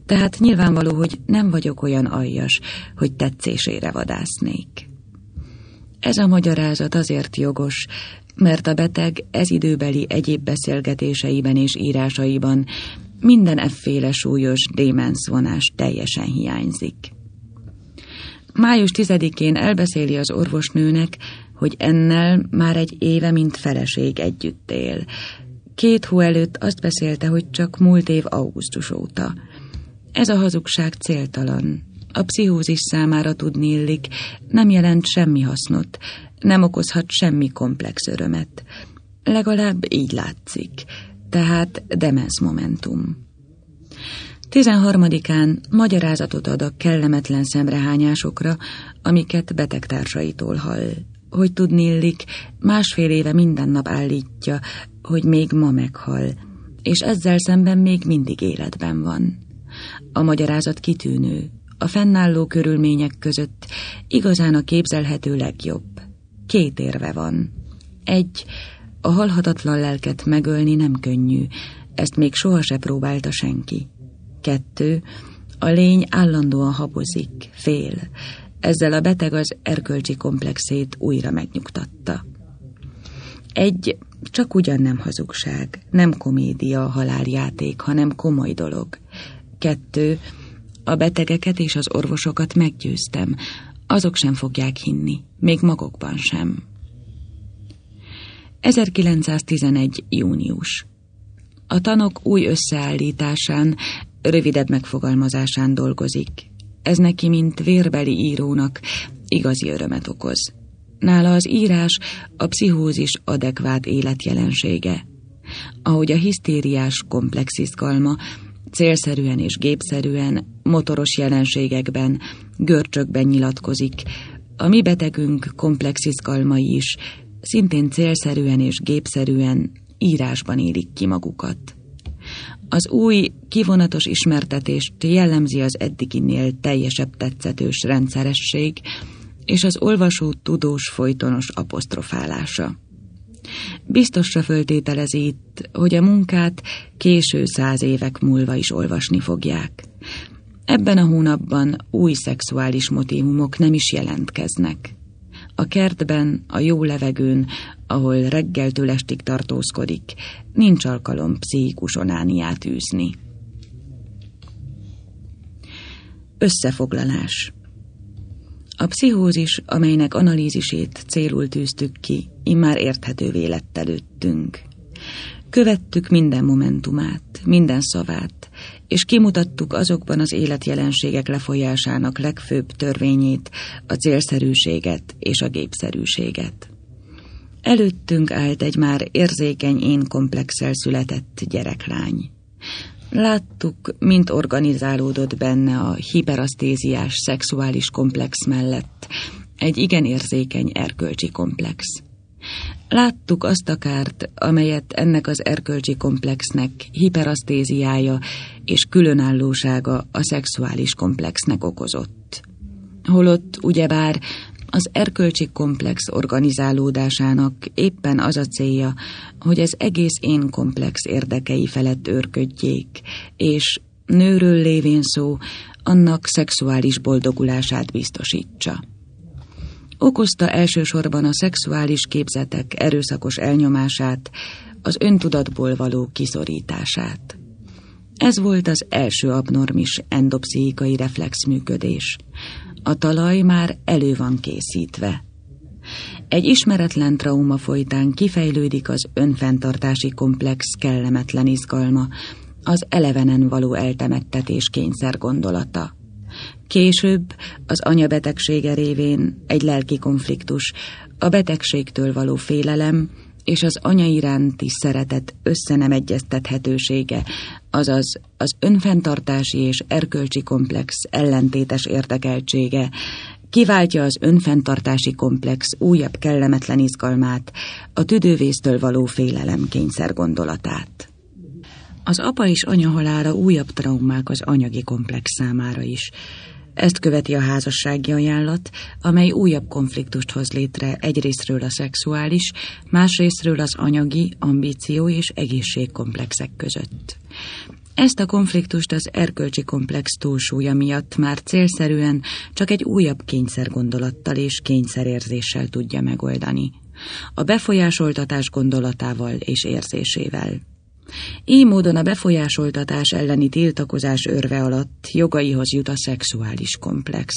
Tehát nyilvánvaló, hogy nem vagyok olyan aljas, hogy tetszésére vadásznék. Ez a magyarázat azért jogos, mert a beteg ez időbeli egyéb beszélgetéseiben és írásaiban minden efféle súlyos démenszvonás teljesen hiányzik. május tizedikén elbeszéli az orvosnőnek, hogy ennel már egy éve mint feleség együtt él. Két hó előtt azt beszélte, hogy csak múlt év augusztus óta. Ez a hazugság céltalan. A pszichózis számára tudniillik, nem jelent semmi hasznot, nem okozhat semmi komplex örömet. Legalább így látszik, tehát demens momentum. tizenharmadikán magyarázatot ad a kellemetlen szemrehányásokra, amiket betegtársaitól hall. Hogy tudniillik, másfél éve minden nap állítja, hogy még ma meghal, és ezzel szemben még mindig életben van. A magyarázat kitűnő, a fennálló körülmények között igazán a képzelhető legjobb. Két érve van. Egy, a halhatatlan lelket megölni nem könnyű, ezt még soha se próbálta senki. Kettő, a lény állandóan habozik, fél. Ezzel a beteg az erkölcsi komplexét újra megnyugtatta. Egy, csak ugyan nem hazugság, nem komédia a haláljáték, hanem komoly dolog. Kettő, a betegeket és az orvosokat meggyőztem, azok sem fogják hinni, még magukban sem. ezerkilencszáztizenegy. június. A tanok új összeállításán, rövidebb megfogalmazásán dolgozik. Ez neki, mint vérbeli írónak, igazi örömet okoz. Nála az írás a pszichózis adekvát életjelensége. Ahogy a hisztériás komplex izgalma, célszerűen és gépszerűen, motoros jelenségekben, görcsökben nyilatkozik, a mi betegünk komplex izgalmai is szintén célszerűen és gépszerűen írásban élik ki magukat. Az új, kivonatos ismertetést jellemzi az eddiginél teljesebb tetszetős rendszeresség és az olvasó tudós folytonos apostrofálása. Biztosra föltételezi itt, hogy a munkát késő száz évek múlva is olvasni fogják. Ebben a hónapban új szexuális motívumok nem is jelentkeznek. A kertben, a jó levegőn, ahol reggeltől estig tartózkodik, nincs alkalom pszichikus onániát űzni. Összefoglalás. A pszichózis, amelynek analízisét célul tűztük ki, immár érthetővé lett előttünk. Követtük minden momentumát, minden szavát, és kimutattuk azokban az életjelenségek lefolyásának legfőbb törvényét, a célszerűséget és a gépszerűséget. Előttünk állt egy már érzékeny én komplexsel született gyereklány. Láttuk, mint organizálódott benne a hiperasztéziás szexuális komplex mellett egy igen érzékeny erkölcsi komplex. Láttuk azt a kárt, amelyet ennek az erkölcsi komplexnek hiperasztéziája és különállósága a szexuális komplexnek okozott. Holott ugyebár az erkölcsi komplex organizálódásának éppen az a célja, hogy az egész én komplex érdekei felett őrködjék, és nőről lévén szó, annak szexuális boldogulását biztosítsa. Okozta elsősorban a szexuális képzetek erőszakos elnyomását, az öntudatból való kiszorítását. Ez volt az első abnormis endopszichikai reflexműködés. A talaj már elő van készítve. Egy ismeretlen trauma folytán kifejlődik az önfenntartási komplex kellemetlen izgalma, az elevenen való eltemettetés kényszer gondolata. Később az anya betegsége révén egy lelki konfliktus, a betegségtől való félelem és az anya iránti szeretet össze nem egyeztethetősége, azaz az önfenntartási és erkölcsi komplex ellentétes érdekeltsége kiváltja az önfenntartási komplex újabb kellemetlen izgalmát, a tüdővésztől való félelem kényszer gondolatát. Az apa és anya halála újabb traumák az anyagi komplex számára is. Ezt követi a házassági ajánlat, amely újabb konfliktust hoz létre egyrészről a szexuális, másrészről az anyagi, ambíció és egészségkomplexek között. Ezt a konfliktust az erkölcsi komplex túlsúlya miatt már célszerűen csak egy újabb kényszergondolattal és kényszerérzéssel tudja megoldani. A befolyásoltatás gondolatával és érzésével. Így módon a befolyásoltatás elleni tiltakozás örve alatt jogaihoz jut a szexuális komplex.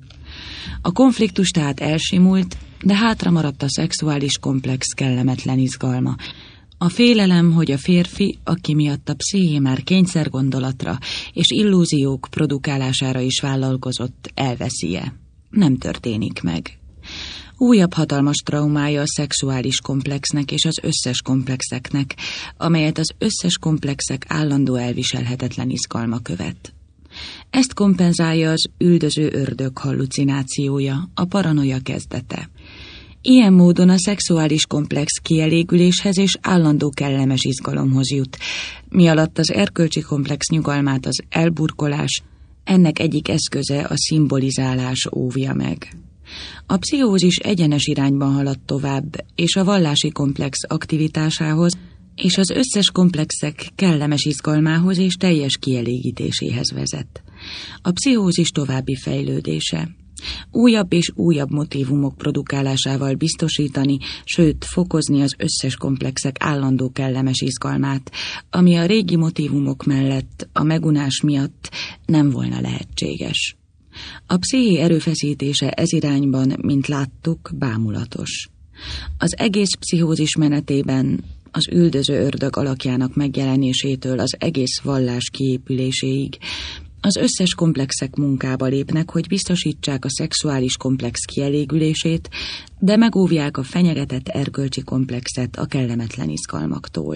A konfliktus tehát elsimult, de hátra maradt a szexuális komplex kellemetlen izgalma. A félelem, hogy a férfi, aki miatt a psziché már kényszergondolatra és illúziók produkálására is vállalkozott, elveszi-e. Nem történik meg. Újabb hatalmas traumája a szexuális komplexnek és az összes komplexeknek, amelyet az összes komplexek állandó elviselhetetlen izgalma követ. Ezt kompenzálja az üldöző ördög hallucinációja, a paranoia kezdete. Ilyen módon a szexuális komplex kielégüléshez és állandó kellemes izgalomhoz jut, mi alatt az erkölcsi komplex nyugalmát az elburkolás, ennek egyik eszköze a szimbolizálás óvja meg. A pszichózis egyenes irányban halad tovább, és a vallási komplex aktivitásához, és az összes komplexek kellemes izgalmához és teljes kielégítéséhez vezet. A pszichózis további fejlődése. Újabb és újabb motívumok produkálásával biztosítani, sőt fokozni az összes komplexek állandó kellemes izgalmát, ami a régi motívumok mellett a megunás miatt nem volna lehetséges. A psziché erőfeszítése ez irányban, mint láttuk, bámulatos. Az egész pszichózis menetében az üldöző ördög alakjának megjelenésétől az egész vallás kiépüléséig az összes komplexek munkába lépnek, hogy biztosítsák a szexuális komplex kielégülését, de megóvják a fenyegetett erkölcsi komplexet a kellemetlen izgalmaktól.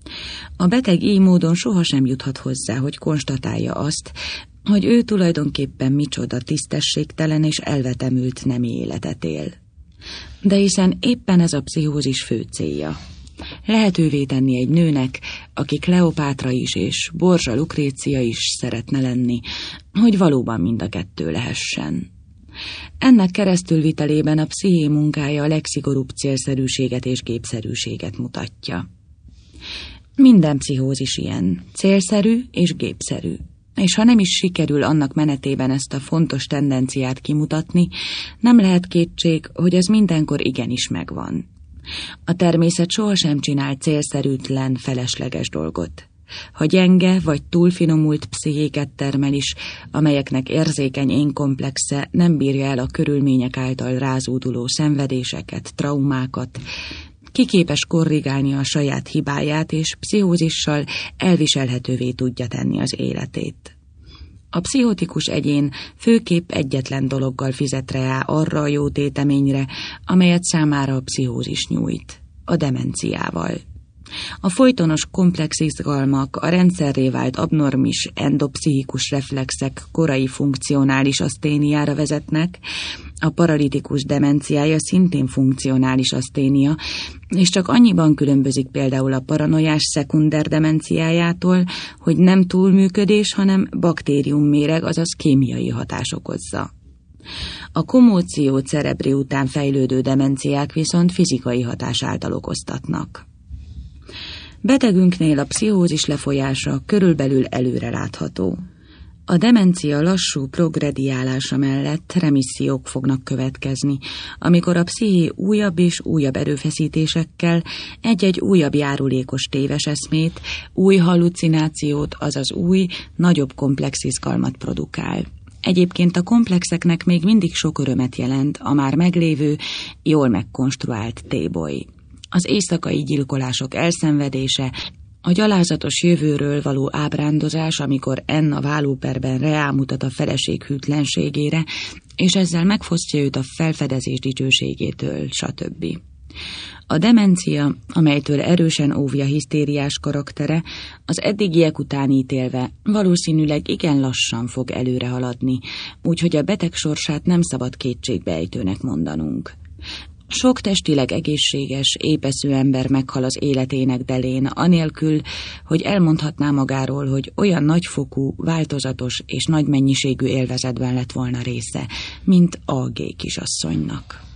A beteg így módon sohasem juthat hozzá, hogy konstatálja azt, hogy ő tulajdonképpen micsoda tisztességtelen és elvetemült nemi életet él. De hiszen éppen ez a pszichózis fő célja. Lehetővé tenni egy nőnek, aki Kleopátra is és Borzsa Lukrécia is szeretne lenni, hogy valóban mind a kettő lehessen. Ennek keresztülvitelében a psziché munkája a legszigorúbb célszerűséget és gépszerűséget mutatja. Minden pszichózis ilyen, célszerű és gépszerű. És ha nem is sikerül annak menetében ezt a fontos tendenciát kimutatni, nem lehet kétség, hogy ez mindenkor igenis megvan. A természet sohasem csinál célszerűtlen, felesleges dolgot. Ha gyenge vagy túlfinomult pszichéket termel is, amelyeknek érzékeny énkomplexe nem bírja el a körülmények által rázóduló szenvedéseket, traumákat, ki képes korrigálni a saját hibáját, és pszichózissal elviselhetővé tudja tenni az életét. A pszichotikus egyén főképp egyetlen dologgal fizet rá arra a jó téteményre, amelyet számára a pszichózis nyújt, a demenciával. A folytonos komplex izgalmak, a rendszerré vált abnormis endopszichikus reflexek korai funkcionális aszténiára vezetnek, a paralitikus demenciája szintén funkcionális aszténia, és csak annyiban különbözik például a paranoiás szekunder demenciájától, hogy nem túlműködés, hanem baktériumméreg, azaz kémiai hatás okozza. A komóció cerebri után fejlődő demenciák viszont fizikai hatás által okoztatnak. Betegünknél a pszichózis lefolyása körülbelül előre látható. A demencia lassú progrediálása mellett remissziók fognak következni, amikor a psziché újabb és újabb erőfeszítésekkel egy-egy újabb járulékos téves eszmét, új hallucinációt, azaz új, nagyobb komplex izgalmat produkál. Egyébként a komplexeknek még mindig sok örömet jelent a már meglévő, jól megkonstruált téboly. Az éjszakai gyilkolások elszenvedése, a gyalázatos jövőről való ábrándozás, amikor N a vállóperben reálmutat a feleség hűtlenségére, és ezzel megfosztja őt a felfedezés dicsőségétől, stb. A demencia, amelytől erősen óvja hisztériás karaktere, az eddigiek után ítélve valószínűleg igen lassan fog előre haladni, úgyhogy a beteg sorsát nem szabad kétségbeejtőnek mondanunk. Sok testileg egészséges, épeszű ember meghal az életének delén, anélkül, hogy elmondhatná magáról, hogy olyan nagyfokú, változatos és nagy mennyiségű élvezetben lett volna része, mint A G kisasszonynak.